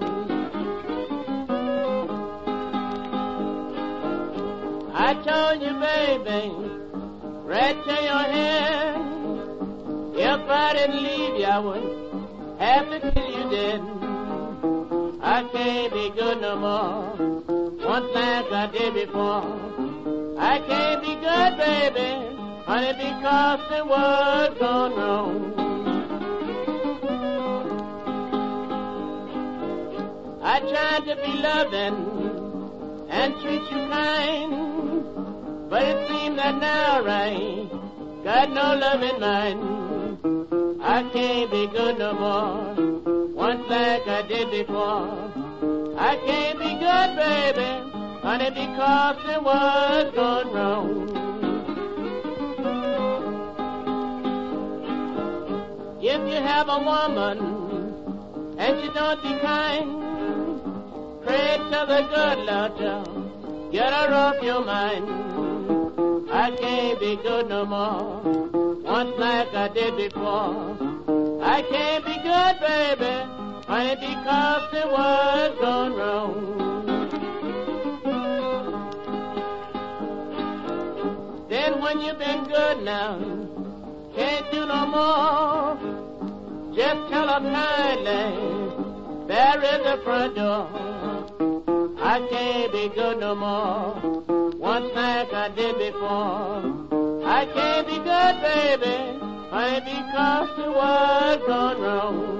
I told you, baby, right to your hand, if I didn't leave you, I would have to kill you dead. I can't be good no more, once like I did before. I can't be good, baby, honey, because the world's gone wrong. I tried to be loving and treat you kind, but it seems that now I got no love in mind. I can't be good no more, once like I did before. I can't be good, baby, honey, because the world's gone wrong. If you have a woman and she don't be kind, pray to the good Lord, to get her off your mind. I can't be good no more, once like I did before. I can't be good, baby, honey, because the world's gone wrong. Then when you've been good now, can't do no more, just tell her kindly, there is the front door. I can't be good no more, once like I did before. I can't be good, baby, honey, because the world's gone wrong.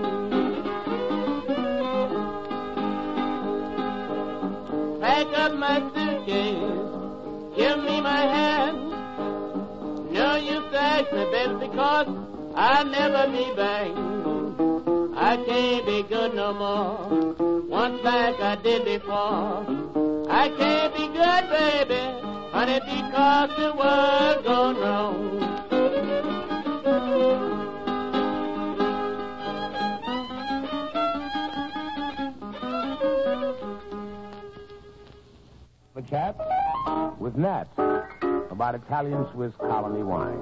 Pack up my suitcase, give me my hand. No use to ask me, baby, because I'll never be back. I can't be good no more, once like I did before. I can't be good, baby, honey, because the world's gone wrong. The chat with Nat about Italian Swiss colony wine.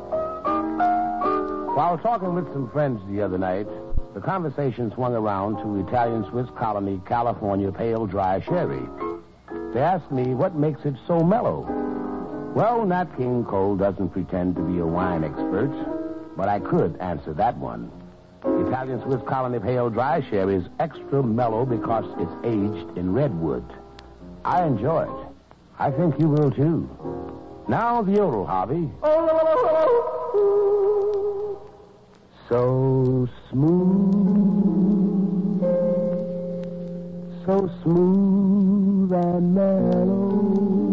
While talking with some friends the other night, the conversation swung around to Italian Swiss colony California pale dry sherry. They asked me what makes it so mellow. Well, Nat King Cole doesn't pretend to be a wine expert, but I could answer that one. The Italian Swiss colony pale dry sherry is extra mellow because it's aged in redwood. I enjoy it. I think you will too. Now the yodel hobby. So smooth, so smooth and mellow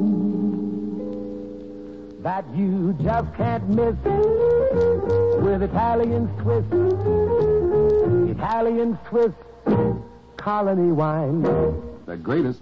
that you just can't miss with Italian Swiss, Italian Swiss colony wine. The greatest.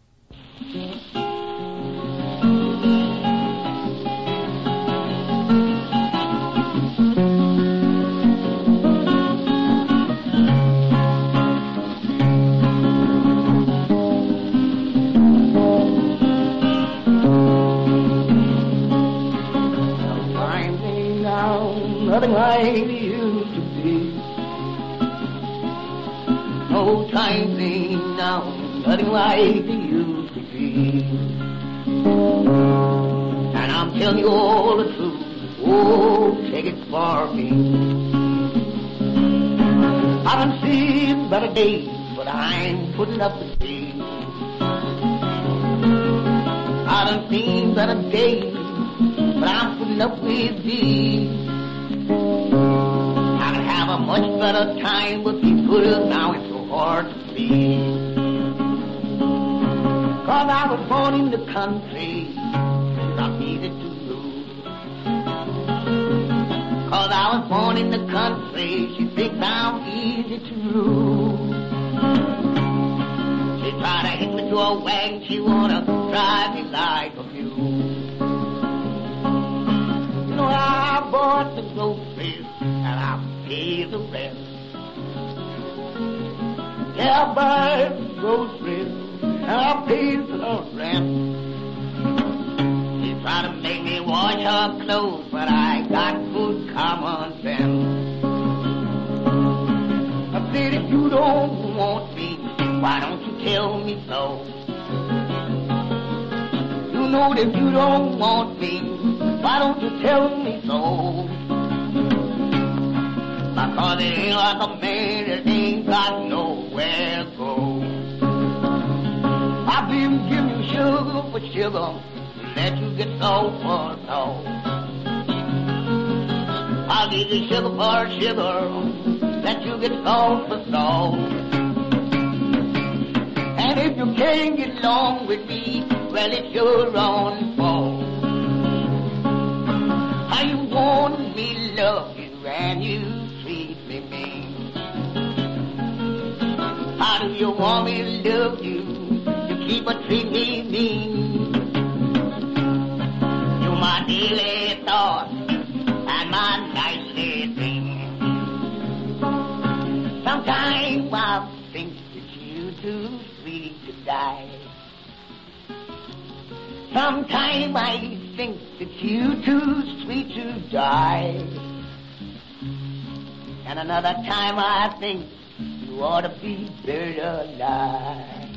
Nothing like it used to be. No time ain't now, nothing like it used to be. And I'm telling you all the truth, oh, take it for me. I done seen better days, but I ain't putting up with these. I done seen better days, but I'm putting up with these. I could have a much better time with these good, now it's so hard to see. Cause I was born in the country, it's not easy to lose. Cause I was born in the country, she thinks I'm easy to lose. She tried to hit me to a wagon, she wanna drive me like a mule. You know, I bought the groceries and I paid the rest. Yeah, I buy the groceries and I paid the rest. She tried to make me wash her clothes, but I got good common sense. I said, if you don't want me, why don't you tell me so? You know that you don't want me, why don't you tell me so? Because it ain't like a man that ain't got nowhere to go. I've been giving you sugar for sugar, let you get salt for salt. I'll give you sugar for sugar, let you get salt for salt. And if you can't get along with me, well, it's your own fault. How you want me to love you and you treat me mean? How do you want me to love you? You keep on treating me mean. You're my daily thought and my nightly dream. Sometimes I think that you're too sweet to die. Sometimes I think that you're too sweet to die. And another time I think you ought to be buried alive.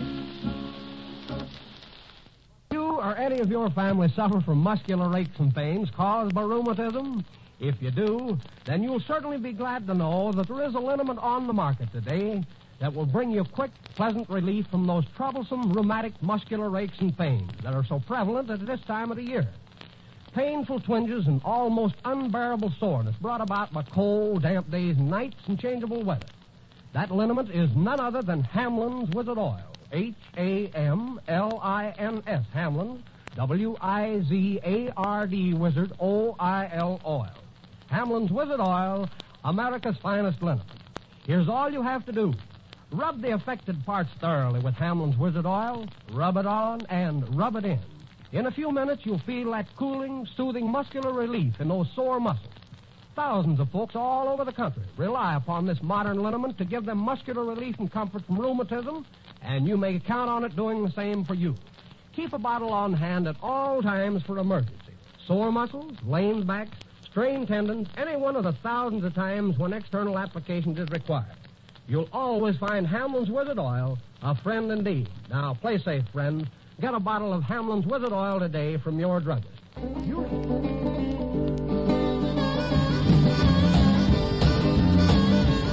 You or any of your family suffer from muscular aches and pains caused by rheumatism? If you do, then you'll certainly be glad to know that there is a liniment on the market today that will bring you quick, pleasant relief from those troublesome rheumatic muscular aches and pains that are so prevalent at this time of the year. Painful twinges and almost unbearable soreness brought about by cold, damp days and nights and changeable weather. That liniment is none other than Hamlin's Wizard Oil. H A M L I N S, Hamlin's, W I Z A R D, Wizard, O I L Oil. Hamlin's Wizard Oil, America's finest liniment. Here's all you have to do. Rub the affected parts thoroughly with Hamlin's Wizard Oil, rub it on, and rub it in. In a few minutes, you'll feel that cooling, soothing muscular relief in those sore muscles. Thousands of folks all over the country rely upon this modern liniment to give them muscular relief and comfort from rheumatism, and you may count on it doing the same for you. Keep a bottle on hand at all times for emergency. Sore muscles, lame backs, strained tendons, any one of the thousands of times when external applications is required. You'll always find Hamlin's Wizard Oil a friend indeed. Now, play safe, friends. Get a bottle of Hamlin's Wizard Oil today from your druggist. You...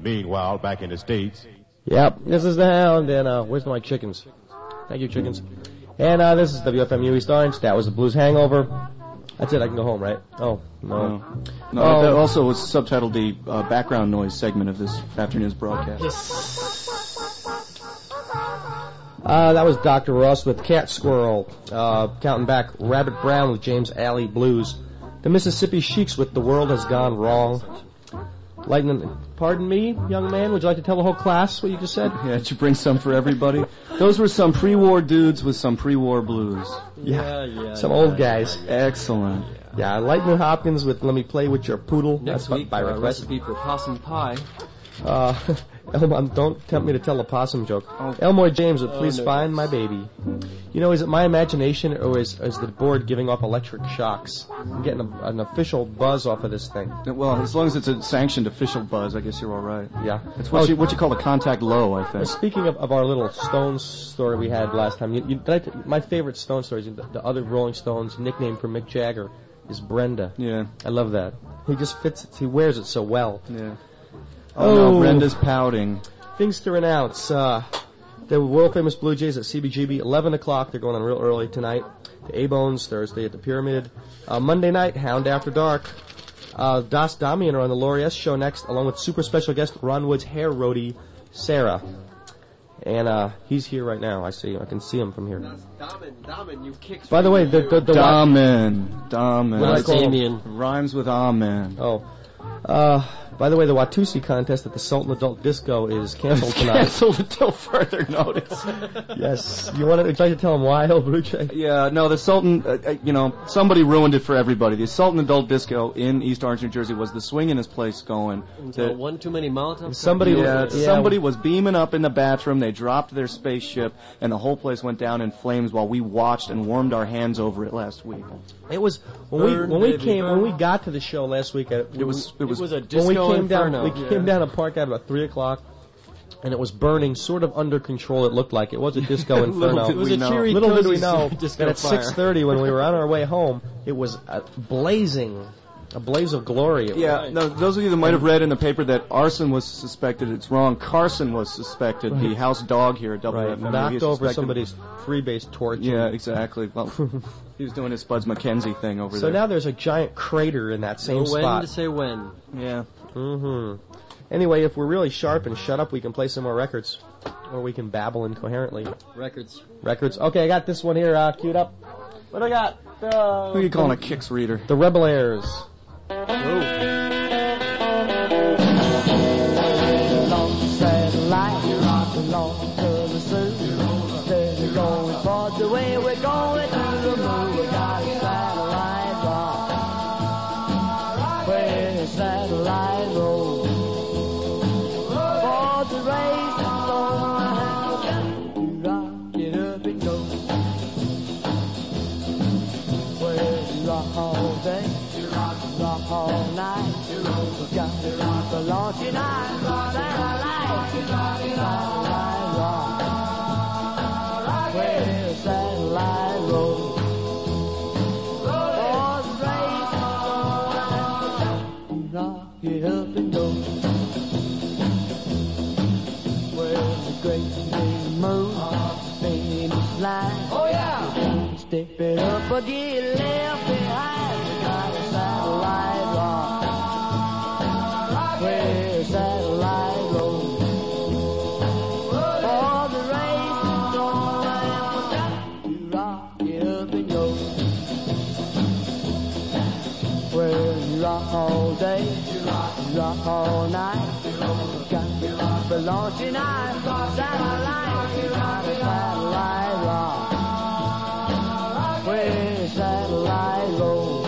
Meanwhile, back in the States. Yep, this is the Hound, and uh, where's my chickens? Thank you, chickens. And uh, this is W F M U East Orange. That was the Blues Hangover. That's it, I can go home, right? Oh, no. No, no Oh. that also was subtitled the uh, background noise segment of this afternoon's broadcast. Uh, that was Doctor Ross with Cat Squirrel. Uh, counting back, Rabbit Brown with James Alley Blues. The Mississippi Sheiks with The World Has Gone Wrong. Lightning, pardon me, young man, would you like to tell the whole class what you just said? Yeah, did you bring some for everybody? Those were some pre-war dudes with some pre-war blues. Yeah, yeah. Some yeah, old yeah. guys. Excellent. Yeah, Lightning Hopkins with Let Me Play With Your Poodle. Next That's week, by uh, request. recipe for possum pie. Uh, Elmo, don't tempt me to tell a possum joke. Elmore James would Oh, please no. find my baby. You know, is it my imagination or is, is the board giving off electric shocks? I'm getting a, an official buzz off of this thing. Well, as long as it's a sanctioned official buzz, I guess you're all right. Yeah. It's what, Oh, you, what you call a contact low, I uh, think. Speaking of, of our little Stones story we had last time, you, you, did I t- my favorite Stones story is the, the other Rolling Stones nickname for Mick Jagger is Brenda. Yeah. I love that. He just fits it. He wears it so well. Yeah. Oh, no, Brenda's pouting. Things to announce. Uh, the world famous Blue Jays at C B G B, eleven o'clock. They're going on real early tonight. The A-Bones, Thursday at the Pyramid. Uh, Monday night, Hound After Dark. Uh, Das Damian are on the Laurie S. show next, along with super special guest Ron Wood's hair roadie, Sarah. And uh, he's here right now. I see. I can see him from here. Damen, Damen, you kicks. By the way, the the, the Damen. Damen. What do I call him? Damien. Rhymes with amen. Oh. Uh, by the way, the Watusi contest at the Sultan Adult Disco is canceled tonight. Canceled until further notice. Yes. You want to try to tell him why, El Bruce? Yeah, no, the Sultan, uh, uh, you know, somebody ruined it for everybody. The Sultan Adult Disco in East Orange, New Jersey was the swingingest place going. So The- one too many Molotov. Somebody- yeah, yeah. somebody was beaming up in the bathroom, they dropped their spaceship, and the whole place went down in flames while we watched and warmed our hands over it last week. It was when Burn, we when we baby, came burn. when we got to the show last week. It, It was, it was, It was a when disco we came inferno. down. We Yeah. came down to Park at about three o'clock, and it was burning, sort of under control. It looked like it was a disco inferno. Little did It was we a know. cheery, Little did we cozy know disco that at fire. six thirty, when we were on our way home, it was uh, blazing, a blaze of glory. It Yeah, was. no, those of you that might have read in the paper that arson was suspected, it's wrong. Carson was suspected, the house dog here at W F M. Right, He knocked is over suspected- somebody's freebase torch. Yeah, exactly. Well, he was doing his Spuds McKenzie thing over So there. now there's a giant crater in that same Know when spot. to say when. Yeah. Mm-hmm. Anyway, if we're really sharp and shut up, we can play some more records. Or we can babble incoherently. Records. Records. Okay, I got this one here uh, queued up. What do I got? Uh, Who are you calling a kicks reader? The Rebel Airs. Long satellite, rock along to the sun. Steady going for the way we're going to the moon. We got a satellite rock, where the satellite rolls. For the race is on, you rock it up and go. Where you rock all day, you rock, rock all night. We got to rock the launch and I satellite, satellite rock, where the satellite rolls. For the race is on, you rock it up and go. Where the great big moon, famous line. Oh yeah. Step it up or get left behind. We got a satellite rock, where satellite rolls. For the race is on, and we got to rock it up and go. Where you rock all day, you rock, rock all night. You got to rock the launch and I satellite. You got a satellite rock, where satellite rolls.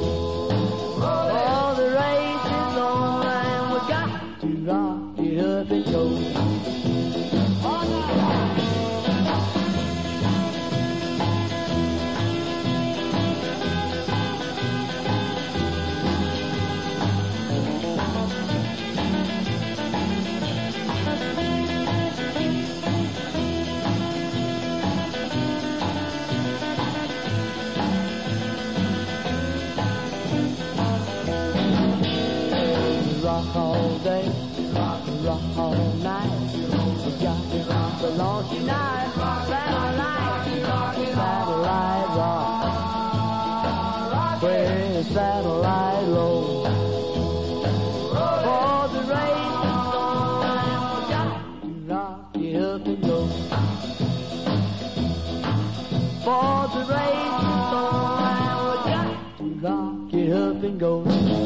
For the race is on, and we got to rock it up and go. Rock all day, rock and rock all night. We got to rock the launch night. Satellite, satellite rock. Where satellite roll. For the racing storm, we got to rock it up and go. For the racing storm, we got to rock it up and go.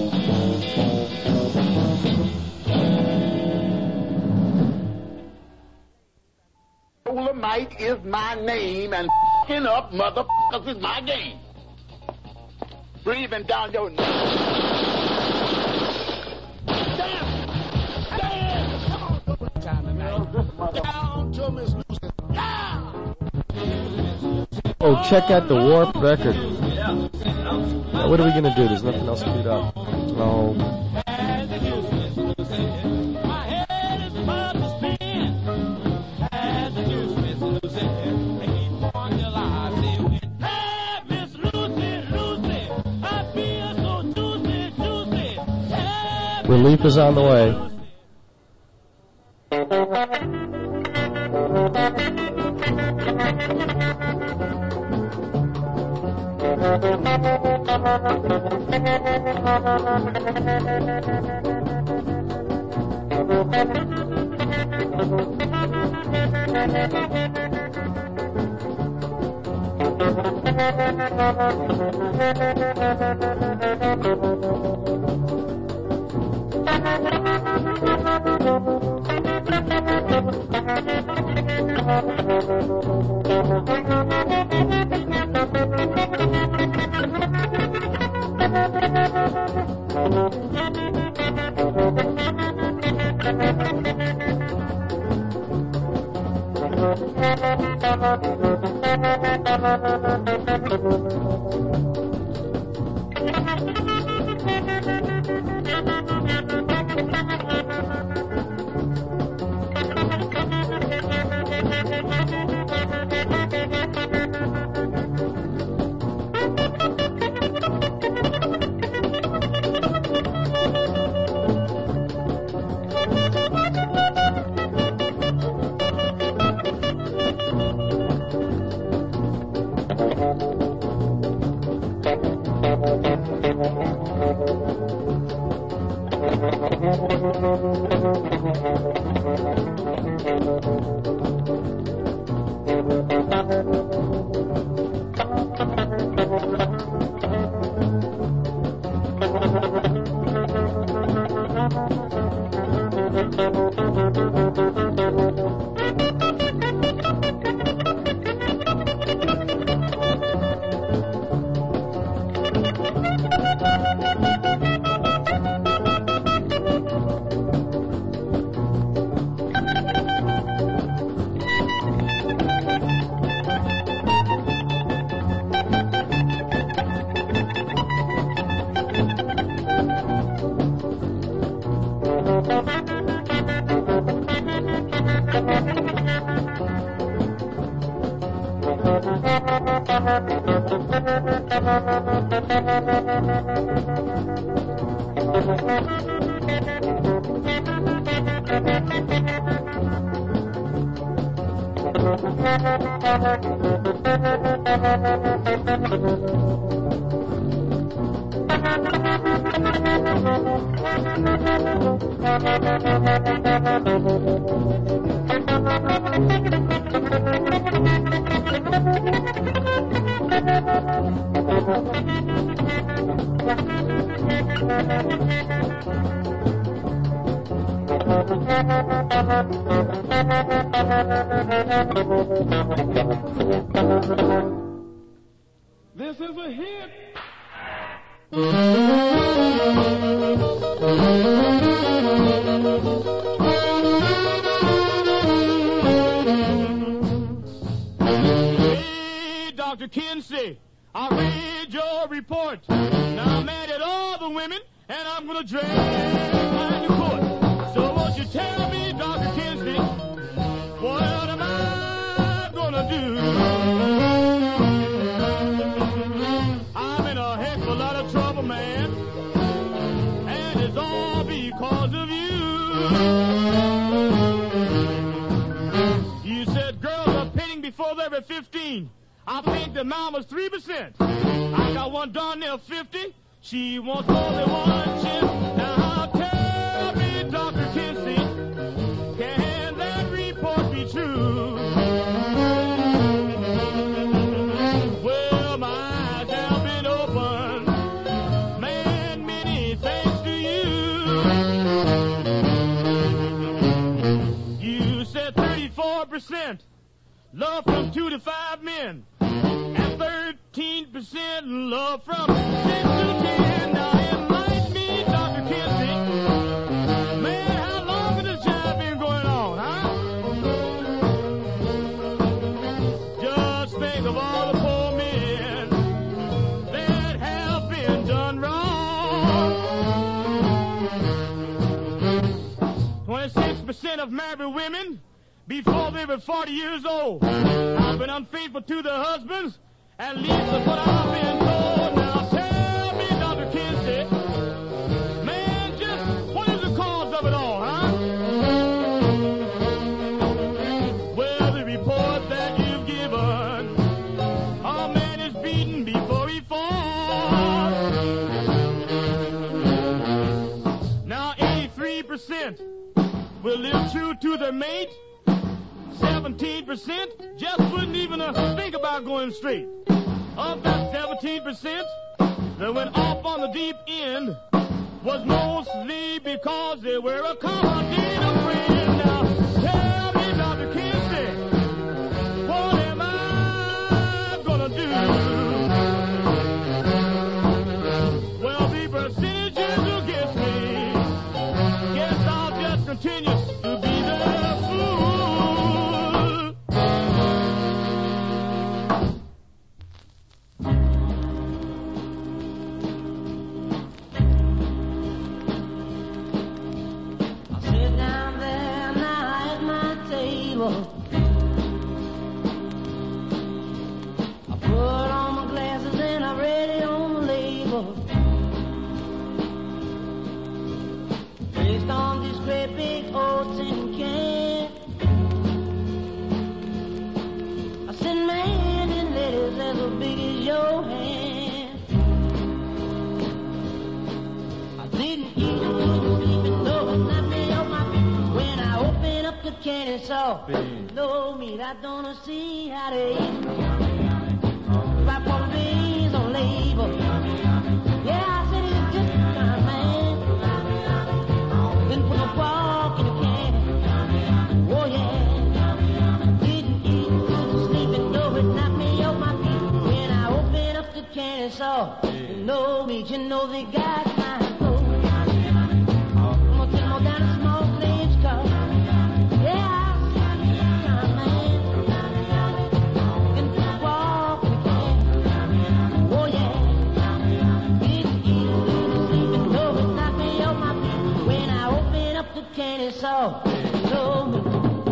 Dolomite is my name, and f***ing up motherfuckers is my game. Breathing down your neck. Damn! Damn! Down to Miss Lucy. Oh, check out the Warp record. Now, what are we going to do? There's nothing else to do up. Oh. Relief is on the way. This is a hit. Hey, Doctor Kinsey, I read your report. Now I'm mad at all the women, and I'm gonna drag behind your court. So won't you tell me, Doctor Kinsey, what am I gonna do? I'm in a heck of a lot of trouble, man, and it's all because of you. You said girls are pitting before they were fifteen. I think the mama's three percent. I got one darn near fifty. She wants only one chip. Now tell me, Doctor Kinsey, can that report be true? Well, my eyes have been opened. Man, many thanks to you. You said thirty-four percent. Love from two to five men. And thirteen percent love from six to ten. Now enlighten me, Doctor Kinsey. Man, how long has this job been going on, huh? Just think of all the poor men that have been done wrong. twenty-six percent of married women before they were forty years old. I've been unfaithful to their husbands, at least that's what I've been told. Now tell me, Doctor Kinsey, man, just what is the cause of it all, huh? Well, the report that you've given, a man is beaten before he falls. Now eighty-three percent will live true to their mate. seventeen percent just wouldn't even uh, think about going straight. Of that seventeen percent that went off on the deep end was mostly because they were accommodating a friend. Now, tell me, Doctor Kinsey, what am I gonna do? Well, the percentages against me. Guess I'll just continue to be the fool. I put on my glasses and I read it on the label. Based on this great big old tin can. I sent my hand in letters as big as your hand. I didn't eat, I didn't sleep, and no, it knocked me off my feet. When I opened up the can and saw no meat, I don't see how to eat. Five quarter beans on label. Yeah, I said it's just kind, man. Didn't put no pork in the can. Oh yeah. Didn't eat, couldn't sleep, and no, it knocked me off my feet. When I opened up the can and saw no meat, you know they got my goat. I'm gonna take more down the small claims car. Yeah. Can it so? So me.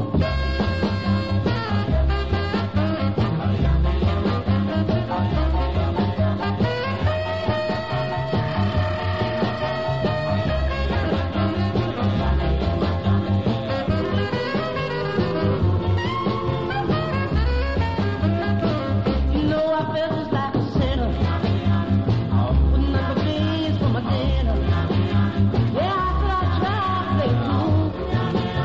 You know I felt just like a sinner with number beans for my dinner. Yeah, I said I tried to play cool.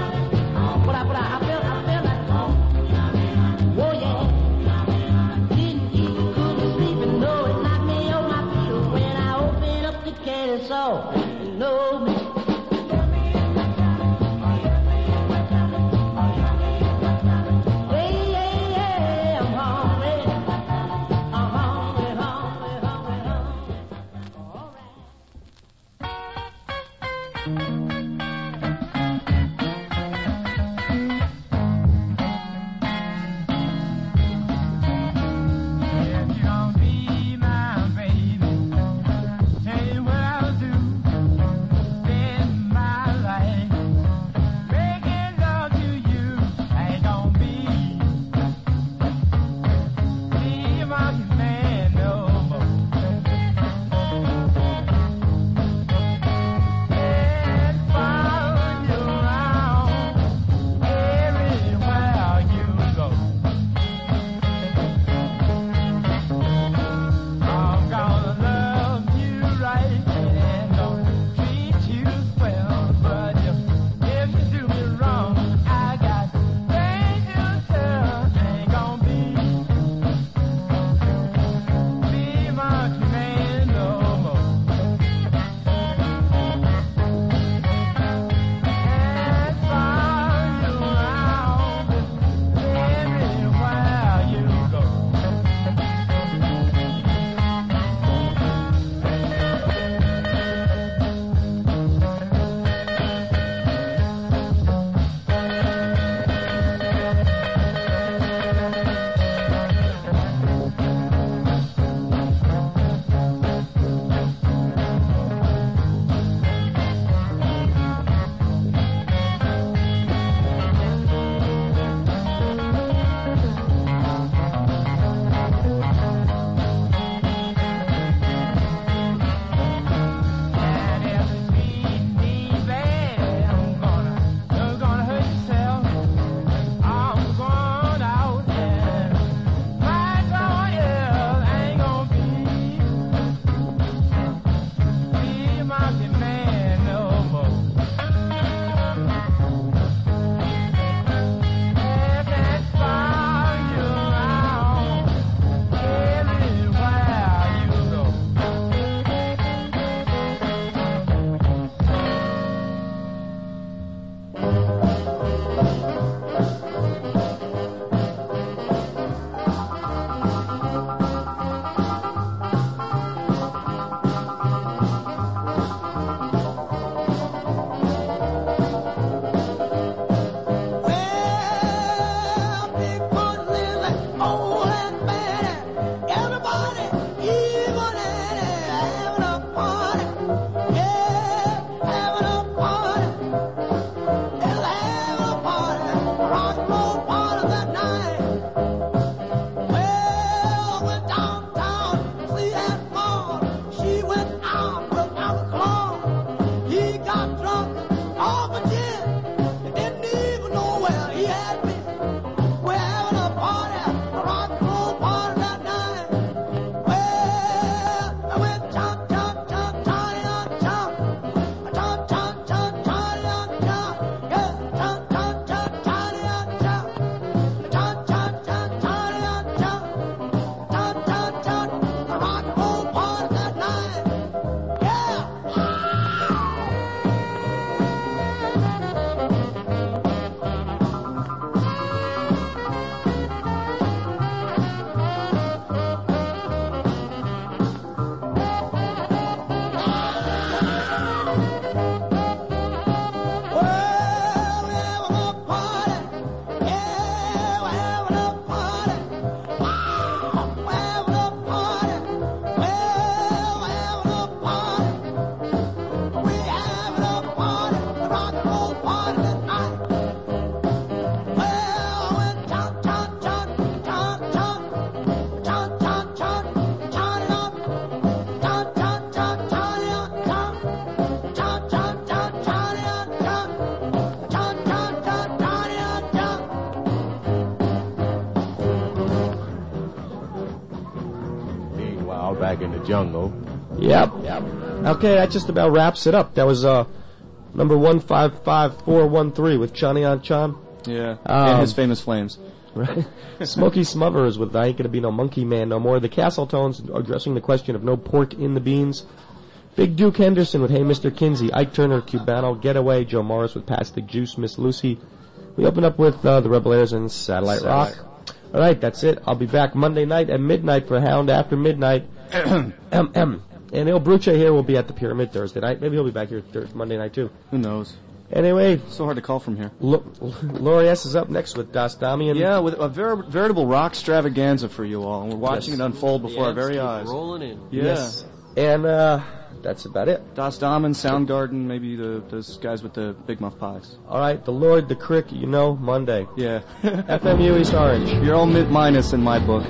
Out back in the jungle. Yep. Yep. Okay, that just about wraps it up. That was uh, number one five five four one three with Johnny on Chon. Yeah, Um, and his famous flames. Right. Smokey Smothers with I Ain't Gonna Be No Monkey Man No More. The Castle Tones addressing the question of no pork in the beans. Big Duke Henderson with Hey Mister Kinsey. Ike Turner, Cubano, Getaway. Joe Morris with Pass the Juice, Miss Lucy. We open up with uh, the Rebel Airs and Satellite, Satellite. Rock. All right, that's it. I'll be back Monday night at midnight for Hound After Midnight. M M. And Il Bruce here will be at the Pyramid Thursday night. Maybe he'll be back here th- Monday night too. Who knows? Anyway, so hard to call from here. L- Laurie S. is up next with Das Damian. Yeah, with a ver- veritable rock extravaganza for you all. And we're watching Yes. it unfold before Yeah, our very keep eyes. rolling in. Yeah. Yes. And uh, that's about it. Das Damen, Soundgarden, maybe the those guys with the Big Muff Pies. All right, the Lord, the Crick, you know, Monday. Yeah. F M U East Orange. You're all mid minus in my book.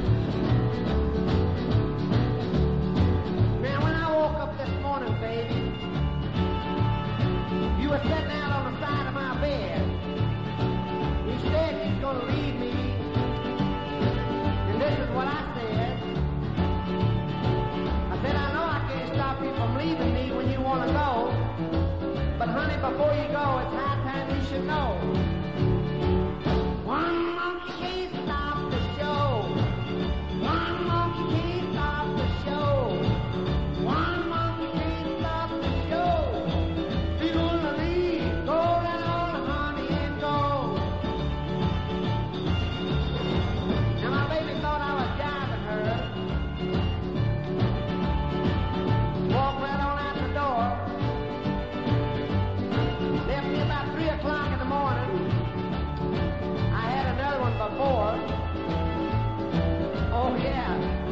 Man, when I woke up this morning, baby, you were sitting out on the side of my bed. You said you was going to leave me. And this is what I said. I said, I know I can't stop you from leaving me when you want to go. But honey, before you go, it's high time you should know. One monkey can't stop the show. One monkey can't stop the show. One monkey can't stop the show. If you're gonna leave, go let all the honey and go. Now my baby thought I was jiving her. Walked right on out the door. Left me about three o'clock in the morning. I had another one before. Oh yeah.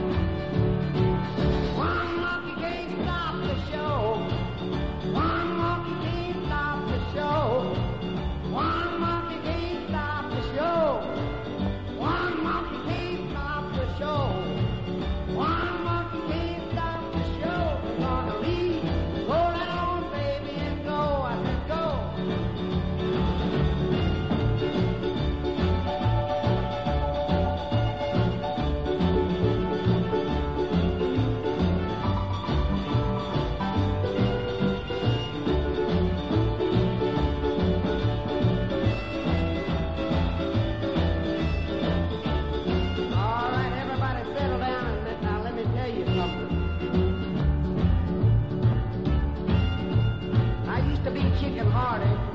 One monkey can't stop the show. One monkey can't stop the show. One monkey can't stop the show. One monkey can't stop the show. One monkey can't stop the show. Gonna leave. Go that on, baby, and go. I said go. All right, everybody settle down and let, now let me tell you something. I used to be chicken hearted.